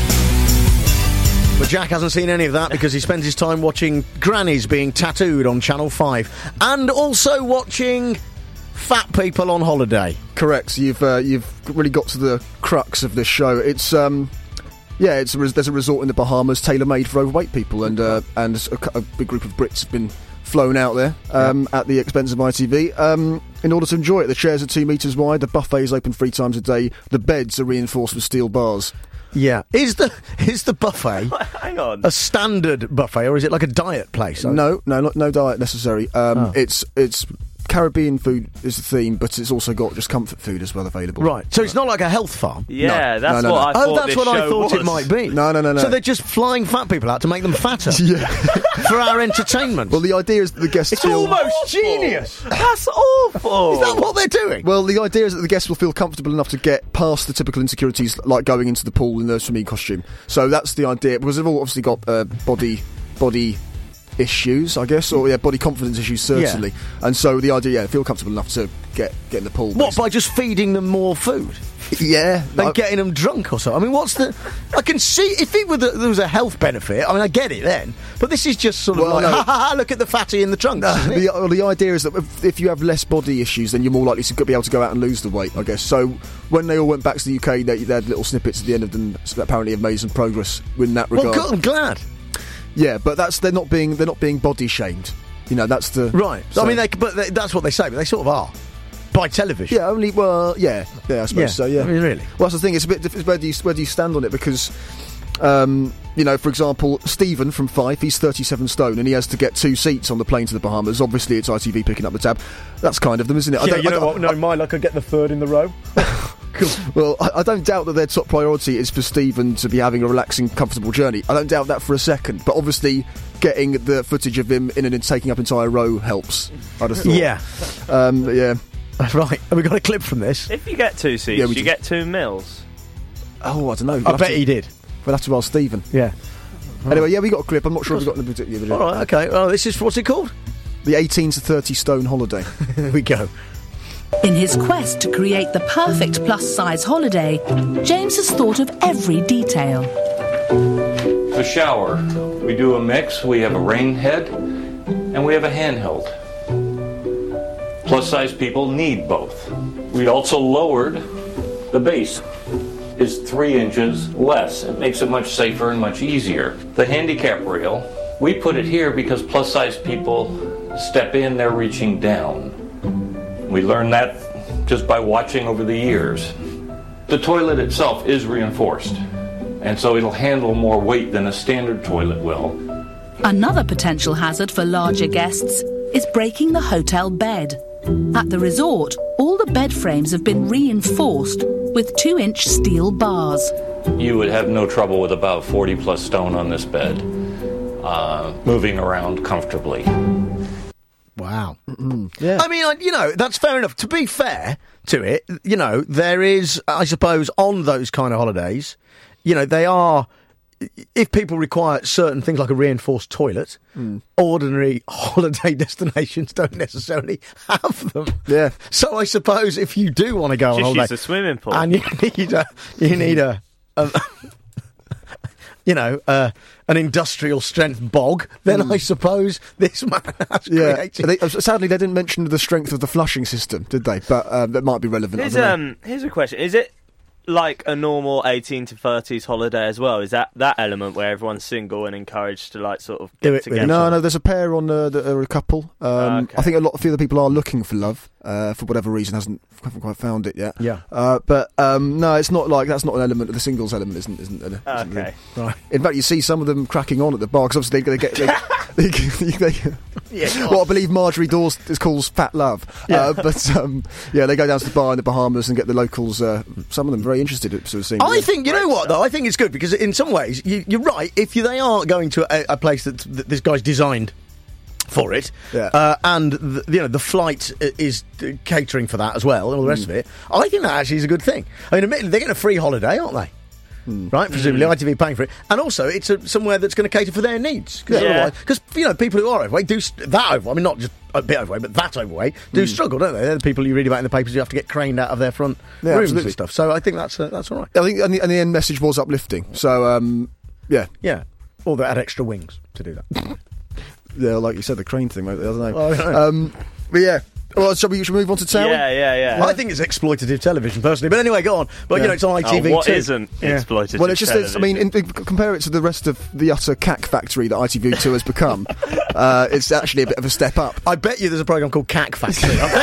But Jack hasn't seen any of that because he spends his time watching grannies being tattooed on Channel five. And also watching fat people on holiday. Correct. You've uh, you've really got to the crux of this show. It's... um. Yeah, it's a res- there's a resort in the Bahamas tailor-made for overweight people, and uh, and a, a big group of Brits have been flown out there um, yeah. at the expense of I T V um, in order to enjoy it. The chairs are two metres wide, the buffet is open three times a day, the beds are reinforced with steel bars. Yeah. Is the is the buffet Hang on. a standard buffet, or is it like a diet place? No, no, not, no diet necessary. Um, oh. It's it's... Caribbean food is the theme, but it's also got just comfort food as well available. Right, so it's not like a health farm? Yeah, no. that's no, no, what no. I thought Oh, that's this what I show thought was. it might be. No, no, no, no. So they're just flying fat people out to make them fatter? Yeah. For our entertainment? Well, the idea is that the guests It's feel... almost awful. genius! That's awful! Is that what they're doing? Well, the idea is that the guests will feel comfortable enough to get past the typical insecurities, like going into the pool in their swimming costume. So that's the idea, because they've all obviously got uh, body... body... issues, I guess, or yeah, body confidence issues certainly, yeah. And so the idea, yeah, feel comfortable enough to get get in the pool. What, by just feeding them more food? Yeah, and like, getting them drunk or something. I mean, what's the? I can see if it were the, there was a health benefit. I mean, I get it then, but this is just sort of well, like, no. ha ha ha! Look at the fatty in the trunk. No, the, well, the idea is that if, if you have less body issues, then you're more likely to be able to go out and lose the weight, I guess. So when they all went back to the U K, they, they had little snippets at the end of them. So apparently, have made some progress in that regard. Well, good, I'm glad. Yeah, but that's they're not being they're not being body shamed. You know, that's the right. So, I mean, they, but they, that's what they say. But they sort of are by television. Yeah, only well, yeah, yeah, I suppose yeah. so. Yeah, I mean, really. Well, that's the thing. It's a bit different. Where do you where do you stand on it? Because, um, you know, for example, Stephen from Fife, he's thirty-seven stone, and he has to get two seats on the plane to the Bahamas. Obviously, it's I T V picking up the tab. That's kind of them, isn't it? Yeah, I don't, you I know don't, what? No, I, my luck, I get the third in the row. Cool. Well, I, I don't doubt that their top priority is for Stephen to be having a relaxing, comfortable journey. I don't doubt that for a second. But obviously, getting the footage of him in and taking up entire row helps. I'd have thought. Yeah. Um, yeah. Right. Have we got a clip from this? If you get two seats, Yeah, we you do. get two meals. Oh, I don't know. I bet he did. We'll have to ask Stephen. Yeah. Anyway, yeah, we got a clip. I'm not sure if we got the particular. All right, okay. Well, this is, what's it called? The eighteen to thirty stone holiday. There we go. In his quest to create the perfect plus-size holiday, James has thought of every detail. The shower. We do a mix. We have a rain head and we have a handheld. Plus-size people need both. We also lowered the base. Is three inches less. It makes it much safer and much easier. The handicap rail, we put it here because plus-size people step in, they're reaching down. We learned that just by watching over the years. The toilet itself is reinforced, and so it'll handle more weight than a standard toilet will. Another potential hazard for larger guests is breaking the hotel bed. At the resort, all the bed frames have been reinforced with two-inch steel bars. You would have no trouble with about forty plus stone on this bed, uh, moving around comfortably. Wow. Yeah. I mean, like, you know, that's fair enough. To be fair to it, you know, there is, I suppose, on those kind of holidays, you know, they are, if people require certain things like a reinforced toilet, mm. ordinary holiday destinations don't necessarily have them. Yeah. So I suppose if you do want to go on Just holiday, use a swimming pool, and you need a, you need a, a you know, uh, an industrial strength bog, then mm. I suppose this man has yeah. created. They, uh, sadly, they didn't mention the strength of the flushing system, did they? But uh, that might be relevant. Here's, um, here's a question: is it like a normal eighteen to thirties holiday as well? Is that that element where everyone's single and encouraged to like sort of get Do it, together? No, no. There's a pair on uh, that are a couple. Um, Oh, okay. I think a lot, a few of the people are looking for love uh, for whatever reason. Hasn't haven't quite found it yet. Yeah. Uh, but um, no, it's not like that's not an element of the singles element, isn't? Isn't, isn't Oh, isn't okay. it? Right. In fact, you see some of them cracking on at the bar because obviously they, they get. They, they, they, Yeah, what I believe Marjorie Dawes calls fat love. Yeah. Uh, but um, yeah, they go down to the bar in the Bahamas and get the locals. Uh, some of them very interested at sort of seeing. I think, you know what, though? I think it's good because in some ways, you, you're right. If you, they are going to a, a place that, that this guy's designed for it, yeah. uh, and the, you know the flight is catering for that as well, and all the rest Mm. of it, I think that actually is a good thing. I mean, admittedly, they're getting a free holiday, aren't they? Mm. Right, presumably Mm. I T V paying for it, and also it's a, somewhere that's going to cater for their needs. Because Yeah. otherwise, because you know, people who are overweight do st- that overweight. I mean, not just a bit overweight, but that overweight do Mm. struggle, don't they? They're the people you read about in the papers who have to get craned out of their front Yeah, rooms absolutely. and stuff. So I think that's uh, that's all right. I think, and the, and the end message was uplifting. So um, yeah, Yeah, or they had extra wings to do that. yeah, like you said, the crane thing. I don't know. Oh, I know. Um, but yeah. Well, shall we, shall we move on to Towie? Yeah, yeah, yeah. I think it's exploitative television, personally. But anyway, go on. But, Yeah. you know, it's on I T V Oh, what too. isn't Yeah. exploitative Well, it's just, it's, I mean, television? in, in, compare it to the rest of the utter cack factory that I T V two has become. uh, it's actually a bit of a step up. I bet you there's a programme called Cack Factory. I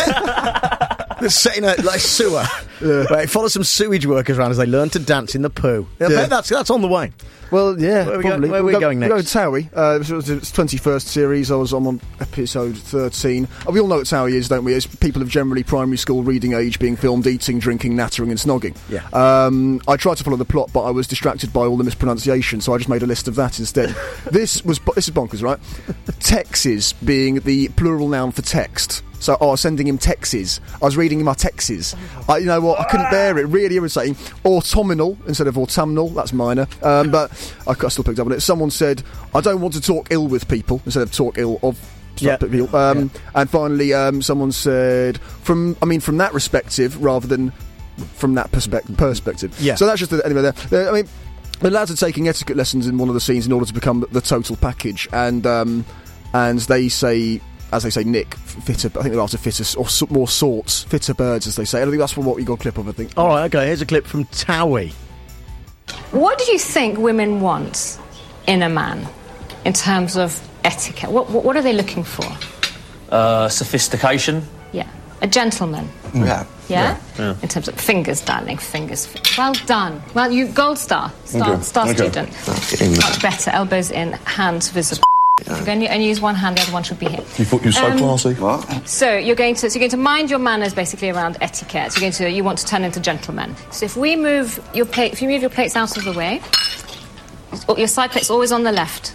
bet. They're set in a like, sewer. Yeah. Right, follow some sewage workers around as they learn to dance in the poo. I Yeah. bet that's, that's on the way. Well, yeah, Where are we go- probably. where are we We'll go- going we'll go next? to Towie. Uh, it was its twenty-first series. I was on, on episode thirteen. Oh, we all know what Towie is, don't we? It's people of generally primary school reading age being filmed eating, drinking, nattering and snogging. Yeah. Um, I tried to follow the plot, but I was distracted by all the mispronunciation, so I just made a list of that instead. this was bo- this is bonkers, right? Texes being the plural noun for text. So, oh, I was sending him texts. I was reading him my texts. I, you know what? I couldn't bear it. Really irritating. Autumnal instead of autumnal. That's minor. Um, but I, I still picked up on it. Someone said, I don't want to talk ill with people instead of talk ill of Yeah. people. Um, Yeah. And finally, um, someone said, from, I mean, from that perspective rather than from that perspective. perspective. Yeah. So that's just, the, anyway, there. there. I mean, the lads are taking etiquette lessons in one of the scenes in order to become the total package. And, um, and they say... As they say, Nick, fitter. I think they're after fitter or so, more sorts, fitter birds, as they say. I think that's what we got a clip of. I think. All right, okay. Here's a clip from Towie. What do you think women want in a man in terms of etiquette? What what, what are they looking for? Uh, sophistication. Yeah, a gentleman. Yeah. Yeah? Yeah. In terms of fingers, darling, fingers. Well done. Well, you gold star, star, Okay, star okay. student. Okay. Much better. Elbows in, hands visible. If you're going to only use one hand, the other one should be here. You thought you were so Um, classy. What? So you're going to so you're going to mind your manners basically around etiquette. So you're going to you want to turn into gentlemen. So if we move your plate, if you move your plates out of the way, your side plate's always on the left.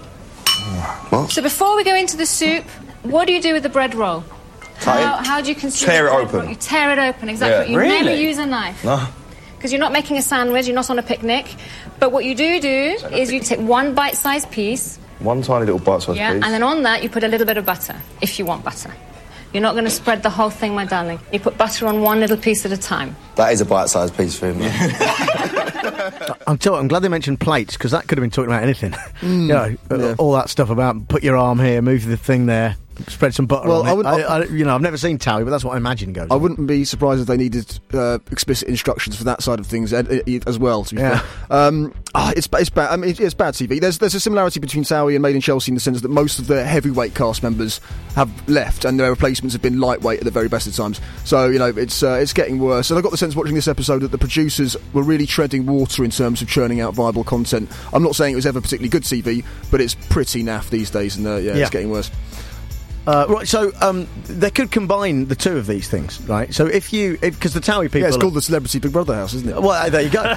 What? So before we go into the soup, what do you do with the bread roll? Cut How, it. how do you consume Tear the it bread open. roll? You tear it open, exactly. Yeah. You never Really? use a knife. No. Because you're not making a sandwich, you're not on a picnic. But what you do do is you take one bite-sized piece, One tiny little bite-sized yeah, piece. and then on that you put a little bit of butter, if you want butter. You're not going to spread the whole thing, my darling. You put butter on one little piece at a time. That is a bite-sized piece for him. I'm, tell- I'm glad they mentioned plates, because that could have been talking about anything. Mm, you know, uh, yeah. all that stuff about put your arm here, move the thing there, spread some butter Well, on I it. would- I, I, you know, I've never seen Towie, but that's what I imagine goes I on. wouldn't be surprised if they needed uh, explicit instructions for that side of things ed- ed- as well. To be Yeah. fair, um, ah, it's ba- it's bad. I mean, it's, it's bad T V. There's there's a similarity between Towie and Made in Chelsea in the sense that most of the heavyweight cast members have left, and their replacements have been lightweight at the very best of times. So you know, it's uh, it's getting worse. And I got the sense watching this episode that the producers were really treading water in terms of churning out viable content. I'm not saying it was ever particularly good T V, but it's pretty naff these days, and uh, yeah, Yeah. it's getting worse. Uh, right, so um, they could combine the two of these things, right? So if you, because the Towie people, Yeah, it's are- called the Celebrity Big Brother House, isn't it? Well, there you go.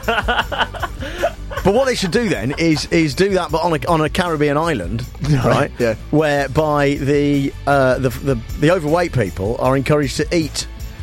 But what they should do then is is do that, but on a on a Caribbean island, right? Yeah. Whereby the uh, the, the the overweight people are encouraged to eat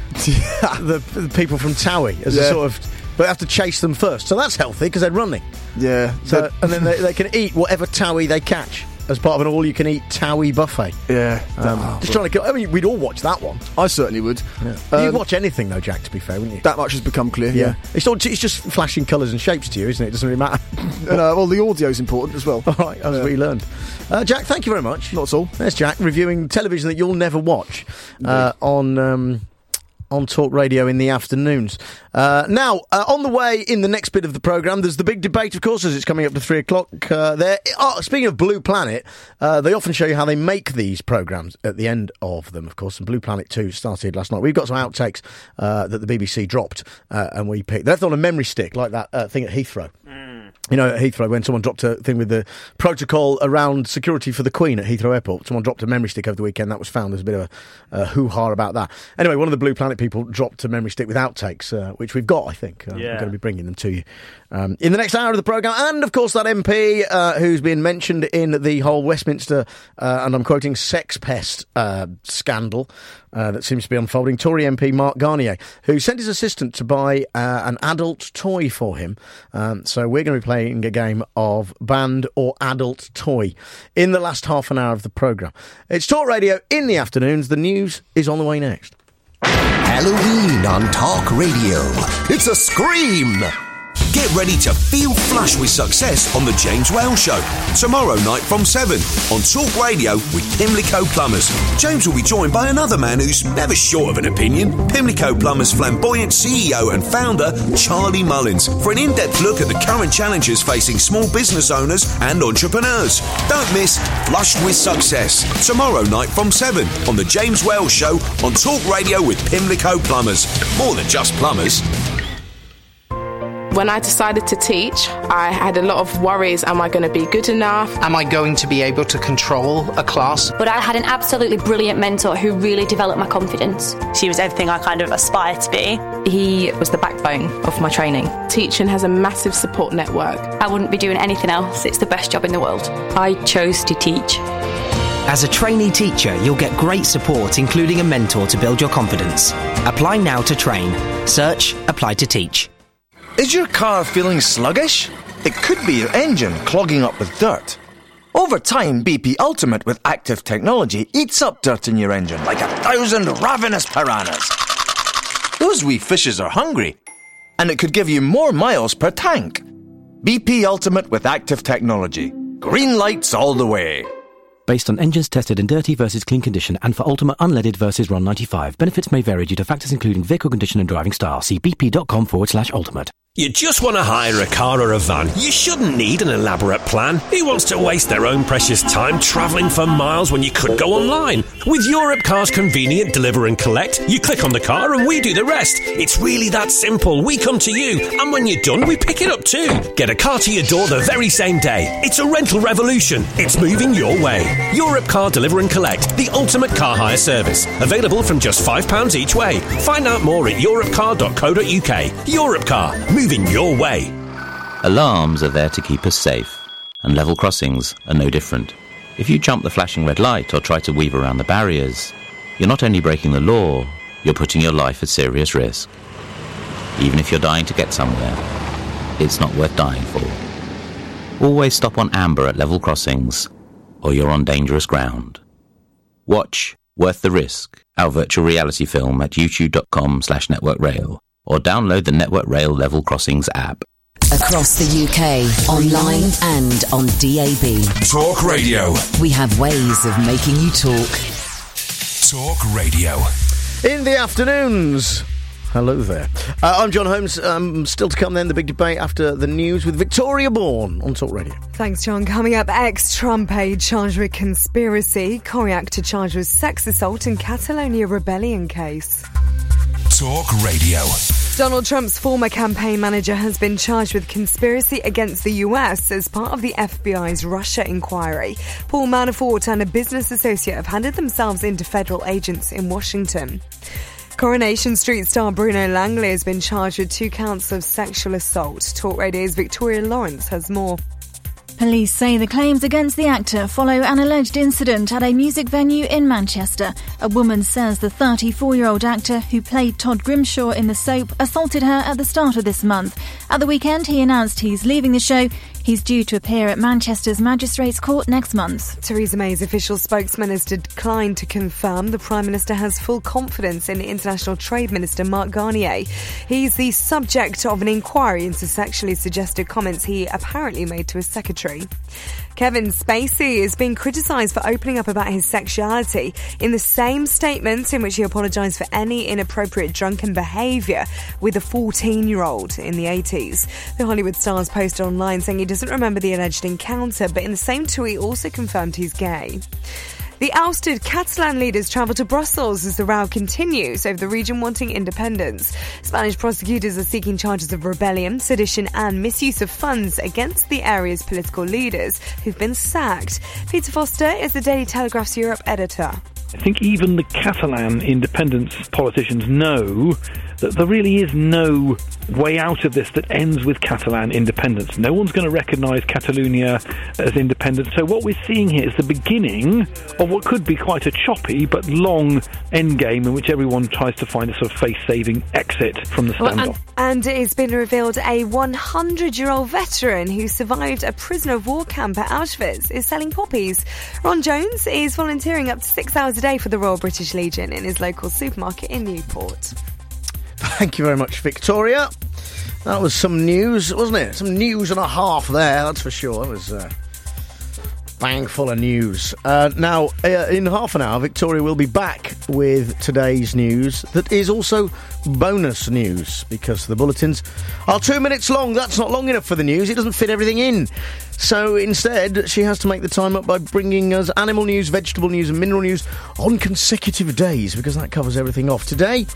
the, the people from Towie as a Yeah. sort of, but they have to chase them first. So that's healthy because they're running. Yeah. So and then they, they can eat whatever Towie they catch as part of an all-you-can-eat Towie buffet. Yeah. Um, Oh, just trying to. I mean, we'd all watch that one. I certainly would. Yeah. Um, You'd watch anything though, Jack. To be fair, wouldn't you? That much has become clear. Yeah. It's, all, it's just flashing colours and shapes to you, isn't it? It doesn't really matter. And, uh, well, the audio's important as well. All right, that's what you learned. Uh, Jack, thank you very much. Not at all. There's Jack reviewing television that you'll never watch uh, on um, on Talk Radio in the afternoons. Uh, now, uh, on the way in the next bit of the programme, there's the big debate, of course, as it's coming up to three o'clock uh, there. Oh, speaking of Blue Planet, uh, they often show you how they make these programmes at the end of them, of course, and Blue Planet two started last night. We've got some outtakes uh, that the B B C dropped, uh, and we picked. They left on a memory stick, like that uh, thing at Heathrow. You know, at Heathrow, when someone dropped a thing with the protocol around security for the Queen at Heathrow Airport, someone dropped a memory stick over the weekend. That was found. There's a bit of a uh, hoo-ha about that. Anyway, one of the Blue Planet people dropped a memory stick with outtakes, uh, which we've got, I think. Uh, Yeah. I'm going to be bringing them to you um, in the next hour of the programme. And, of course, that M P uh, who's been mentioned in the whole Westminster, uh, and I'm quoting, sex pest uh, scandal uh, that seems to be unfolding. Tory M P Mark Garnier, who sent his assistant to buy uh, an adult toy for him. Um, so we're going to be playing a game of banned or adult toy in the last half an hour of the programme. It's Talk Radio in the afternoons. The news is on the way next. Halloween on Talk Radio. It's a scream! Get ready to feel flush with success on The James Whale Show. Tomorrow night from seven on Talk Radio with Pimlico Plumbers. James will be joined by another man who's never short of an opinion. Pimlico Plumbers flamboyant C E O and founder, Charlie Mullins, for an in-depth look at the current challenges facing small business owners and entrepreneurs. Don't miss Flushed with Success. Tomorrow night from seven on The James Whale Show on Talk Radio with Pimlico Plumbers. More than just plumbers. When I decided to teach, I had a lot of worries. Am I going to be good enough? Am I going to be able to control a class? But I had an absolutely brilliant mentor who really developed my confidence. She was everything I kind of aspired to be. He was the backbone of my training. Teaching has a massive support network. I wouldn't be doing anything else. It's the best job in the world. I chose to teach. As a trainee teacher, you'll get great support, including a mentor to build your confidence. Apply now to train. Search Apply to Teach. Is your car feeling sluggish? It could be your engine clogging up with dirt. Over time, B P Ultimate with active technology eats up dirt in your engine like a thousand ravenous piranhas. Those wee fishes are hungry, and it could give you more miles per tank. B P Ultimate with active technology. Green lights all the way. Based on engines tested in dirty versus clean condition and for Ultimate unleaded versus R O N ninety-five. Benefits may vary due to factors including vehicle condition and driving style. See bp.com forward slash ultimate. You just want to hire a car or a van. You shouldn't need an elaborate plan. Who wants to waste their own precious time travelling for miles when you could go online? With Europcar's convenient deliver and collect, you click on the car and we do the rest. It's really that simple. We come to you, and when you're done, we pick it up too. Get a car to your door the very same day. It's a rental revolution. It's moving your way. Europcar Deliver and Collect, the ultimate car hire service. Available from just five pounds each way. Find out more at europcar dot co dot uk. Europcar, moving your way. Alarms are there to keep us safe, and level crossings are no different. If you jump the flashing red light or try to weave around the barriers, you're not only breaking the law, you're putting your life at serious risk. Even if you're dying to get somewhere, it's not worth dying for. Always stop on amber at level crossings, or you're on dangerous ground. Watch Worth the Risk, our virtual reality film at youtube dot com slash network rail, or download the Network Rail Level Crossings app. Across the U K, online and on D A B. Talk Radio. We have ways of making you talk. Talk Radio. In the afternoons. Hello there. Uh, I'm John Holmes. Um, still to come then, the big debate after the news with Victoria Bourne on Talk Radio. Thanks, John. Coming up, ex-Trump aide charged with conspiracy, Corrie actor charged with sex assault in Catalonia rebellion case. Talk Radio. Donald Trump's former campaign manager has been charged with conspiracy against the U S as part of the F B I's Russia inquiry. Paul Manafort and a business associate have handed themselves into federal agents in Washington. Coronation Street star Bruno Langley has been charged with two counts of sexual assault. Talk Radio's Victoria Lawrence has more. Police say the claims against the actor follow an alleged incident at a music venue in Manchester. A woman says the thirty-four-year-old actor who played Todd Grimshaw in the soap assaulted her at the start of this month. At the weekend, he announced he's leaving the show. He's due to appear at Manchester's Magistrates Court next month. Theresa May's official spokesman has declined to confirm the Prime Minister has full confidence in International Trade Minister Mark Garnier. He's the subject of an inquiry into sexually suggested comments he apparently made to his secretary. Kevin Spacey is being criticised for opening up about his sexuality in the same statement in which he apologised for any inappropriate drunken behaviour with a fourteen-year-old in the eighties. The Hollywood star's posted online saying he doesn't remember the alleged encounter, but in the same tweet also confirmed he's gay. The ousted Catalan leaders travel to Brussels as the row continues over the region wanting independence. Spanish prosecutors are seeking charges of rebellion, sedition and misuse of funds against the area's political leaders who've been sacked. Peter Foster is the Daily Telegraph's Europe editor. I think even the Catalan independence politicians know that there really is no way out of this that ends with Catalan independence. No one's going to recognise Catalonia as independent. So what we're seeing here is the beginning of what could be quite a choppy but long endgame in which everyone tries to find a sort of face-saving exit from the standoff. Well, and, and it's been revealed a hundred-year-old veteran who survived a prisoner of war camp at Auschwitz is selling poppies. Ron Jones is volunteering up to six hours a day for the Royal British Legion in his local supermarket in Newport. Thank you very much, Victoria. That was some news, wasn't it? Some news and a half there, that's for sure. That was uh, bang full of news. Uh, now, uh, in half an hour, Victoria will be back with today's news that is also bonus news because the bulletins are two minutes long. That's not long enough for the news. It doesn't fit everything in. So instead, she has to make the time up by bringing us animal news, vegetable news and mineral news on consecutive days because that covers everything off. Today,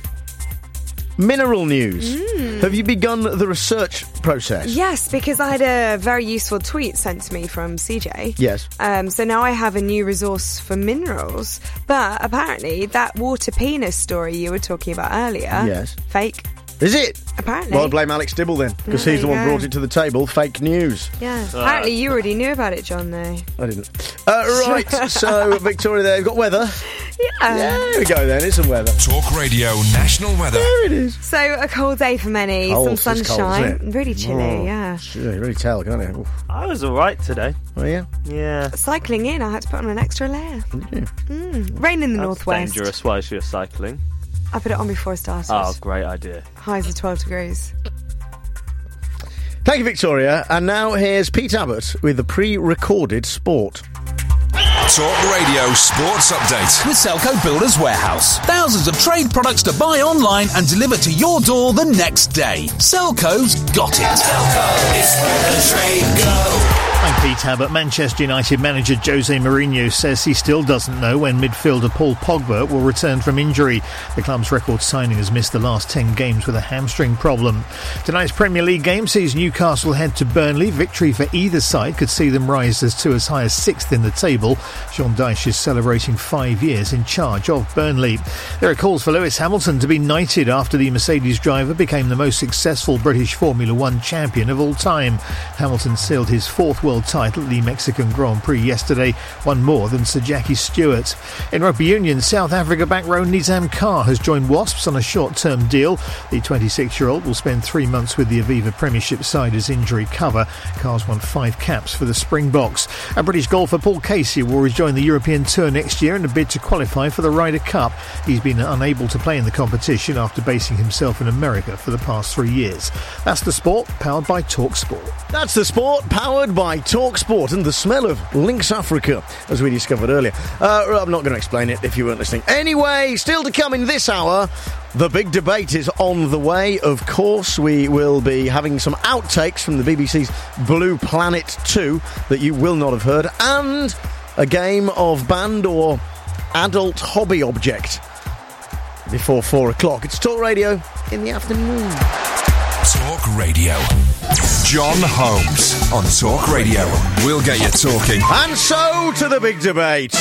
mineral news. Mm. Have you begun the research process? Yes, because I had a very useful tweet sent to me from C J. Yes. Um, so now I have a new resource for minerals. But apparently that water penis story you were talking about earlier. Yes. Fake. Is it? Apparently. Well, I blame Alex Dibble then, because Yeah, he's the one there who you brought go. it to the table. Fake news. Yeah. Uh, Apparently you already knew about it, John, though. I didn't. Uh, right, so Victoria there, you've got weather. Yeah. There we go then, it's some weather. Talk Radio National Weather. There it is. So a cold day for many, Cold, some it's cold, sunshine, isn't it? really chilly, Oh, yeah. Sure, you really tell, can't you? Oof. I was alright today. Oh, yeah? Yeah. Cycling in, I had to put on an extra layer. Mm. Rain in the That's northwest. dangerous whilst you're cycling. I put it on before I started. Oh, great idea. Highs of twelve degrees. Thank you, Victoria. And now here's Pete Abbott with the pre-recorded sport. Talk Radio Sports Update. With Selco Builders Warehouse. Thousands of trade products to buy online and deliver to your door the next day. Selco's got it. Selco is where the trade go. I'm Pete Abbott. Manchester United manager Jose Mourinho says he still doesn't know when midfielder Paul Pogba will return from injury. The club's record signing has missed the last ten games with a hamstring problem. Tonight's Premier League game sees Newcastle head to Burnley. Victory for either side could see them rise as to as high as sixth in the table. Sean Dyche is celebrating five years in charge of Burnley. There are calls for Lewis Hamilton to be knighted after the Mercedes driver became the most successful British Formula One champion of all time. Hamilton sealed his fourth world title at the Mexican Grand Prix yesterday, one more than Sir Jackie Stewart. In rugby union, South Africa back row Nizam Carr has joined Wasps on a short-term deal. The twenty-six-year-old will spend three months with the Aviva Premiership side as injury cover. Carr's won five caps for the Springboks. A British golfer Paul Casey will rejoin the European Tour next year in a bid to qualify for the Ryder Cup. He's been unable to play in the competition after basing himself in America for the past three years. That's the sport, powered by Talk Sport. That's the sport, powered by Talk Sport, and the smell of Lynx Africa, as we discovered earlier. Uh, I'm not going to explain it if you weren't listening. Anyway, still to come in this hour, the big debate is on the way. Of course, we will be having some outtakes from the B B C's Blue Planet two that you will not have heard, and a game of band or adult hobby object before four o'clock. It's Talk Radio in the afternoon. Talk Radio. John Holmes on Talk Radio. We'll get you talking. And so to the big debate.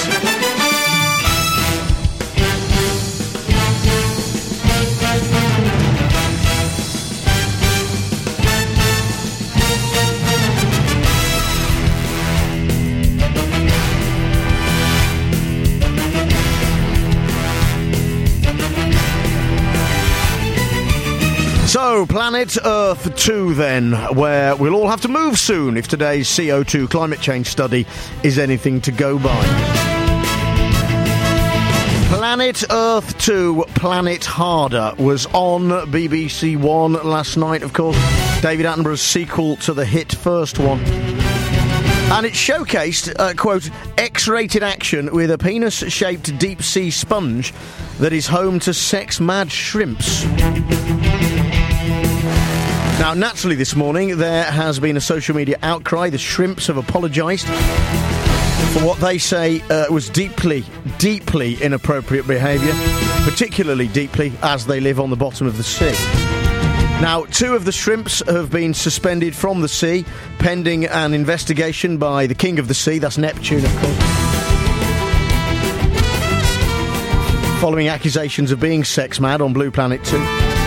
So, Planet Earth two then, where we'll all have to move soon if today's C O two climate change study is anything to go by. Planet Earth two, Planet Harder was on B B C One last night, of course. David Attenborough's sequel to the hit first one. And it showcased, uh, quote, X-rated action with a penis-shaped deep-sea sponge that is home to sex-mad shrimps. Now, naturally this morning, there has been a social media outcry. The shrimps have apologised for what they say uh, was deeply, deeply inappropriate behaviour, particularly deeply as they live on the bottom of the sea. Now, two of the shrimps have been suspended from the sea, pending an investigation by the King of the Sea, that's Neptune, of course, following accusations of being sex-mad on Blue Planet two.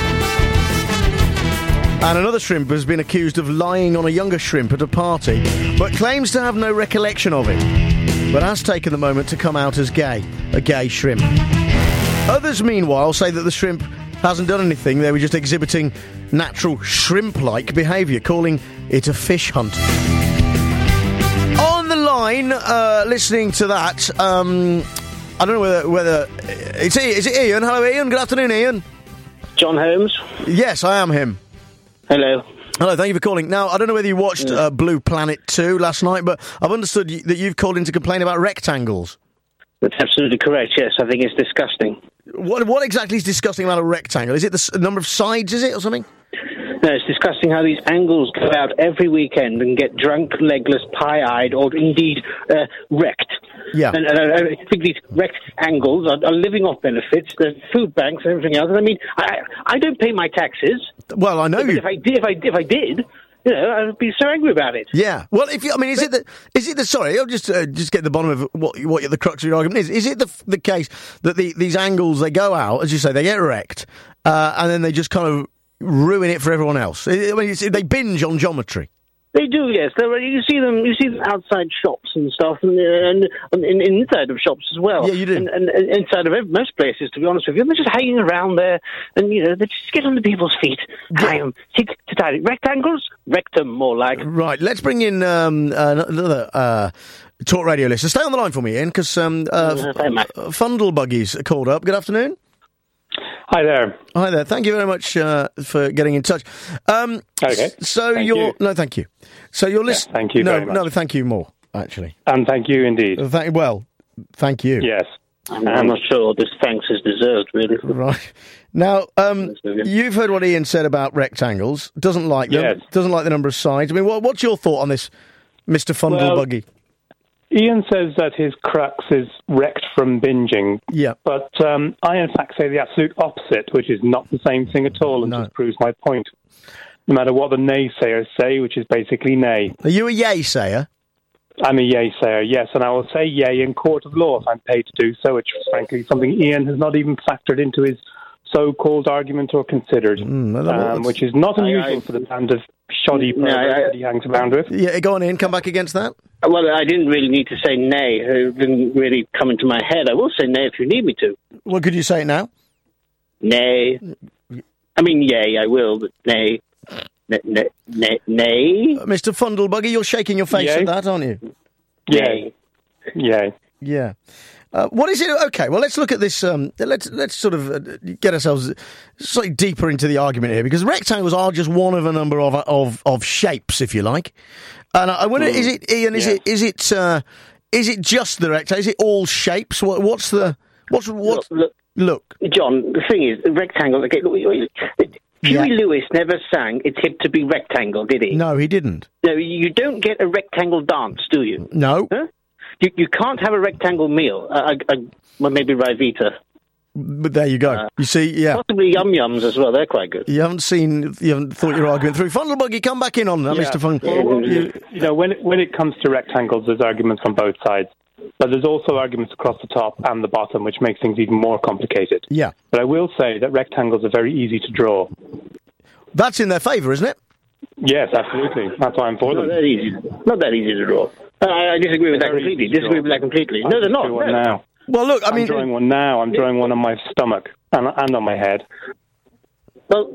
And another shrimp has been accused of lying on a younger shrimp at a party, but claims to have no recollection of it, but has taken the moment to come out as gay, a gay shrimp. Others, meanwhile, say that the shrimp hasn't done anything, they were just exhibiting natural shrimp-like behaviour, calling it a fish hunt. On the line, uh, listening to that, um, I don't know whether... whether it's, is it Ian? Hello, Ian. Good afternoon, Ian. John Holmes? Yes, I am him. Hello. Hello, thank you for calling. Now, I don't know whether you watched uh, Blue Planet two last night, but I've understood y- that you've called in to complain about rectangles. That's absolutely correct, yes. I think it's disgusting. What what exactly is disgusting about a rectangle? Is it the s- number of sides, is it, or something? No, it's disgusting how these angles go out every weekend and get drunk, legless, pie-eyed, or indeed uh, wrecked. Yeah. And, and I, I think these wrecked angles are, are living off benefits, the food banks and everything else. And I mean, I I don't pay my taxes. Well, I know but you... If I did, if I, if I did... You know, I'd be so angry about it. Yeah. Well, if you, I mean, is it the, is it the, sorry, I'll just, uh, just get the bottom of what, what the crux of your argument is. Is it the, the case that the, these angles, they go out, as you say, they get wrecked, uh, and then they just kind of ruin it for everyone else? I mean, it's, they binge on geometry. They do, yes. They're, you see them. You see them outside shops and stuff, and, and, and, and inside of shops as well. Yeah, you do. And, and, and inside of most places, to be honest with you, they're just hanging around there, and you know they just get under people's feet. I am sick to tidy rectangles, rectum more like. Right. Let's bring in um, another uh, Talk Radio listener. Stay on the line for me, Ian, because um, uh, F- Fundle Buggies called up. Good afternoon. Hi there. Hi there. Thank you very much uh, for getting in touch. Um, okay. So thank you're you. no, thank you. So you're listening. Yeah, thank you. No, very much. no, thank you more. Actually, and thank you indeed. Uh, thank, well, Thank you. Yes. I'm, I'm not sure this thanks is deserved, really. Right. Now, um, you've heard what Ian said about rectangles. Doesn't like them. Yes. Doesn't like the number of sides. I mean, what, what's your thought on this, Mister Fundlebuggy? Well, Ian says that his crux is wrecked from binging. Yeah. But um, I, in fact, say the absolute opposite, which is not the same thing at all, and No. just proves my point. No matter what the naysayers say, which is basically nay. Are you a yay sayer? I'm a yay sayer, yes, and I will say yay in court of law if I'm paid to do so, which is frankly something Ian has not even factored into his so-called argument or considered, Mm, um, which is not unusual I- for the band of shoddy No, perverts I- that he hangs around with. Yeah, go on, Ian. Come back against that. Well, I didn't really need to say nay. It didn't really come into my head. I will say nay if you need me to. Well, could you say it now? Nay. I mean, yay, I will, but nay. Nay. Nay. nay, nay. Uh, Mister Fundlebuggy, you're shaking your face Yay. at that, aren't you? Yay. Yay. Yeah. Uh, what is it? Okay, well, let's look at this. Um, let's let's sort of uh, get ourselves slightly deeper into the argument here, because rectangles are just one of a number of of, of shapes, if you like. And I wonder, Mm. is it Ian? Is Yeah. it is it uh, is it just the rectangle? Is it all shapes? What, what's the what's what? Look, look, John, the thing is, the rectangle. Okay, look, Huey Yeah. Lewis never sang "It's Hip to Be Rectangle," did he? No, he didn't. No, you don't get a rectangle dance, do you? No. Huh? You, you can't have a rectangle meal. Uh, uh, well, maybe Rivita. But there you go. Uh, you see, yeah. Possibly Yum Yums as well. They're quite good. You haven't seen, you haven't thought your argument through. Fundlebuggy, come back in on that, Yeah. Mister Fun. Well, well, You- you know, when it, when it comes to rectangles, there's arguments on both sides. But there's also arguments across the top and the bottom, which makes things even more complicated. yeah. But I will say that rectangles are very easy to draw. That's in their favour, isn't it? Yes, absolutely. That's why I'm for Not them. that easy. Not that easy to draw. Uh, I, I disagree with that They're very completely. easy to Disagree draw. with that completely. I'm No, they're just not. doing one No. now. Well, look, I I'm mean, drawing one now. I'm drawing one on my stomach and, and on my head. Well,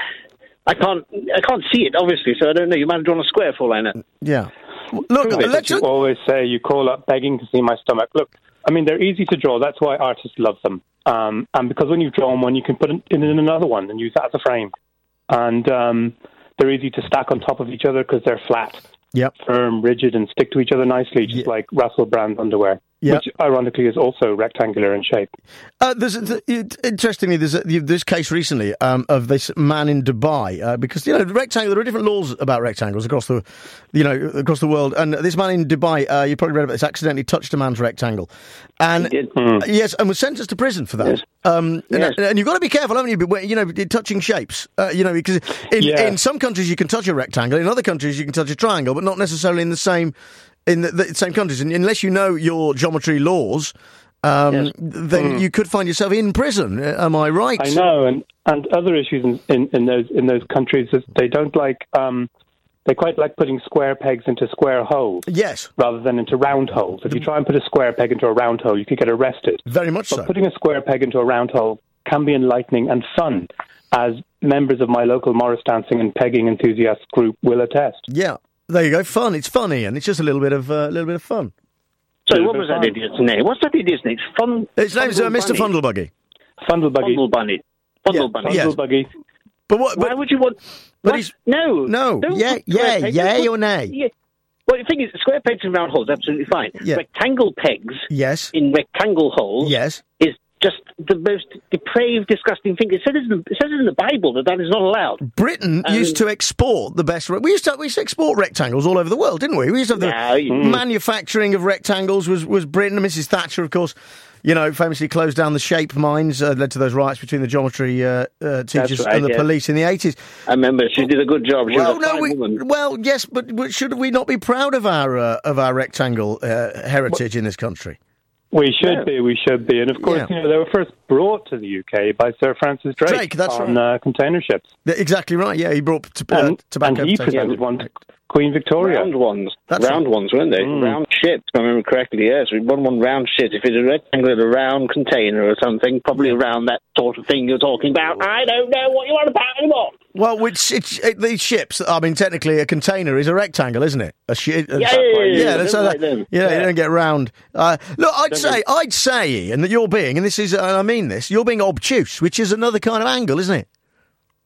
I can't. I can't see it obviously, so I don't know. You might have drawn a square for all I know. yeah. Look, But let's you look. always say you call up begging to see my stomach. Look, I mean, they're easy to draw. That's why artists love them. Um, and because when you've drawn one, you can put it in another one and use that as a frame. And um, they're easy to stack on top of each other because they're flat, Yep. firm, rigid, and stick to each other nicely, just like Russell Brand underwear, Yep. which ironically is also rectangular in shape. Uh, there's, th- it- interestingly, there's a, this case recently um, of this man in Dubai uh, because you know the rectangle. There are different laws about rectangles across the, you know, across the world. And this man in Dubai, uh, you probably read about this, accidentally touched a man's rectangle, and Mm. yes, and was sentenced to prison for that. Yes. Um, Yes. and, and you've got to be careful, haven't you? But, you know, touching shapes. Uh, you know, because in, Yeah. in some countries you can touch a rectangle, in other countries you can touch a triangle, but not necessarily in the same in the, the same countries. And unless you know your geometry laws. Um, Yes. then Mm. you could find yourself in prison. Uh, Am I right? I know, and, and other issues in, in, in those in those countries is they don't like um, they quite like putting square pegs into square holes. Yes, rather than into round holes. If you try and put a square peg into a round hole, you could get arrested. very much But so. putting a square peg into a round hole can be enlightening and fun, as members of my local Morris dancing and pegging enthusiast group will attest. Yeah, there you go. Fun. It's funny, and it's just a little bit of a uh, little bit of fun. So what was that idiot's name? What's that idiot's name? Fun. His name's uh, Mister Fundlebuggy. Fundlebuggy. Fundlebunny. Fundlebunny. Yes. Fundlebuggy. But what? Why But, would you want? but What? he's No. no. Don't Yeah, put square yeah, pegs. yay Put- or nay? Yeah. Well, the thing is, square pegs and round holes, absolutely fine. Yeah. Rectangle pegs Yes. in rectangle holes Yes. is just the most depraved, disgusting thing. It says in the, it says in the Bible that that is not allowed. Britain Um, used to export the best. Re- we used to we used to export rectangles all over the world, didn't we? We used to have the No, you- manufacturing of rectangles was was Britain. Missus Thatcher, of course, you know, famously closed down the shape mines, uh, led to those riots between the geometry uh, uh, teachers right, and the yeah. police in the eighties. I remember she did a good job. She Well, was a no, fine we, woman. well, yes, but, but should we not be proud of our uh, of our rectangle uh, heritage in this country? We should Yeah. be, we should be. And of course, Yeah. you know, they were first brought to the U K by Sir Francis Drake, Drake, that's on right. uh, container ships. Yeah, exactly right. Yeah, he brought t- uh, And, tobacco. and he potatoes. presented one to Queen Victoria. Round ones. That's round right. ones, weren't they? Mm. Round ships, if I remember correctly, yes. We won one round ship. If it's a rectangle, a round container or something, probably around that sort of thing you're talking about. I don't know what you want about anymore. Well, which it's it, these ships. I mean, technically, a container is a rectangle, isn't it? A shi- Yeah, yeah, yeah, yeah, that's don't so like that, them. yeah, you Yeah. don't get round. Uh, look, I'd Don't say, get- I'd say, Ian, that you're being, and this is, and I mean this, you're being obtuse, which is another kind of angle, isn't it?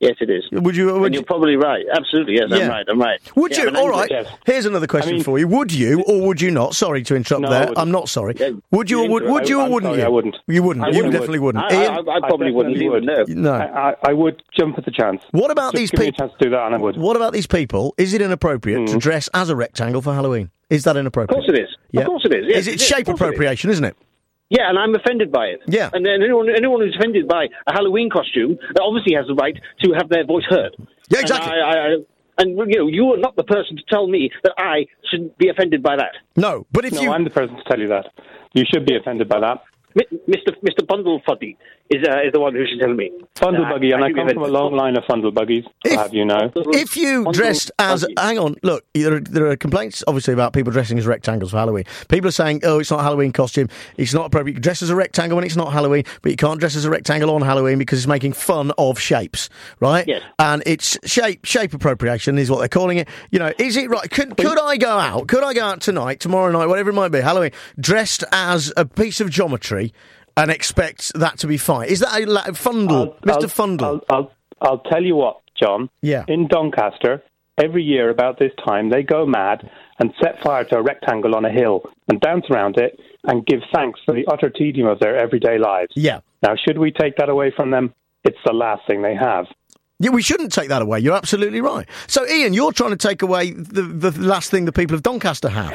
Yes, it is. Would you? Would and you're you, probably right. Absolutely, yes, Yeah. I'm right. I'm right. Would Yeah, you? I'm an All angel, right. yes. Here's another question I mean- for you. Would you or would you not? Sorry to interrupt No, I there. wouldn't. I'm not sorry. Yeah, Would you or you would, inter- would you I- or I'm wouldn't sorry, you? I wouldn't. You wouldn't. I you wouldn't. definitely wouldn't. I, Ian? I, I probably wouldn't definitely even know. would. No. I, I, I would jump at the chance. What about Just these give me a people? chance to do that, and I would. What about these people? Is it inappropriate Mm. to dress as a rectangle for Halloween? Is that inappropriate? Of course it is. Yeah. Of course it is. Yes, is it it is. shape Of course it is. appropriation, isn't it? Yeah, and I'm offended by it. Yeah. And then anyone, anyone who's offended by a Halloween costume obviously has the right to have their voice heard. Yeah, exactly. And, I, I, I, and you know, you are not the person to tell me that I shouldn't be offended by that. No, but if no, you... I'm the person to tell you that. You should be offended by that. Mi- Mister Mister Bundlefuddy is uh, is the one who should tell me. Fundlebuggy, Uh, and I should be come from a offended. long line of Fundlebuggies, I'll have you know. If you dressed as... Hang on, look, there are, there are complaints, obviously, about people dressing as rectangles for Halloween. People are saying, oh, it's not a Halloween costume, it's not appropriate. You can dress as a rectangle when it's not Halloween, but you can't dress as a rectangle on Halloween because it's making fun of shapes, right? Yes. And it's shape shape appropriation is what they're calling it. You know, is it right? Could, could I go out, could I go out tonight, tomorrow night, whatever it might be, Halloween, dressed as a piece of geometry and expect that to be fine? Is that a la- Fundle, I'll- Mister I'll- Fundle? I'll, I'll, I'll tell you what, John. Yeah. In Doncaster, every year about this time, they go mad and set fire to a rectangle on a hill and dance around it and give thanks for the utter tedium of their everyday lives. Yeah. Now, should we take that away from them? It's the last thing they have. Yeah, we shouldn't take that away. You're absolutely right. So, Ian, you're trying to take away the, the last thing the people of Doncaster have.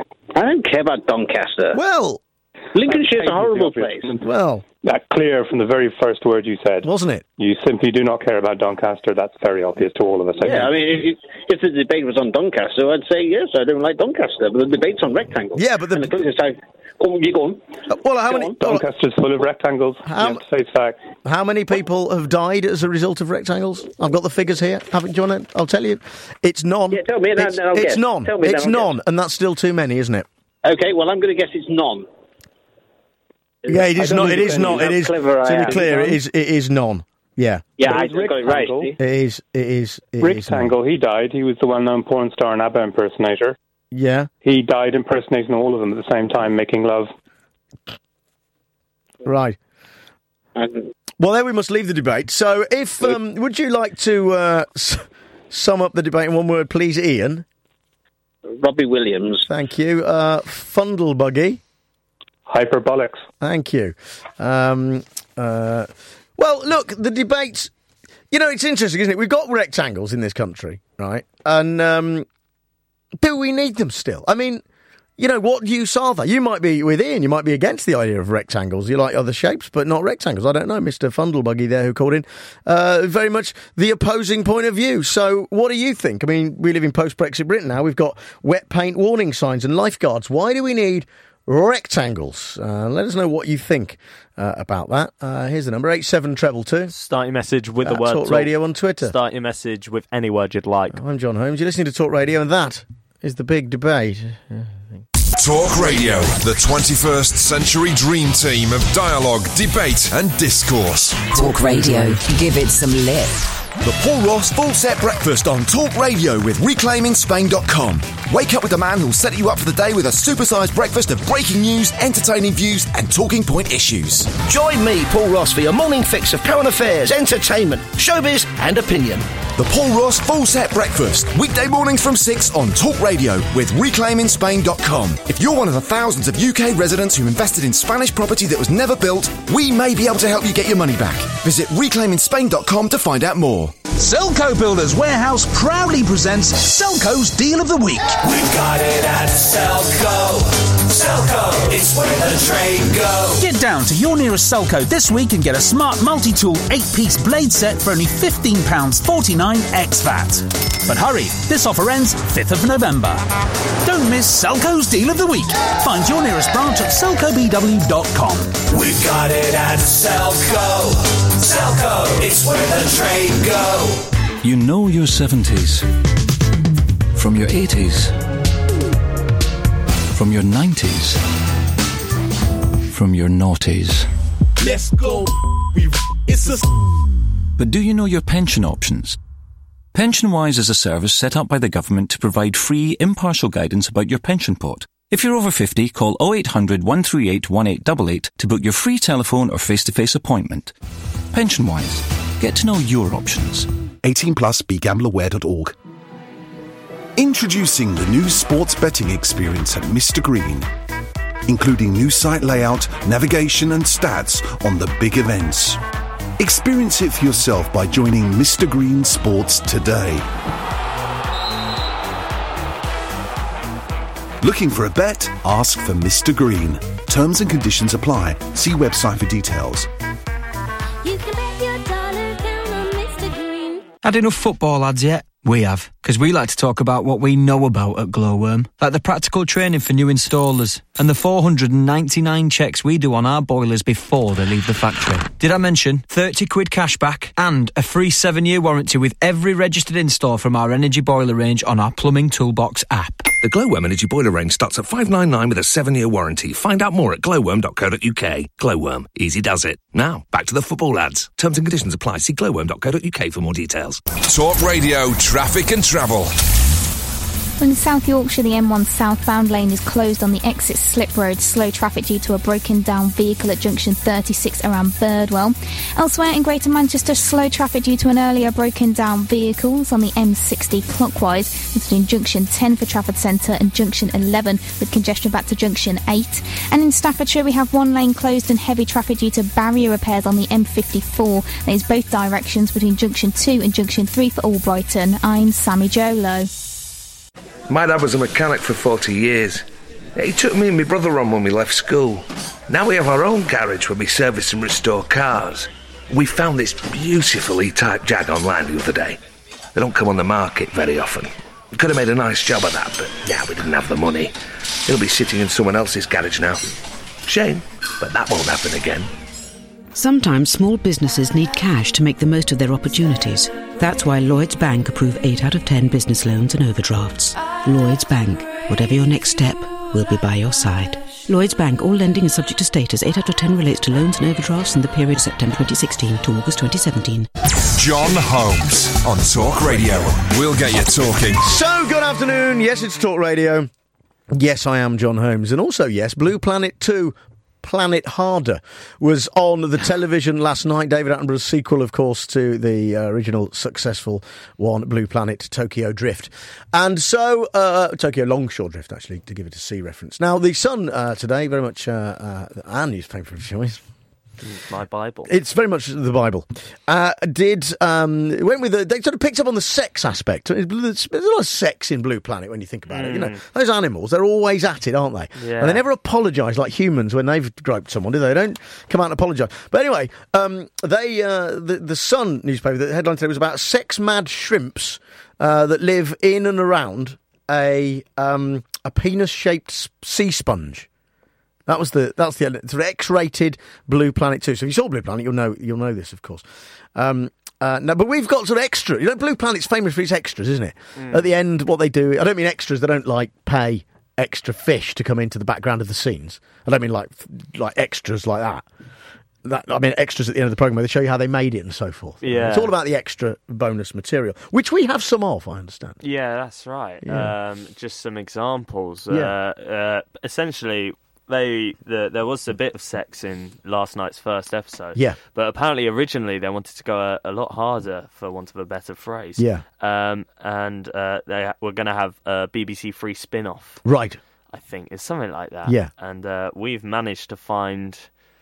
I don't care about Doncaster. Well, Lincolnshire's a horrible place. Well, that clear from the very first word you said, wasn't it? You simply do not care about Doncaster. That's very obvious to all of us. I Yeah, think. I mean, if, if the debate was on Doncaster, I'd say yes, I don't like Doncaster. But the debate's on rectangles. Yeah, but the and the closest I, oh, you go on. Uh, well, how Go many? on. Doncaster's full of rectangles. How- You have to face fact. How many people have died as a result of rectangles? I've got the figures here. Haven't you? Want to? I'll tell you. It's none. Yeah, tell me, and It's, then I'll it's guess. none. Tell me, then it's I'll none, guess. and that's still too many, isn't it? Okay, well, I'm going to guess it's none. Yeah, it is I don't not. It is understand not. how It is. clever I To be am. clear, it is. It is none. Yeah. Yeah, But I it's just got it right. rectangle. see? It is. It is. It is Rick none. Tangle, he died. He was the well-known porn star and ABBA impersonator. Yeah. He died impersonating all of them at the same time, making love. Right. Well, then we must leave the debate. So, if um, would you like to uh, s- sum up the debate in one word, please, Ian? Robbie Williams. Thank you. Uh, Fundlebuggy. Hyperbolics. Thank you. Um, uh, well, look, the debate. You know, it's interesting, isn't it? We've got rectangles in this country, right? And um, do we need them still? I mean, you know, what use are they? You might be with Ian, you might be against the idea of rectangles. You like other shapes, but not rectangles. I don't know, Mister Fundlebuggy there who called in. Uh, very much the opposing point of view. So what do you think? I mean, we live in post-Brexit Britain now. We've got wet paint warning signs and lifeguards. Why do we need rectangles? Uh, let us know what you think uh, about that. Uh, here's the number, eight seven treble two. Start your message with the Uh, word Talk Radio on Twitter. Start your message with any word you'd like. I'm John Holmes. You're listening to Talk Radio, and that is the big debate. Talk Radio, the twenty-first century dream team of dialogue, debate and discourse. Talk Radio. Give it some lip. The Paul Ross Full Set Breakfast on Talk Radio with reclaiming spain dot com. Wake up with the man who'll set you up for the day with a supersized breakfast of breaking news, entertaining views and talking point issues. Join me, Paul Ross, for your morning fix of current affairs, entertainment, showbiz and opinion. The Paul Ross Full Set Breakfast, weekday mornings from six on Talk Radio with reclaiming spain dot com. If you're one of the thousands of U K residents who invested in Spanish property that was never built, we may be able to help you get your money back. Visit reclaiming spain dot com to find out more. Selco Builders Warehouse proudly presents Selco's Deal of the Week. We've got it at Selco. Selco, it's where the trade goes. Get down to your nearest Selco this week and get a smart multi-tool eight-piece blade set for only fifteen pounds forty-nine ex V A T. But hurry, this offer ends fifth of November. Don't miss Selco's Deal of the Week. Find your nearest branch at selco b w dot com. We've got it at Selco. Selco, it's where the trade goes. You know your seventies from your eighties, from your nineties, from your noughties. Let's go. We it's a But do you know your pension options? PensionWise is a service set up by the government to provide free, impartial guidance about your pension pot. If you're over fifty, call oh eight hundred, one three eight, one eight eight eight to book your free telephone or face-to-face appointment. PensionWise. Get to know your options. eighteen plus, be gamble aware dot org. Introducing the new sports betting experience at Mister Green, including new site layout, navigation and stats on the big events. Experience it for yourself by joining Mister Green Sports today. Looking for a bet? Ask for Mister Green. Terms and conditions apply. See website for details. You can bet your dollar down on Mister Green. Had enough football, lads, yet? We have, because we like to talk about what we know about at Glowworm, like the practical training for new installers and the four hundred ninety-nine checks we do on our boilers before they leave the factory. Did I mention thirty quid cash back and a free seven-year warranty with every registered install from our energy boiler range on our Plumbing Toolbox app? The Glowworm Energy Boiler range starts at five nine nine with a seven-year warranty. Find out more at glowworm dot co dot uk. Glowworm. Easy does it. Now, back to the football, lads. Terms and conditions apply. See glowworm dot co dot uk for more details. Talk Radio, traffic and travel. In South Yorkshire, the M one southbound lane is closed on the exit Slip Road. Slow traffic due to a broken down vehicle at junction thirty-six around Birdwell. Elsewhere in Greater Manchester, slow traffic due to an earlier broken down vehicle on the M sixty clockwise between junction ten for Trafford Centre and junction eleven with congestion back to junction eight. And in Staffordshire, we have one lane closed and heavy traffic due to barrier repairs on the M fifty-four. That is both directions between junction two and junction three for Albrighton. I'm Sammy Jolo. My dad was a mechanic for forty years. He took me and my brother on when we left school. Now we have our own garage where we service and restore cars. We found this beautiful E-Type Jag online the other day. They don't come on the market very often. We could have made a nice job of that, but yeah, we didn't have the money. It'll be sitting in someone else's garage now. Shame, but that won't happen again. Sometimes small businesses need cash to make the most of their opportunities. That's why Lloyds Bank approve eight out of ten business loans and overdrafts. Lloyds Bank. Whatever your next step, we'll be by your side. Lloyds Bank. All lending is subject to status. eight out of ten relates to loans and overdrafts in the period September twenty sixteen to August twenty seventeen. John Holmes on Talk Radio. We'll get you talking. So, good afternoon. Yes, it's Talk Radio. Yes, I am John Holmes. And also, yes, Blue Planet two, Planet Harder, was on the television last night. David Attenborough's sequel, of course, to the uh, original successful one, Blue Planet, Tokyo Drift. And so, uh, Tokyo Longshore Drift, actually, to give it a C reference. Now, the Sun uh, today, very much uh, uh, our newspaper of choice. My Bible. It's very much the Bible. Uh, did, um, went with the, they sort of picked up on the sex aspect. There's a lot of sex in Blue Planet when you think about mm. it. You know, those animals, they're always at it, aren't they? Yeah. And they never apologise like humans when they've groped someone, do they? They don't come out and apologise. But anyway, um, they, uh, the, the Sun newspaper, the headline today was about sex-mad shrimps uh, that live in and around a, um, a penis-shaped sea sponge. That was the that's the sort of X-rated Blue Planet two. So if you saw Blue Planet, you'll know you'll know this, of course. Um, uh, no, but we've got sort of extra. You know, Blue Planet's famous for its extras, isn't it? Mm. At the end, what they do. I don't mean extras. They don't like pay extra fish to come into the background of the scenes. I don't mean like like extras like that. That I mean extras at the end of the programme where they show you how they made it and so forth. Yeah, it's all about the extra bonus material, which we have some of. I understand. Yeah, that's right. Yeah. Um, just some examples. Yeah. Uh, uh, essentially. They the, there was a bit of sex in last night's first episode. Yeah. But apparently originally they wanted to go a, a lot harder, for want of a better phrase. Yeah. Um, and uh, they were going to have a B B C Free spin-off. Right. I think it's something like that. Yeah. And uh, we've managed to find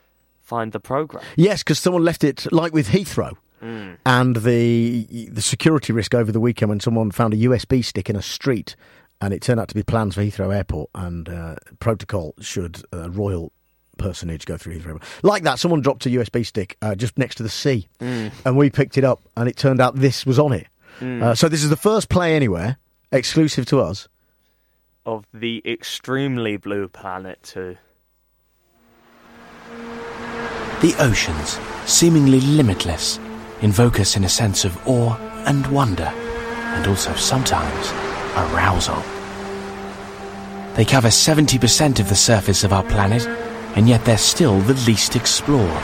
find the programme. Yes, because someone left it like with Heathrow. Mm. And the the security risk over the weekend when someone found a U S B stick in a street. And it turned out to be plans for Heathrow Airport, and uh, protocol should uh, royal personage go through Heathrow. Like that, someone dropped a U S B stick uh, just next to the sea, mm. and we picked it up, and it turned out this was on it. Mm. Uh, so this is the first play anywhere, exclusive to us. Of the extremely Blue Planet two. The oceans, seemingly limitless, invoke us in a sense of awe and wonder, and also sometimes arousal. They cover seventy percent of the surface of our planet, and yet they're still the least explored.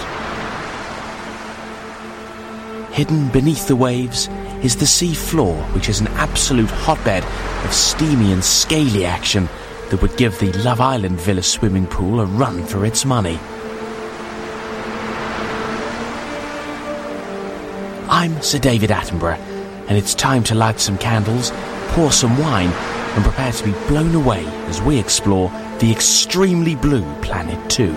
Hidden beneath the waves is the sea floor, which is an absolute hotbed of steamy and scaly action that would give the Love Island Villa swimming pool a run for its money. I'm Sir David Attenborough, and it's time to light some candles, pour some wine, and prepare to be blown away as we explore the extremely blue Planet two.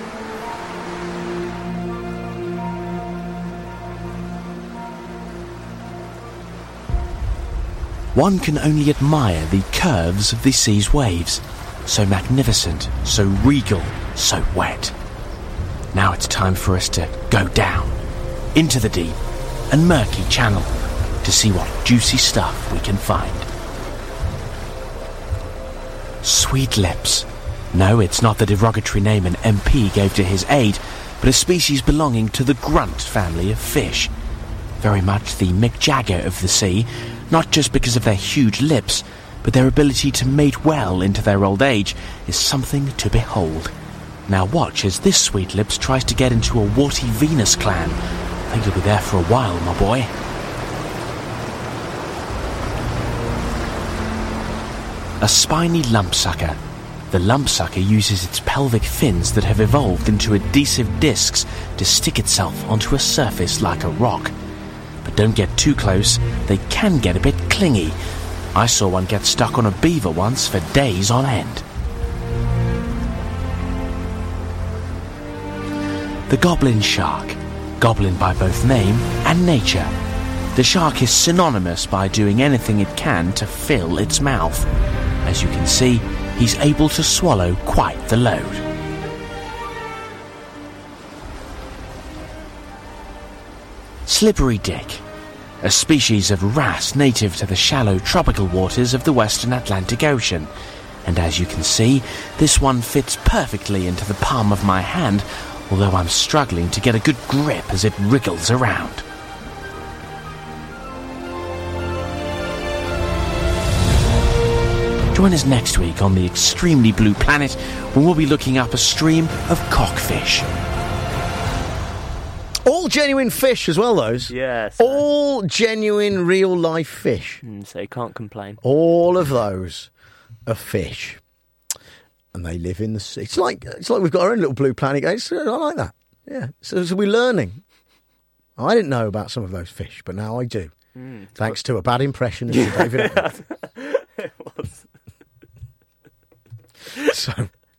One can only admire the curves of the sea's waves. So magnificent, so regal, so wet. Now it's time for us to go down, into the deep and murky channel, to see what juicy stuff we can find. Sweet lips. No, it's not the derogatory name an M P gave to his aide, but a species belonging to the grunt family of fish. Very much the Mick Jagger of the sea, not just because of their huge lips, but their ability to mate well into their old age is something to behold. Now watch as this sweet lips tries to get into a warty Venus clan. I think you'll be there for a while, my boy. A spiny lumpsucker. The lumpsucker uses its pelvic fins that have evolved into adhesive discs to stick itself onto a surface like a rock. But don't get too close, they can get a bit clingy. I saw one get stuck on a beaver once for days on end. The goblin shark. Goblin by both name and nature. The shark is synonymous by doing anything it can to fill its mouth. As you can see, he's able to swallow quite the load. Slippery dick. A species of wrasse native to the shallow tropical waters of the western Atlantic Ocean. And as you can see, this one fits perfectly into the palm of my hand, although I'm struggling to get a good grip as it wriggles around. Join us next week on the extremely blue planet when we'll be looking up a stream of cockfish. All genuine fish as well, those. Yes. All genuine real-life fish. Mm, so you can't complain. All of those are fish. And they live in the sea. It's like, it's like we've got our own little blue planet. It's, I like that. Yeah. So, so we're learning. I didn't know about some of those fish, but now I do. Mm. Thanks to a bad impression of Sir David Attenborough. It was. So,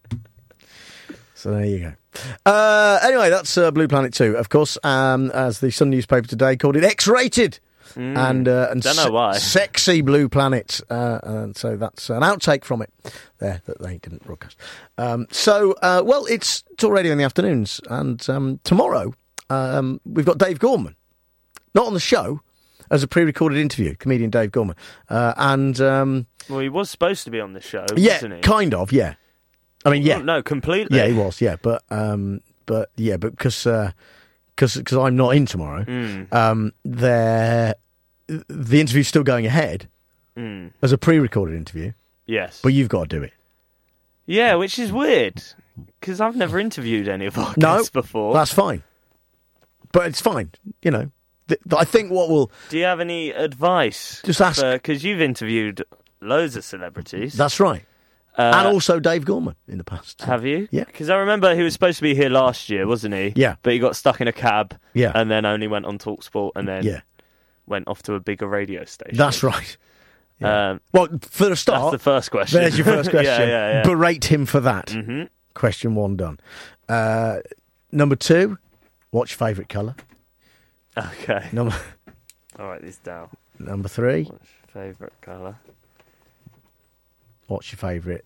so there you go. Uh, anyway, that's uh, Blue Planet two, of course, um, as the Sun newspaper today called it X-rated. Mm, and uh, and don't know why. Se- sexy Blue Planet. Uh, and so that's an outtake from it there that they didn't broadcast. Um, so, uh, well, it's Talk Radio in the afternoons. And um, tomorrow, um, we've got Dave Gorman. Not on the show, as a pre-recorded interview, comedian Dave Gorman. Uh, and... Um, well, he was supposed to be on the show, yeah, wasn't he? Kind of, yeah. I mean, yeah. Oh, no, completely. Yeah, he was, yeah. But, um, but yeah, but because uh, cause, cause I'm not in tomorrow, Mm. um, the interview's still going ahead Mm. as a pre-recorded interview. Yes. But you've got to do it. Yeah, which is weird, because I've never interviewed any of our No, guests before. That's fine. But it's fine, you know. Th- I think what will... Do you have any advice? Just ask. Because you've interviewed loads of celebrities. That's right. Uh, and also Dave Gorman in the past. Have you? Yeah. Because I remember he was supposed to be here last year, wasn't he? Yeah. But he got stuck in a cab. Yeah. And then only went on TalkSport and then Yeah. went off to a bigger radio station. That's right. Um, Well, for a start... That's the first question. There's your first question. yeah, yeah, yeah. Berate him for that. Mm-hmm. Question one done. Uh, number two, what's your favourite colour? Okay. Number... I'll write this down. Number three, What's your favourite colour? what's your favourite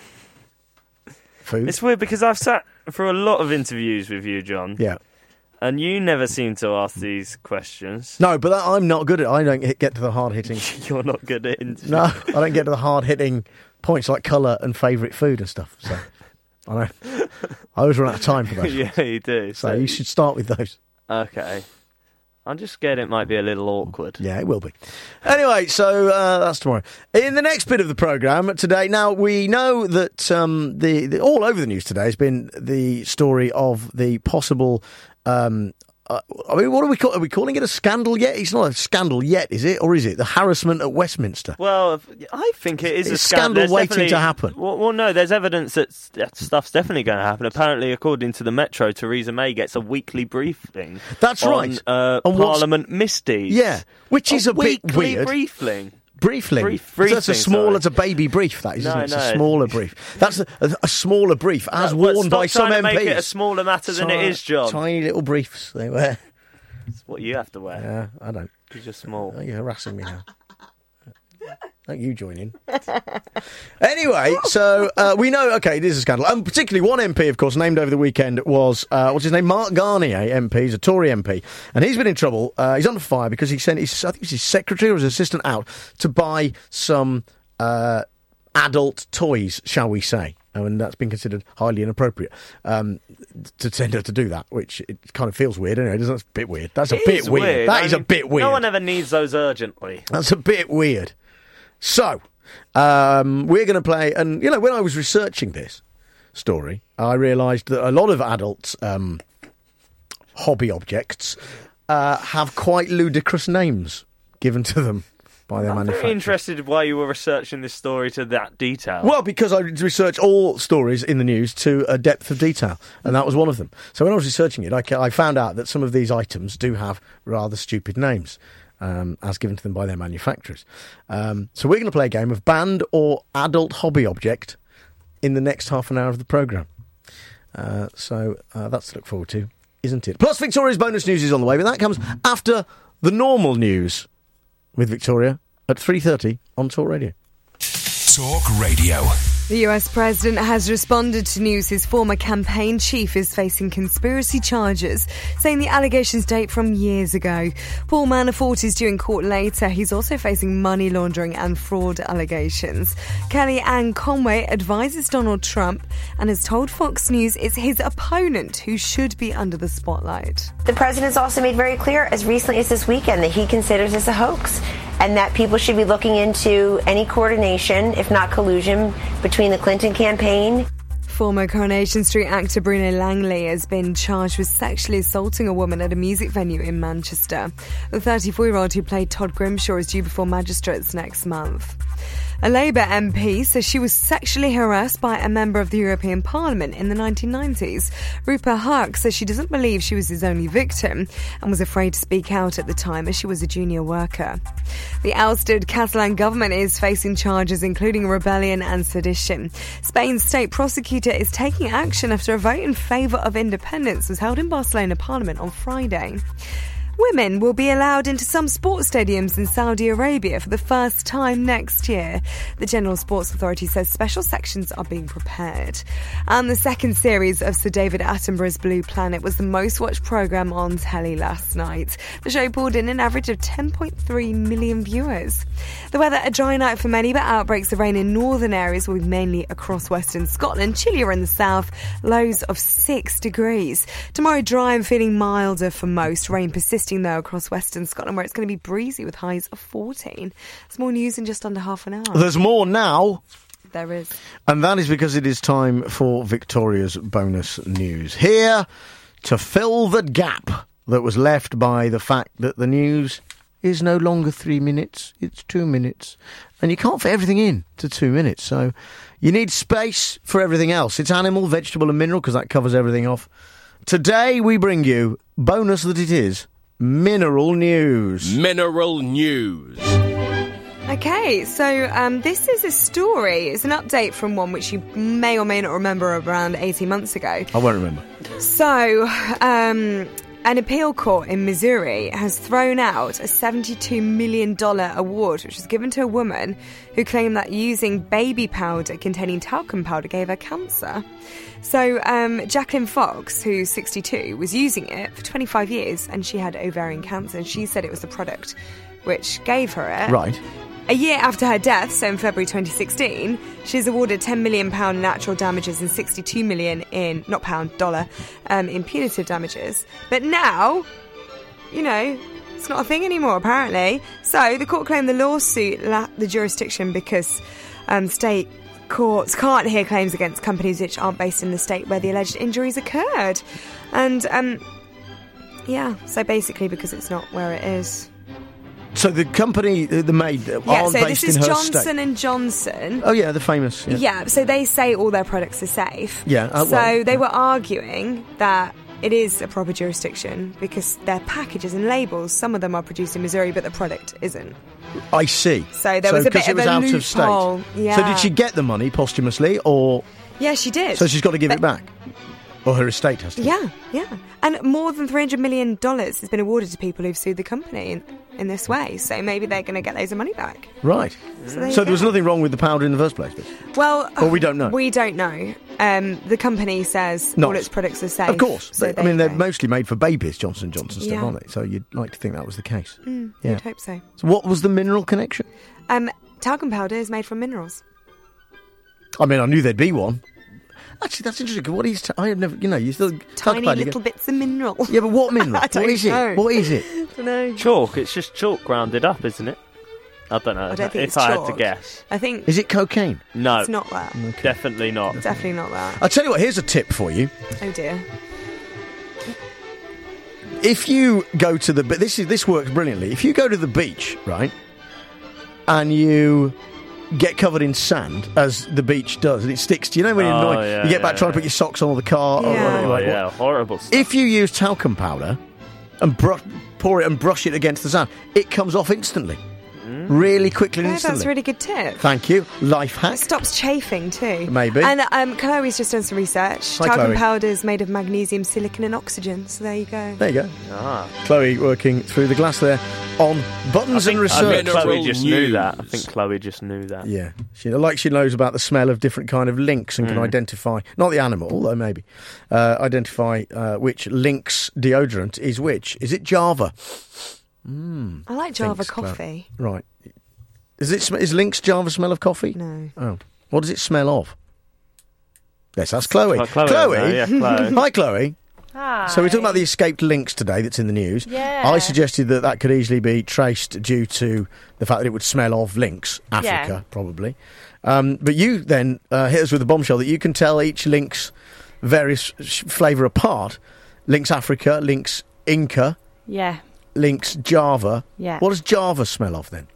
food? It's weird because I've sat for a lot of interviews with you, John. Yeah. And you never seem to ask these questions. No, but that, I'm not good at I don't hit, get to the hard-hitting... You're not good at interviews. No, I don't get to the hard-hitting points like colour and favourite food and stuff. So I know. I always run out of time for those. Yeah, you do. So you should start with those. Okay. I'm just scared it might be a little awkward. Yeah, it will be. Anyway, so uh, that's tomorrow. In the next bit of the programme today, now we know that um, the, the all over the news today has been the story of the possible um, uh, I mean, what are we call, are we calling it a scandal yet? It's not a scandal yet, is it? Or is it the harassment at Westminster? Well, I think it is it's a scandal, scandal waiting to happen. Well, well, no, there's evidence that that stuff's definitely going to happen. Apparently, according to the Metro, Theresa May gets a weekly briefing. That's on, right. Uh, on Parliament misdeeds. Yeah, which is a, a bit weekly weird. briefing. Briefling. Brief, So that's a briefing, small, sorry. it's a baby brief, that is, No, isn't it? It's no. a smaller brief. That's a, a, a smaller brief, as No, worn but stop by some trying M Ps. to make it a smaller matter than it is, John. Tiny little briefs they wear. It's what you have to wear. Yeah, I don't. Because you're small. Oh, you're harassing me now. Don't you join in. Anyway, so uh, we know, OK, it is a scandal. And particularly one M P, of course, named over the weekend was, uh, what's his name, Mark Garnier M P. He's a Tory M P. And he's been in trouble. Uh, he's under fire because he sent his, I think it's his secretary or his assistant out to buy some uh, adult toys, shall we say. And that's been considered highly inappropriate um, to send her to do that, which it kind of feels weird, anyway. Doesn't it? That's a bit weird. That's a It bit is weird. weird. That I is a mean, bit weird. No one ever needs those urgently. That's a bit weird. So, um, we're going to play, and, you know, when I was researching this story, I realised that a lot of adults' um, hobby objects uh, have quite ludicrous names given to them by their I'm very manufacturers. interested why you were researching this story to that detail. Well, because I research all stories in the news to a depth of detail, and that was one of them. So when I was researching it, I, ca- I found out that some of these items do have rather stupid names. Um, as given to them by their manufacturers. Um, so we're going to play a game of banned or adult hobby object in the next half an hour of the programme. Uh, so uh, that's to look forward to, isn't it? Plus, Victoria's bonus news is on the way, but that comes after the normal news with Victoria at three thirty on Talk Radio. Talk Radio. The U S president has responded to news his former campaign chief is facing conspiracy charges, saying the allegations date from years ago. Paul Manafort is due in court later. He's also facing money laundering and fraud allegations. Kellyanne Conway advises Donald Trump and has told Fox News it's his opponent who should be under the spotlight. The president's also made very clear as recently as this weekend that he considers this a hoax and that people should be looking into any coordination, if not collusion, between the Clinton campaign. Former Coronation Street actor Bruno Langley has been charged with sexually assaulting a woman at a music venue in Manchester. The thirty-four-year-old who played Todd Grimshaw is due before magistrates next month. A Labour M P says she was sexually harassed by a member of the European Parliament in the nineteen nineties. Rupa Huq says she doesn't believe she was his only victim and was afraid to speak out at the time as she was a junior worker. The ousted Catalan government is facing charges including rebellion and sedition. Spain's state prosecutor is taking action after a vote in favour of independence was held in Barcelona Parliament on Friday. Women will be allowed into some sports stadiums in Saudi Arabia for the first time next year. The General Sports Authority says special sections are being prepared. And the second series of Sir David Attenborough's Blue Planet was the most watched programme on telly last night. The show pulled in an average of ten point three million viewers. The weather, a dry night for many, but outbreaks of rain in northern areas will be mainly across western Scotland. Chillier in the south, lows of six degrees. Tomorrow dry and feeling milder for most. Rain persisting though across western Scotland where it's going to be breezy with highs of fourteen. There's more news in just under half an hour. There's more now. There is. And that is because it is time for Victoria's bonus news. Here to fill the gap that was left by the fact that the news is no longer three minutes, it's two minutes. And you can't fit everything in to two minutes, so you need space for everything else. It's animal, vegetable and mineral because that covers everything off. Today we bring you, bonus that it is, mineral news. Mineral news. Okay, so um, this is a story. It's an update from one which you may or may not remember around eighteen months ago. I won't remember. So, um, an appeal court in Missouri has thrown out a seventy-two million dollars award, which was given to a woman who claimed that using baby powder containing talcum powder gave her cancer. So, um, Jacqueline Fox, who's sixty-two, was using it for twenty-five years and she had ovarian cancer, and she said it was the product which gave her it. Right. A year after her death, so in February twenty sixteen, she's awarded ten million pounds in natural damages and sixty-two million pounds in, not pound, dollar, um, in punitive damages. But now, you know, it's not a thing anymore, apparently. So the court claimed the lawsuit lacked the jurisdiction because um, state courts can't hear claims against companies which aren't based in the state where the alleged injuries occurred. And, um... Yeah, so basically because it's not where it is. So the company, the the maid, Yeah, aren't so based this is in her Johnson state. and Johnson. Oh yeah, the famous. Yeah. Yeah, so they say all their products are safe. Yeah, uh, so well, they were arguing that it is a proper jurisdiction because their packages and labels, some of them are produced in Missouri, but the product isn't. I see. So there was a 'cause bit it of was a out of loophole, state. yeah. So did she get the money posthumously, or Yeah, she did. so she's got to give it But- back, or her estate has to? Yeah, yeah. And more than three hundred million dollars has been awarded to people who've sued the company in, in this way. So maybe they're going to get loads of money back. Right. So So, there you there was go. nothing wrong with the powder in the first place. Well, Well, we don't know. We don't know. Um, the company says Not. all its products are safe. Of course. So They- I there mean, you they're go. mostly made for babies, Johnson and Johnson stuff, Yeah. aren't they? So you'd like to think that was the case. Mm, Yeah. You'd hope so. So what was the mineral connection? Um, talcum powder is made from minerals. I mean, I knew there'd be one. Actually, that's interesting. 'Cause what is? T- I have never. You know, you still Tiny talk about it, you little go, bits of mineral. Yeah, but what mineral? I don't What is it? know. What is it? don't know. Chalk. It's just chalk grounded up, isn't it? I don't know. I don't think if it's I had chalk. to guess. I think Is it cocaine? No. it's not that. Definitely not. Definitely not that. I'll tell you what. Here's a tip for you. Oh dear. If you go to the, but this is this works brilliantly. If you go to the beach, right, and you get covered in sand, as the beach does, and it sticks to you. Know when you're Oh, annoyed, yeah, you get back yeah, trying to yeah. put your socks on or the car. Or Yeah. whatever, Oh, like, yeah, what- horrible stuff. If you use talcum powder and bru- pour it and brush it against the sand, it comes off instantly, really quickly and Oh, instantly. that's a really good tip. Thank you. Life It hack. stops chafing too. Maybe. And um, Chloe's just done some research. Hi, Talcum Chloe. powder is made of magnesium, silicon, and oxygen. So there you go. There you go. Ah. Chloe working through the glass there on buttons and I research. think Chloe just knew news. that. I think Chloe just knew that. Yeah, she like she knows about the smell of different kind of lynx and can Mm. identify not the animal, although maybe uh, identify uh, which lynx deodorant is which. Is it Java? Mm, I like Java thinks Chloe. coffee. Right. Is it sm- is Lynx Java smell of coffee? No. Oh, what does it smell of? Yes, that's Chloe. Well, Chloe, no, yeah, Chloe. Hi, Chloe. Hi. So we're talking about the escaped lynx today that's in the news. Yeah. I suggested that that could easily be traced due to the fact that it would smell of lynx, Africa, Yeah. probably. Um, but you then uh, hit us with a bombshell that you can tell each lynx various sh- flavour apart. Lynx Africa, lynx Inca, Yeah. lynx Java. Yeah. What does Java smell of then?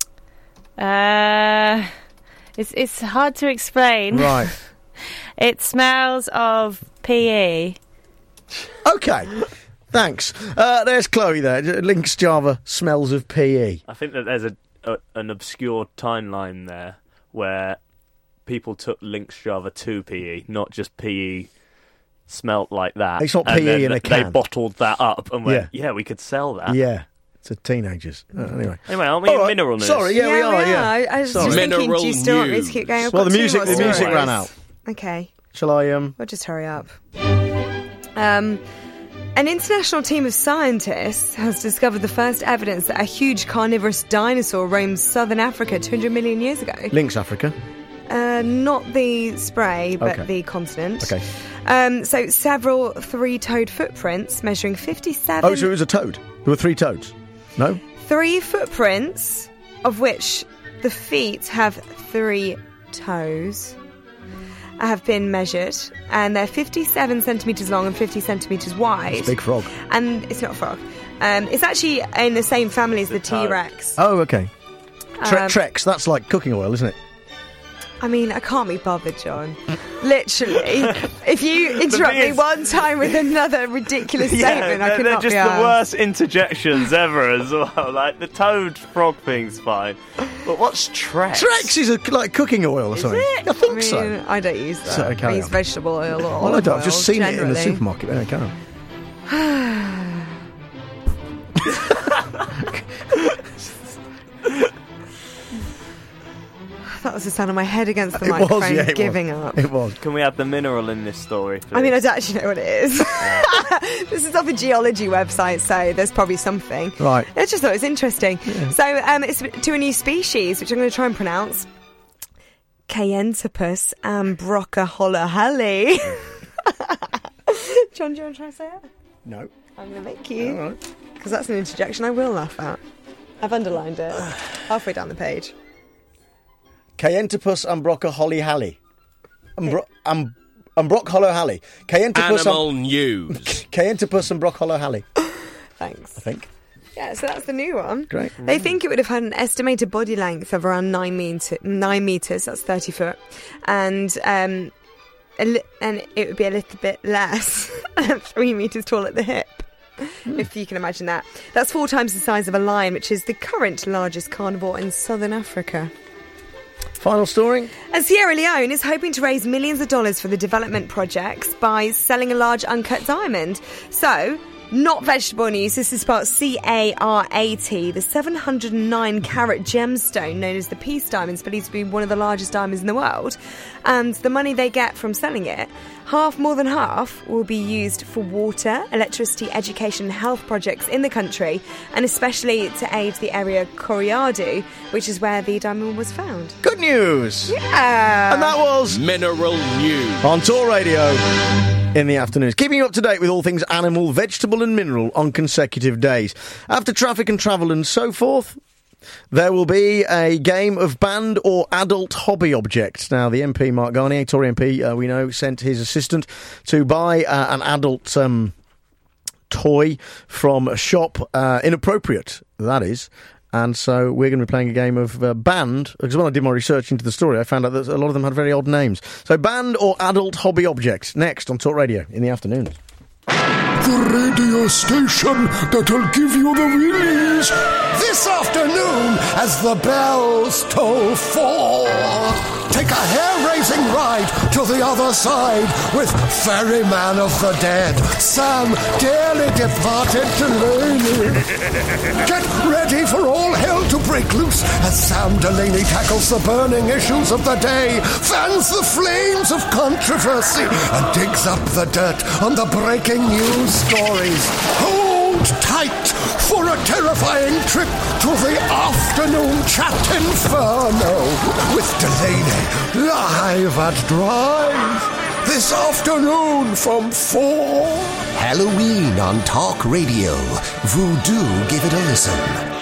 Uh, it's it's hard to explain. Right. It smells of P E. Okay. Thanks. Uh, there's Chloe there. Lynx Java smells of P E. I think that there's a, a an obscure timeline there where people took Lynx Java to P E, not just P E smelt like that. It's not And P E then in a They can. bottled that up and went, Yeah. yeah, we could sell that. Yeah. To teenagers. Uh, anyway. Anyway, aren't we All in right. mineral news? Sorry, yeah, we are, yeah. I, I was Sorry. just thinking, do Mineral you still want me to news. keep going? I've Well, got the two music, more the music stories. ran out. Okay. Shall I, um... We'll just hurry up. Um, an international team of scientists has discovered the first evidence that a huge carnivorous dinosaur roamed southern Africa two hundred million years ago. Lynx Africa. Uh, not the spray, but Okay. the continent. Okay. Um, so several three-toed footprints measuring fifty-seven... Oh, so it was a toad. There were three toads. No? Three footprints, of which the feet have three toes, have been measured, and they're fifty-seven centimetres long and fifty centimetres wide. It's a big frog. And it's not a frog. Um, it's actually in the same family as the toad. T-Rex. Oh, okay. Tre- Um, Trex, that's like cooking oil, isn't it? I mean, I can't be bothered, John. Literally. If you interrupt thing me is- one time with another ridiculous statement, I they're, could they're not just be the arsed. worst interjections ever as well. Like, the toad frog thing's fine. But what's Trex? Trex is a, like cooking oil or something. I think I mean, so. I don't use that. Sorry, carry I use on. vegetable oil or Well, I olive don't. I've oil, just seen it in the generally. supermarket. Anyway, carry on. That was the sound of my head against the It microphone, was, yeah, it giving was. up. It was. Can we have the mineral in this story, please? I mean, I don't actually know what it is. This is off a geology website, so there's probably something. Right. I just thought it was interesting. So um, it's to a new species, which I'm going to try and pronounce. Caentopus ambrocaholahali. John, do you want to try and say it? No. I'm going to make you. All right. Because that's an interjection I will laugh at. I've underlined it. Halfway down the page. Caentopus umbroca holly hally. Umbro- um, umbroc hollow hally. Caentopus Animal news. Caentopus umbroc hollow hally. Thanks. I think. Yeah, so that's the new one. Great. They think it would have had an estimated body length of around nine, meter, nine metres, that's thirty foot, and um, a li- and it would be a little bit less, three metres tall at the hip. Mm. If you can imagine that. That's four times the size of a lion, which is the current largest carnivore in southern Africa. Final story. And Sierra Leone is hoping to raise millions of dollars for the development projects by selling a large uncut diamond. So, not vegetable news, this is spelled C A R A T, the seven hundred nine carat gemstone known as the Peace Diamond is believed to be one of the largest diamonds in the world. And the money they get from selling it, half, more than half, will be used for water, electricity, education and health projects in the country, and especially to aid the area Coriado, which is where the diamond was found. Good news! Yeah! And that was Mineral News on Tour Radio in the afternoons. Keeping you up to date with all things animal, vegetable and mineral on consecutive days. After traffic and travel and so forth, there will be a game of banned or adult hobby objects. Now, the M P, Mark Garnier, Tory M P, uh, we know, sent his assistant to buy uh, an adult um, toy from a shop, uh, inappropriate, that is. And so we're going to be playing a game of uh, banned, because when I did my research into the story, I found out that a lot of them had very odd names. So banned or adult hobby objects, next on Talk Radio in the afternoons. The radio station that'll give you the willies. This afternoon, as the bells toll four, take a hair-raising ride to the other side with Ferryman of the Dead, Sam dearly departed Delaney. Get ready for all hell to break loose as Sam Delaney tackles the burning issues of the day, fans the flames of controversy, and digs up the dirt on the breaking news stories. Hold tight for a terrifying trip to the afternoon chat inferno with Delaney live at Drive this afternoon from four. Halloween on Talk Radio. Voodoo, give it a listen.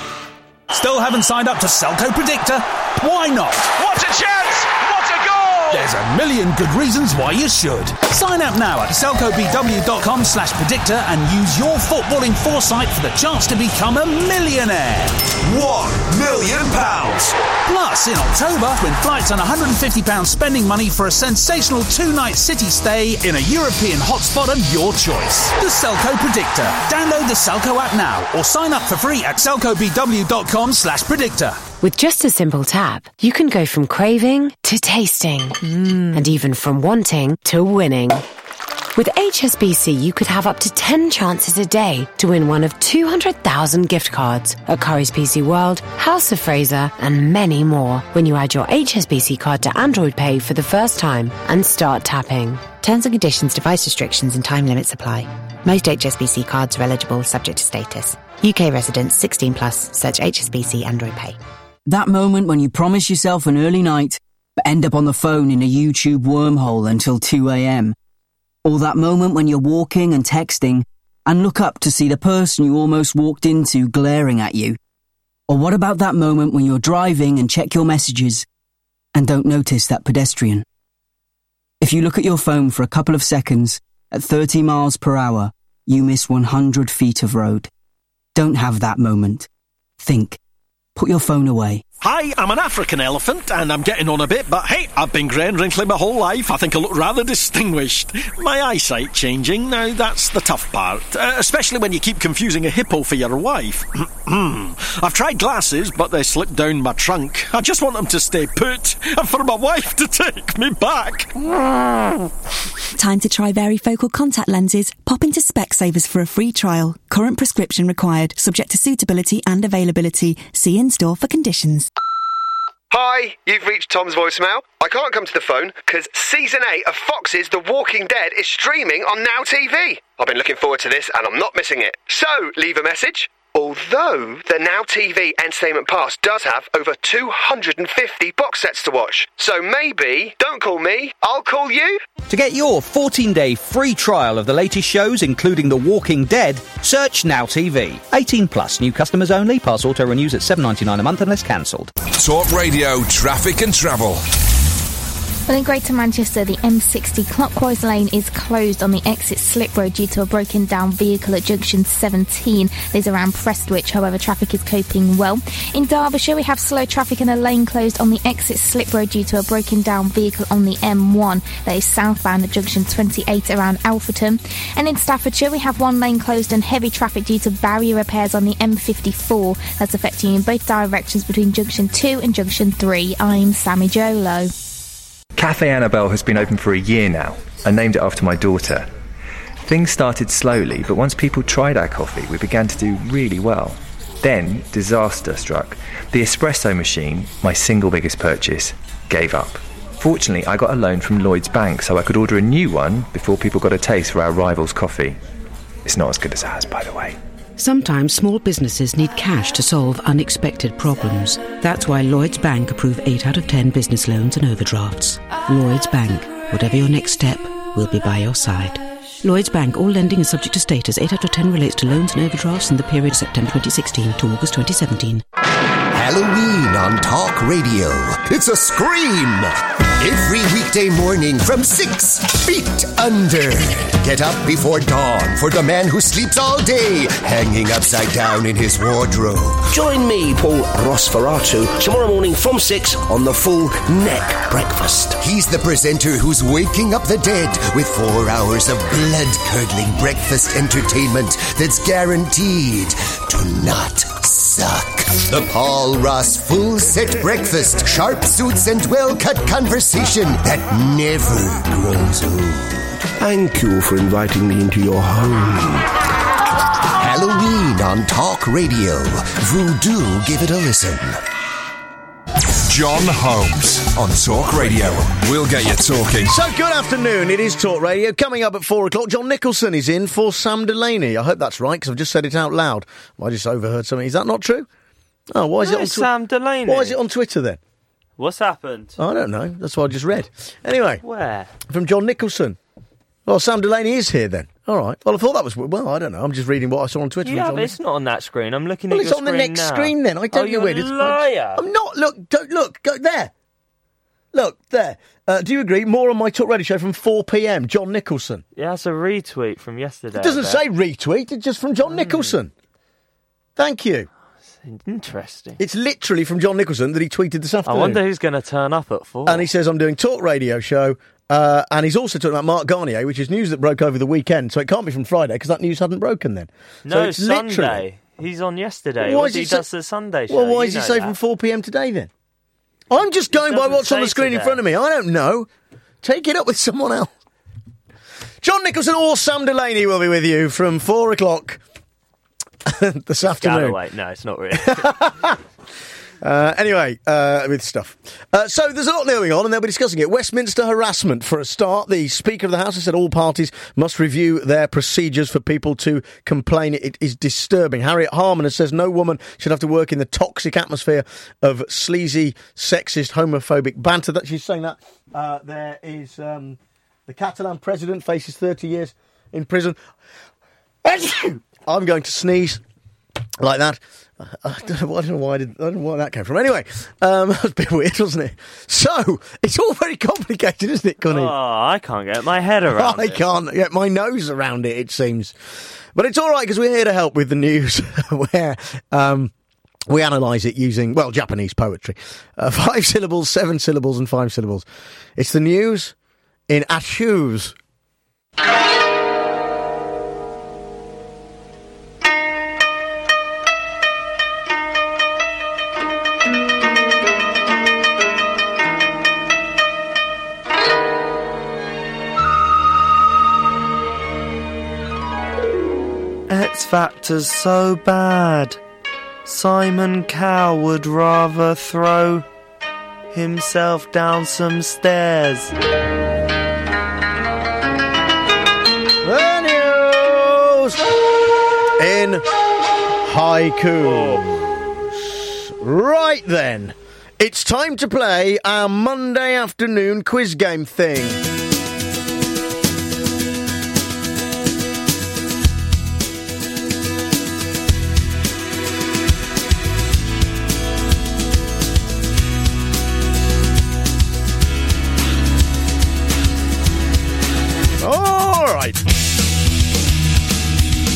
Still haven't signed up to Selco Predictor? Why not? What a chance! What a goal! There's a million good reasons why you should. Sign up now at selcobw.com slash predictor and use your footballing foresight for the chance to become a millionaire. One million pounds! Plus, in October, win flights and one hundred fifty pounds spending money for a sensational two-night city stay in a European hotspot of your choice. The Selco Predictor. Download the Selco app now or sign up for free at selcobw.com slash predictor. With just a simple tap, you can go from craving to tasting, mm. and even from wanting to winning. With H S B C, you could have up to ten chances a day to win one of two hundred thousand gift cards at Curry's P C World, House of Fraser, and many more when you add your H S B C card to Android Pay for the first time and start tapping. Terms and conditions, device restrictions and time limits apply. Most H S B C cards are eligible, subject to status. U K residents sixteen plus, search H S B C Android Pay. That moment when you promise yourself an early night, but end up on the phone in a YouTube wormhole until two a.m. Or that moment when you're walking and texting and look up to see the person you almost walked into glaring at you. Or what about that moment when you're driving and check your messages and don't notice that pedestrian? If you look at your phone for a couple of seconds at thirty miles per hour, you miss one hundred feet of road. Don't have that moment. Think. Put your phone away. Hi, I'm an African elephant, and I'm getting on a bit, but hey, I've been grey and wrinkly my whole life. I think I look rather distinguished. My eyesight changing, now that's the tough part, uh, especially when you keep confusing a hippo for your wife. I've tried glasses, but they slip down my trunk. I just want them to stay put, and for my wife to take me back. Time to try varifocal contact lenses. Pop into Specsavers for a free trial. Current prescription required, subject to suitability and availability. See in-store for conditions. Hi, you've reached Tom's voicemail. I can't come to the phone because Season eight of Fox's The Walking Dead is streaming on Now T V. I've been looking forward to this and I'm not missing it. So, leave a message. Although the Now T V Entertainment Pass does have over two hundred fifty box sets to watch. So maybe, don't call me, I'll call you. To get your fourteen-day free trial of the latest shows, including The Walking Dead, search Now T V. eighteen plus, new customers only. Pass auto renews at seven ninety-nine a month unless cancelled. Talk Radio, traffic and travel. Well, in Greater Manchester, the M sixty clockwise lane is closed on the exit Slip Road due to a broken down vehicle at junction seventeen. These around Prestwich, however, traffic is coping well. In Derbyshire, we have slow traffic and a lane closed on the exit Slip Road due to a broken down vehicle on the M one. That is southbound at junction twenty-eight around Alfreton. And in Staffordshire, we have one lane closed and heavy traffic due to barrier repairs on the M fifty-four. That's affecting you in both directions between junction two and junction three. I'm Sammy Jolo. Cafe Annabelle has been open for a year now. I named it after my daughter. Things started slowly, but once people tried our coffee, we began to do really well. Then, disaster struck. The espresso machine, my single biggest purchase, gave up. Fortunately, I got a loan from Lloyds Bank so I could order a new one before people got a taste for our rival's coffee. It's not as good as ours, by the way. Sometimes small businesses need cash to solve unexpected problems. That's why Lloyds Bank approve eight out of ten business loans and overdrafts. Lloyds Bank. Whatever your next step, we'll be by your side. Lloyds Bank. All lending is subject to status. eight out of ten relates to loans and overdrafts in the period September twenty sixteen to August twenty seventeen. Halloween on Talk Radio. It's a scream! Every weekday morning from six feet under. Get up before dawn for the man who sleeps all day, hanging upside down in his wardrobe. Join me, Paul Rosferatu, tomorrow morning from six on the Full Neck Breakfast. He's the presenter who's waking up the dead with four hours of blood-curdling breakfast entertainment that's guaranteed to not suck. The Paul Ross Full Set Breakfast, sharp suits and well-cut conversation that never grows old. Thank you for inviting me into your home. Halloween on Talk Radio. Voodoo, give it a listen. John Holmes on Talk Radio. We'll get you talking. So, good afternoon. It is Talk Radio. Coming up at four o'clock, John Nicholson is in for Sam Delaney. I hope that's right, because I've just said it out loud. I just overheard something. Is that not true? Oh, why is no, it on Twi- Sam Delaney? Why is it on Twitter, then? What's happened? I don't know. That's what I just read. Anyway. Where? From John Nicholson. Well, Sam Delaney is here, then. All right. Well, I thought that was... Well, I don't know. I'm just reading what I saw on Twitter. Yeah, but it's not on that screen. I'm looking well, at your screen Well, screen it's on the next now. screen, then. I don't oh, know you're where it a is. liar. I'm not. Look, don't, look, go there. Look, there. Uh, do you agree? More on my Talk Radio show from four p.m. John Nicholson. Yeah, that's a retweet from yesterday. It doesn't say retweet. It's just from John mm. Nicholson. Thank you. Interesting. It's literally from John Nicholson that he tweeted this afternoon. I wonder who's going to turn up at four. And he says, I'm doing Talk Radio show. Uh, and he's also talking about Mark Garnier, which is news that broke over the weekend. So it can't be from Friday because that news hadn't broken then. No, so it's Sunday. Literally... He's on yesterday. Why What is he he say... does the Sunday show. Well, why you does he know say that. from four p.m. today then? I'm just going by what's on the screen today. in front of me. I don't know. Take it up with someone else. John Nicholson or Sam Delaney will be with you from four o'clock this afternoon. Galloway. No, it's not really. Uh, anyway, uh, with stuff. Uh, so there's a lot going on, and they'll be discussing it. Westminster harassment, for a start. The Speaker of the House has said all parties must review their procedures for people to complain. It is disturbing. Harriet Harman has says no woman should have to work in the toxic atmosphere of sleazy, sexist, homophobic banter. That she's saying that. Uh, there is um, the Catalan president faces thirty years in prison. I'm going to sneeze like that. I don't know, I don't know why I, did, I don't know where that came from. Anyway, um, that was a bit weird, wasn't it? So, it's all very complicated, isn't it, Gunny? Oh, I can't get my head around I it. I can't get my nose around it, it seems. But it's all right, because we're here to help with the news, where um, we analyse it using, well, Japanese poetry. Uh, five syllables, seven syllables, and five syllables. It's the news in Ashus. X Factor's so bad. Simon Cowell would rather throw himself down some stairs. The news in haiku. Oh. Right then, it's time to play our Monday afternoon quiz game thing.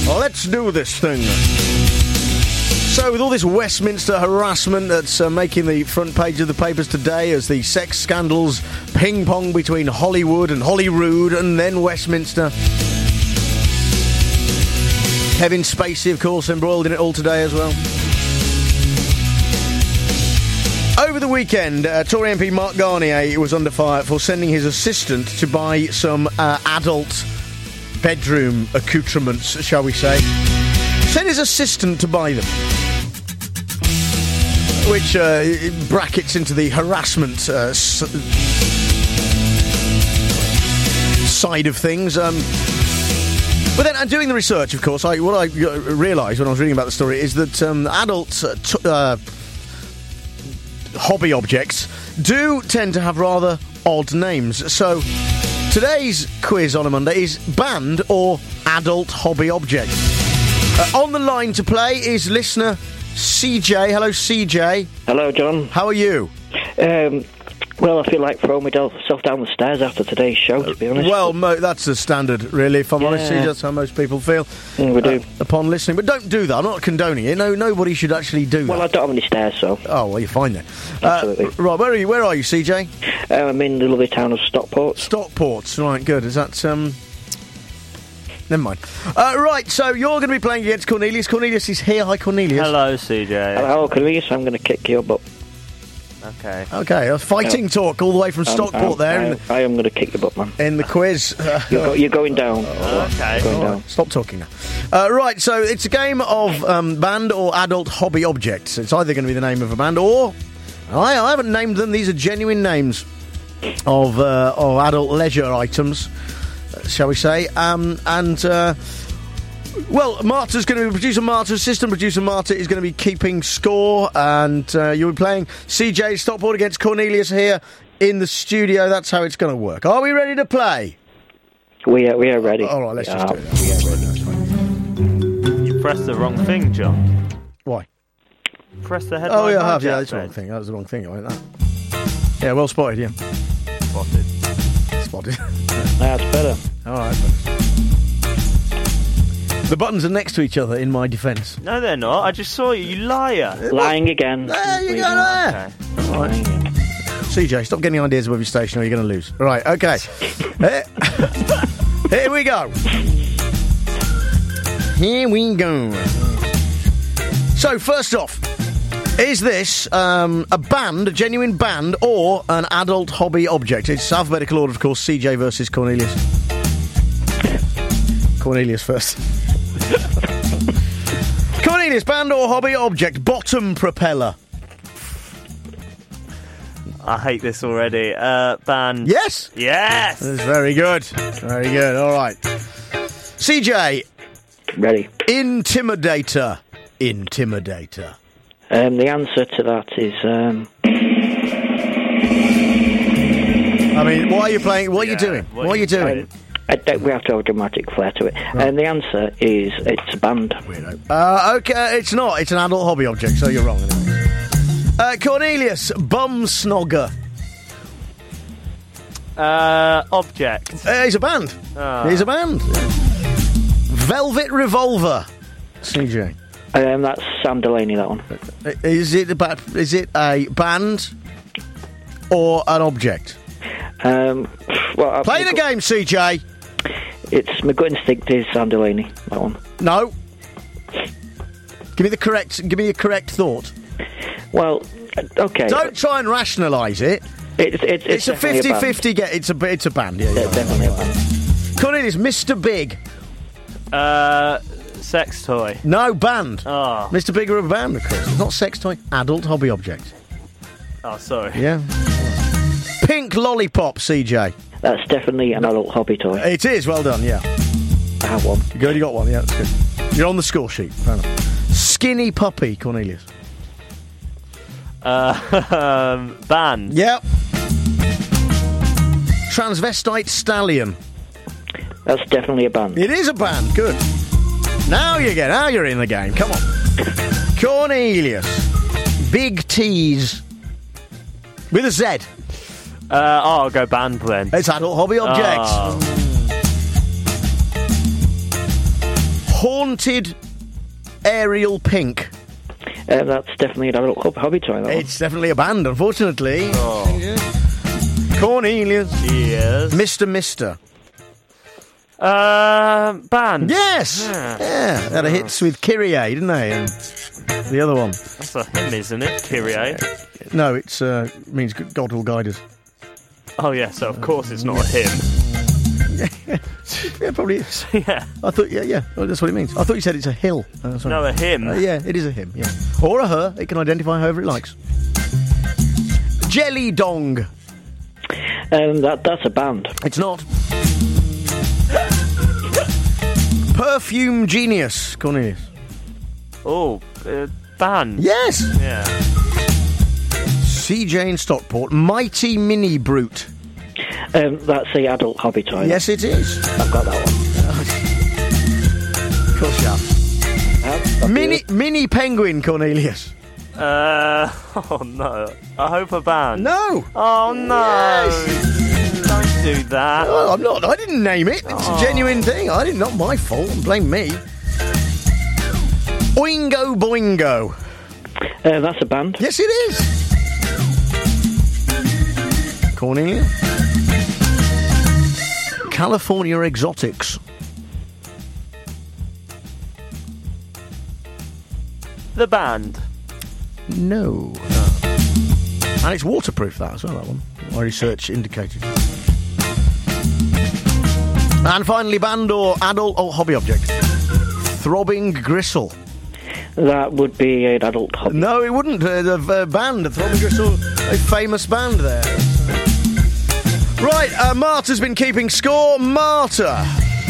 Let's do this thing. So, with all this Westminster harassment that's uh, making the front page of the papers today as the sex scandals ping-pong between Hollywood and Holyrood and then Westminster. Kevin Spacey, of course, embroiled in it all today as well. Over the weekend, uh, Tory M P Mark Garnier was under fire for sending his assistant to buy some uh, adult bedroom accoutrements, shall we say. Sent his assistant to buy them. Which uh, brackets into the harassment uh, s- side of things. Um, but then, and doing the research, of course, I, what I uh, realised when I was reading about the story is that um, adult uh, t- uh, hobby objects do tend to have rather odd names. So, today's quiz on a Monday is banned or adult hobby object. Uh, on the line to play is listener C J. Hello, C J. Hello, John. How are you? Um, well, I feel like throwing myself down the stairs after today's show, to be honest. Well, mo- that's the standard, really, if I'm Yeah. honest. C J, that's how most people feel. Mm, we do. Uh, upon listening. But don't do that. I'm not condoning it. No, nobody should actually do that. Well, I don't have any stairs, so... Oh, well, you're fine then. Absolutely. Uh, right, where are you? Where are you, C J? Uh, I'm in the lovely town of Stockport. Stockport. Right, good. Is that... um? Never mind. Uh, right, so you're going to be playing against Cornelius. Cornelius is here. Hi, Cornelius. Hello, C J. Hello, Cornelius. I'm going to kick your butt. Okay. Okay, a fighting Um, talk all the way from um, Stockport um, there. I, in the, I am going to kick your butt, man. in the quiz. Uh, You're, go- you're going down. Okay. Going all down. right, stop talking now. Uh, right, so it's a game of um, band or adult hobby objects. It's either going to be the name of a band or... I, I haven't named them. These are genuine names of, uh, of adult leisure items, shall we say. Um, and... Uh, Well, Marta's going to be producer Marta, assistant producer Marta is going to be keeping score, and uh, you'll be playing C J Stockport against Cornelius here in the studio. That's how it's going to work. Are we ready to play? We are, we are ready. All right, let's yeah, just do it. We are ready. That's fine. You pressed the wrong thing, John. Why? Press the headline. Oh, yeah, I have. Yeah, hijack that's the wrong bed. thing. That was the wrong thing. I went that. Yeah, well spotted. Yeah, Spotted. spotted. That's better. All right. The buttons are next to each other. In my defence. No, they're not. I just saw you, you liar. Lying again. There you go. There. Okay. All right. C J, stop getting ideas above your station or you're going to lose. Right, okay. Here Here we go. Here we go. So, first off, is this um, a band, a genuine band, or an adult hobby object? It's alphabetical order, of course, C J versus Cornelius. Cornelius first. Cornelius, band or hobby object? Bottom propeller. I hate this already. Uh, band. Yes. Yes. That's very good. Very good. All right. C J. Ready. Intimidator. Intimidator. Um, the answer to that is... Um, I mean, why are you playing? What are you doing? what What, are are you you doing? I don't, we have to have a dramatic flair to it. And the answer is it's a band. Uh, okay, it's not. It's an adult hobby object, so you're wrong. Anyway. Uh, Cornelius, bum snogger. Uh, object. Uh, he's a band. Ah. He's a band. Velvet Revolver. C J. Um, that's Sam Delaney, that one. Is it about? Is it a band or an object? Um, well, I've- Play the game, C J. It's my gut instinct is Sam Delaney, that one. No. Give me the correct. Give me a correct thought. Well, okay. Don't try and rationalise it. It's, it's, It's, it's a definitely band. fifty-fifty get. It's a it's a band. Yeah, Yeah, yeah. definitely a band. Cornelius, Mister Big. Uh, sex toy. No, band. Oh. Mister Big are a band, of course. It's not sex toy. Adult hobby object. Oh, sorry. Yeah. Pink lollipop, C J. That's definitely an adult hobby toy. It is. Well done. Yeah. I have one. You already got one. Yeah, that's good. You're on the score sheet. Fair enough. Skinny puppy, Cornelius. Uh, um, band. Yep. Transvestite stallion. That's definitely a band. It is a band. Good. Now you get. Now you're in the game. Come on. Cornelius. Big T's. With a Z. Uh, oh, I'll go band then. It's adult hobby objects. Oh. Haunted Aerial Pink. Uh, that's definitely an adult hob- hobby toy. That It's definitely a band, unfortunately. Oh. Cornelius. Yes. Mister Mister. Uh, band. Yes. Yeah. Yeah. They had a hits with Kyrie, didn't they? And the other one. That's a hymn, isn't it? Kyrie. No, it's uh, means God will guide us. Oh, yeah, so of course it's not a hymn. Yeah, probably is. Yeah. I thought, yeah, yeah, oh, that's what it means. I thought you said it's a hill. Uh, sorry. No, a hymn. Uh, yeah, it is a hymn, yeah. Or a her. It can identify however it likes. Jelly Dong. Um, that that's a band. It's not. Perfume Genius, Cornelius. Oh, uh, band. Yes. Yeah. C J in Stockport. Mighty Mini Brute. Um, that's a adult hobby toy. Yes, it is. I've got that one. Of course you have. Uh, Mini, mini Penguin, Cornelius. Uh, oh no. I hope a band. No. Oh no. Yes. Don't do that. Oh, I'm not. I didn't name it. It's Oh. a genuine thing. I didn't. Not my fault. Blame me. Oingo Boingo. Uh, that's a band. Yes, it is. Cornelia. California Exotics. The band. No. And it's waterproof, that as well, that one. My research indicated. And finally, band or adult or hobby object. Throbbing Gristle. That would be an adult hobby. No, it wouldn't. Uh, the uh, band, Throbbing Gristle, a famous band there. Right, uh, Marta's been keeping score. Marta.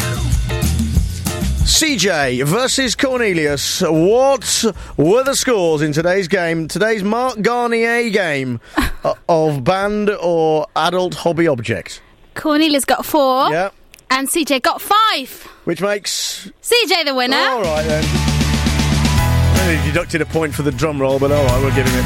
C J versus Cornelius. What were the scores in today's game? Today's Mark Garnier game uh, of band or adult hobby object. Cornelius got four. Yeah. And C J got five. Which makes... C J the winner. All right, then. I deducted a point for the drum roll, but all right, we'll give him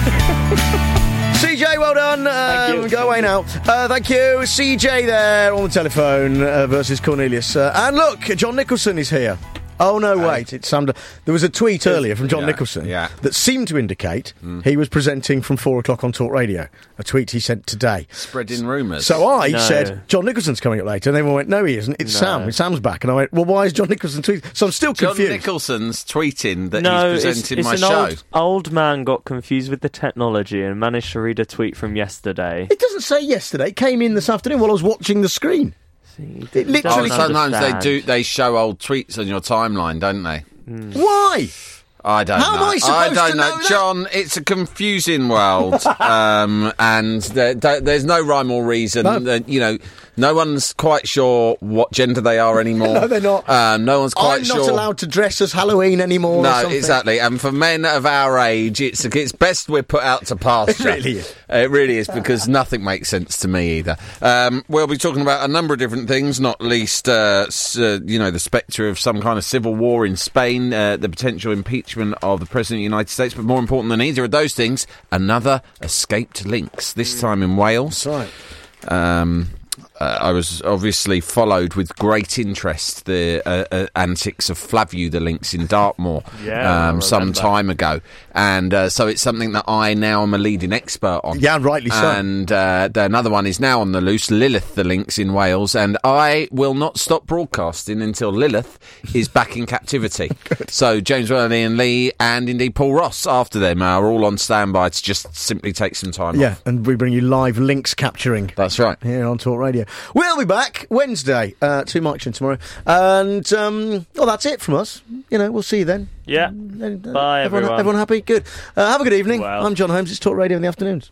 it. C J, well done. Um, go away now. Uh, thank you. C J there on the telephone uh, versus Cornelius. Uh, and look, John Nicholson is here. Oh, no, wait. It's Sam. There was a tweet earlier from John yeah, Nicholson yeah. that seemed to indicate mm. he was presenting from four o'clock on Talk Radio. A tweet he sent today. Spreading rumours. So I no. said, John Nicholson's coming up later. And everyone went, no, he isn't. It's No. Sam. Sam's back. And I went, well, why is John Nicholson tweeting? So I'm still John confused. Nicholson's tweeting that no, he's it's, presenting it's my an show. Old, old man got confused with the technology and managed to read a tweet from yesterday. It doesn't say yesterday. It came in this afternoon while I was watching the screen. See, It literally... Oh, sometimes they understand. do. They show old tweets on your timeline, don't they? Mm. Why? I don't How know. am I supposed don't to know, know that? John. It's a confusing world, um, and there, there, there's no rhyme or reason. No. Uh, you know, no one's quite sure what gender they are anymore. No, they're not. Um, no one's quite I'm sure. not allowed to dress as Halloween anymore. or No, something. exactly. And for men of our age, it's it's best we're put out to pasture. It really is. It really is, because nothing makes sense to me either. Um, we'll be talking about a number of different things, not least, uh, s- uh, you know, the spectre of some kind of civil war in Spain, uh, the potential impeachment of the President of the United States, but more important than either of those things, another escaped lynx, this time in Wales. That's right. Um... Uh, I was obviously followed with great interest the uh, uh, antics of Flavio the lynx in Dartmoor Yeah, I um, some remember. time ago, and uh, so it's something that I now am a leading expert on. Yeah, rightly so. And uh, the, another one is now on the loose, Lilith the lynx in Wales, and I will not stop broadcasting until Lilith is back in captivity. So James Worley and Lee, and indeed Paul Ross after them, are all on standby to just simply take some time Yeah, off. and we bring you live lynx capturing. That's right. Here on Talk Radio. We'll be back Wednesday, uh, two Marks in tomorrow. And, um, well, that's it from us. You know, we'll see you then. Yeah. Uh, Bye, everyone, everyone. everyone happy? Good. Uh, have a good evening. Well. I'm John Holmes. It's Talk Radio in the afternoons.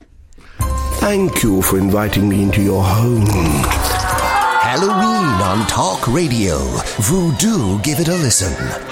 Thank you for inviting me into your home. Halloween on Talk Radio. Voodoo, give it a listen.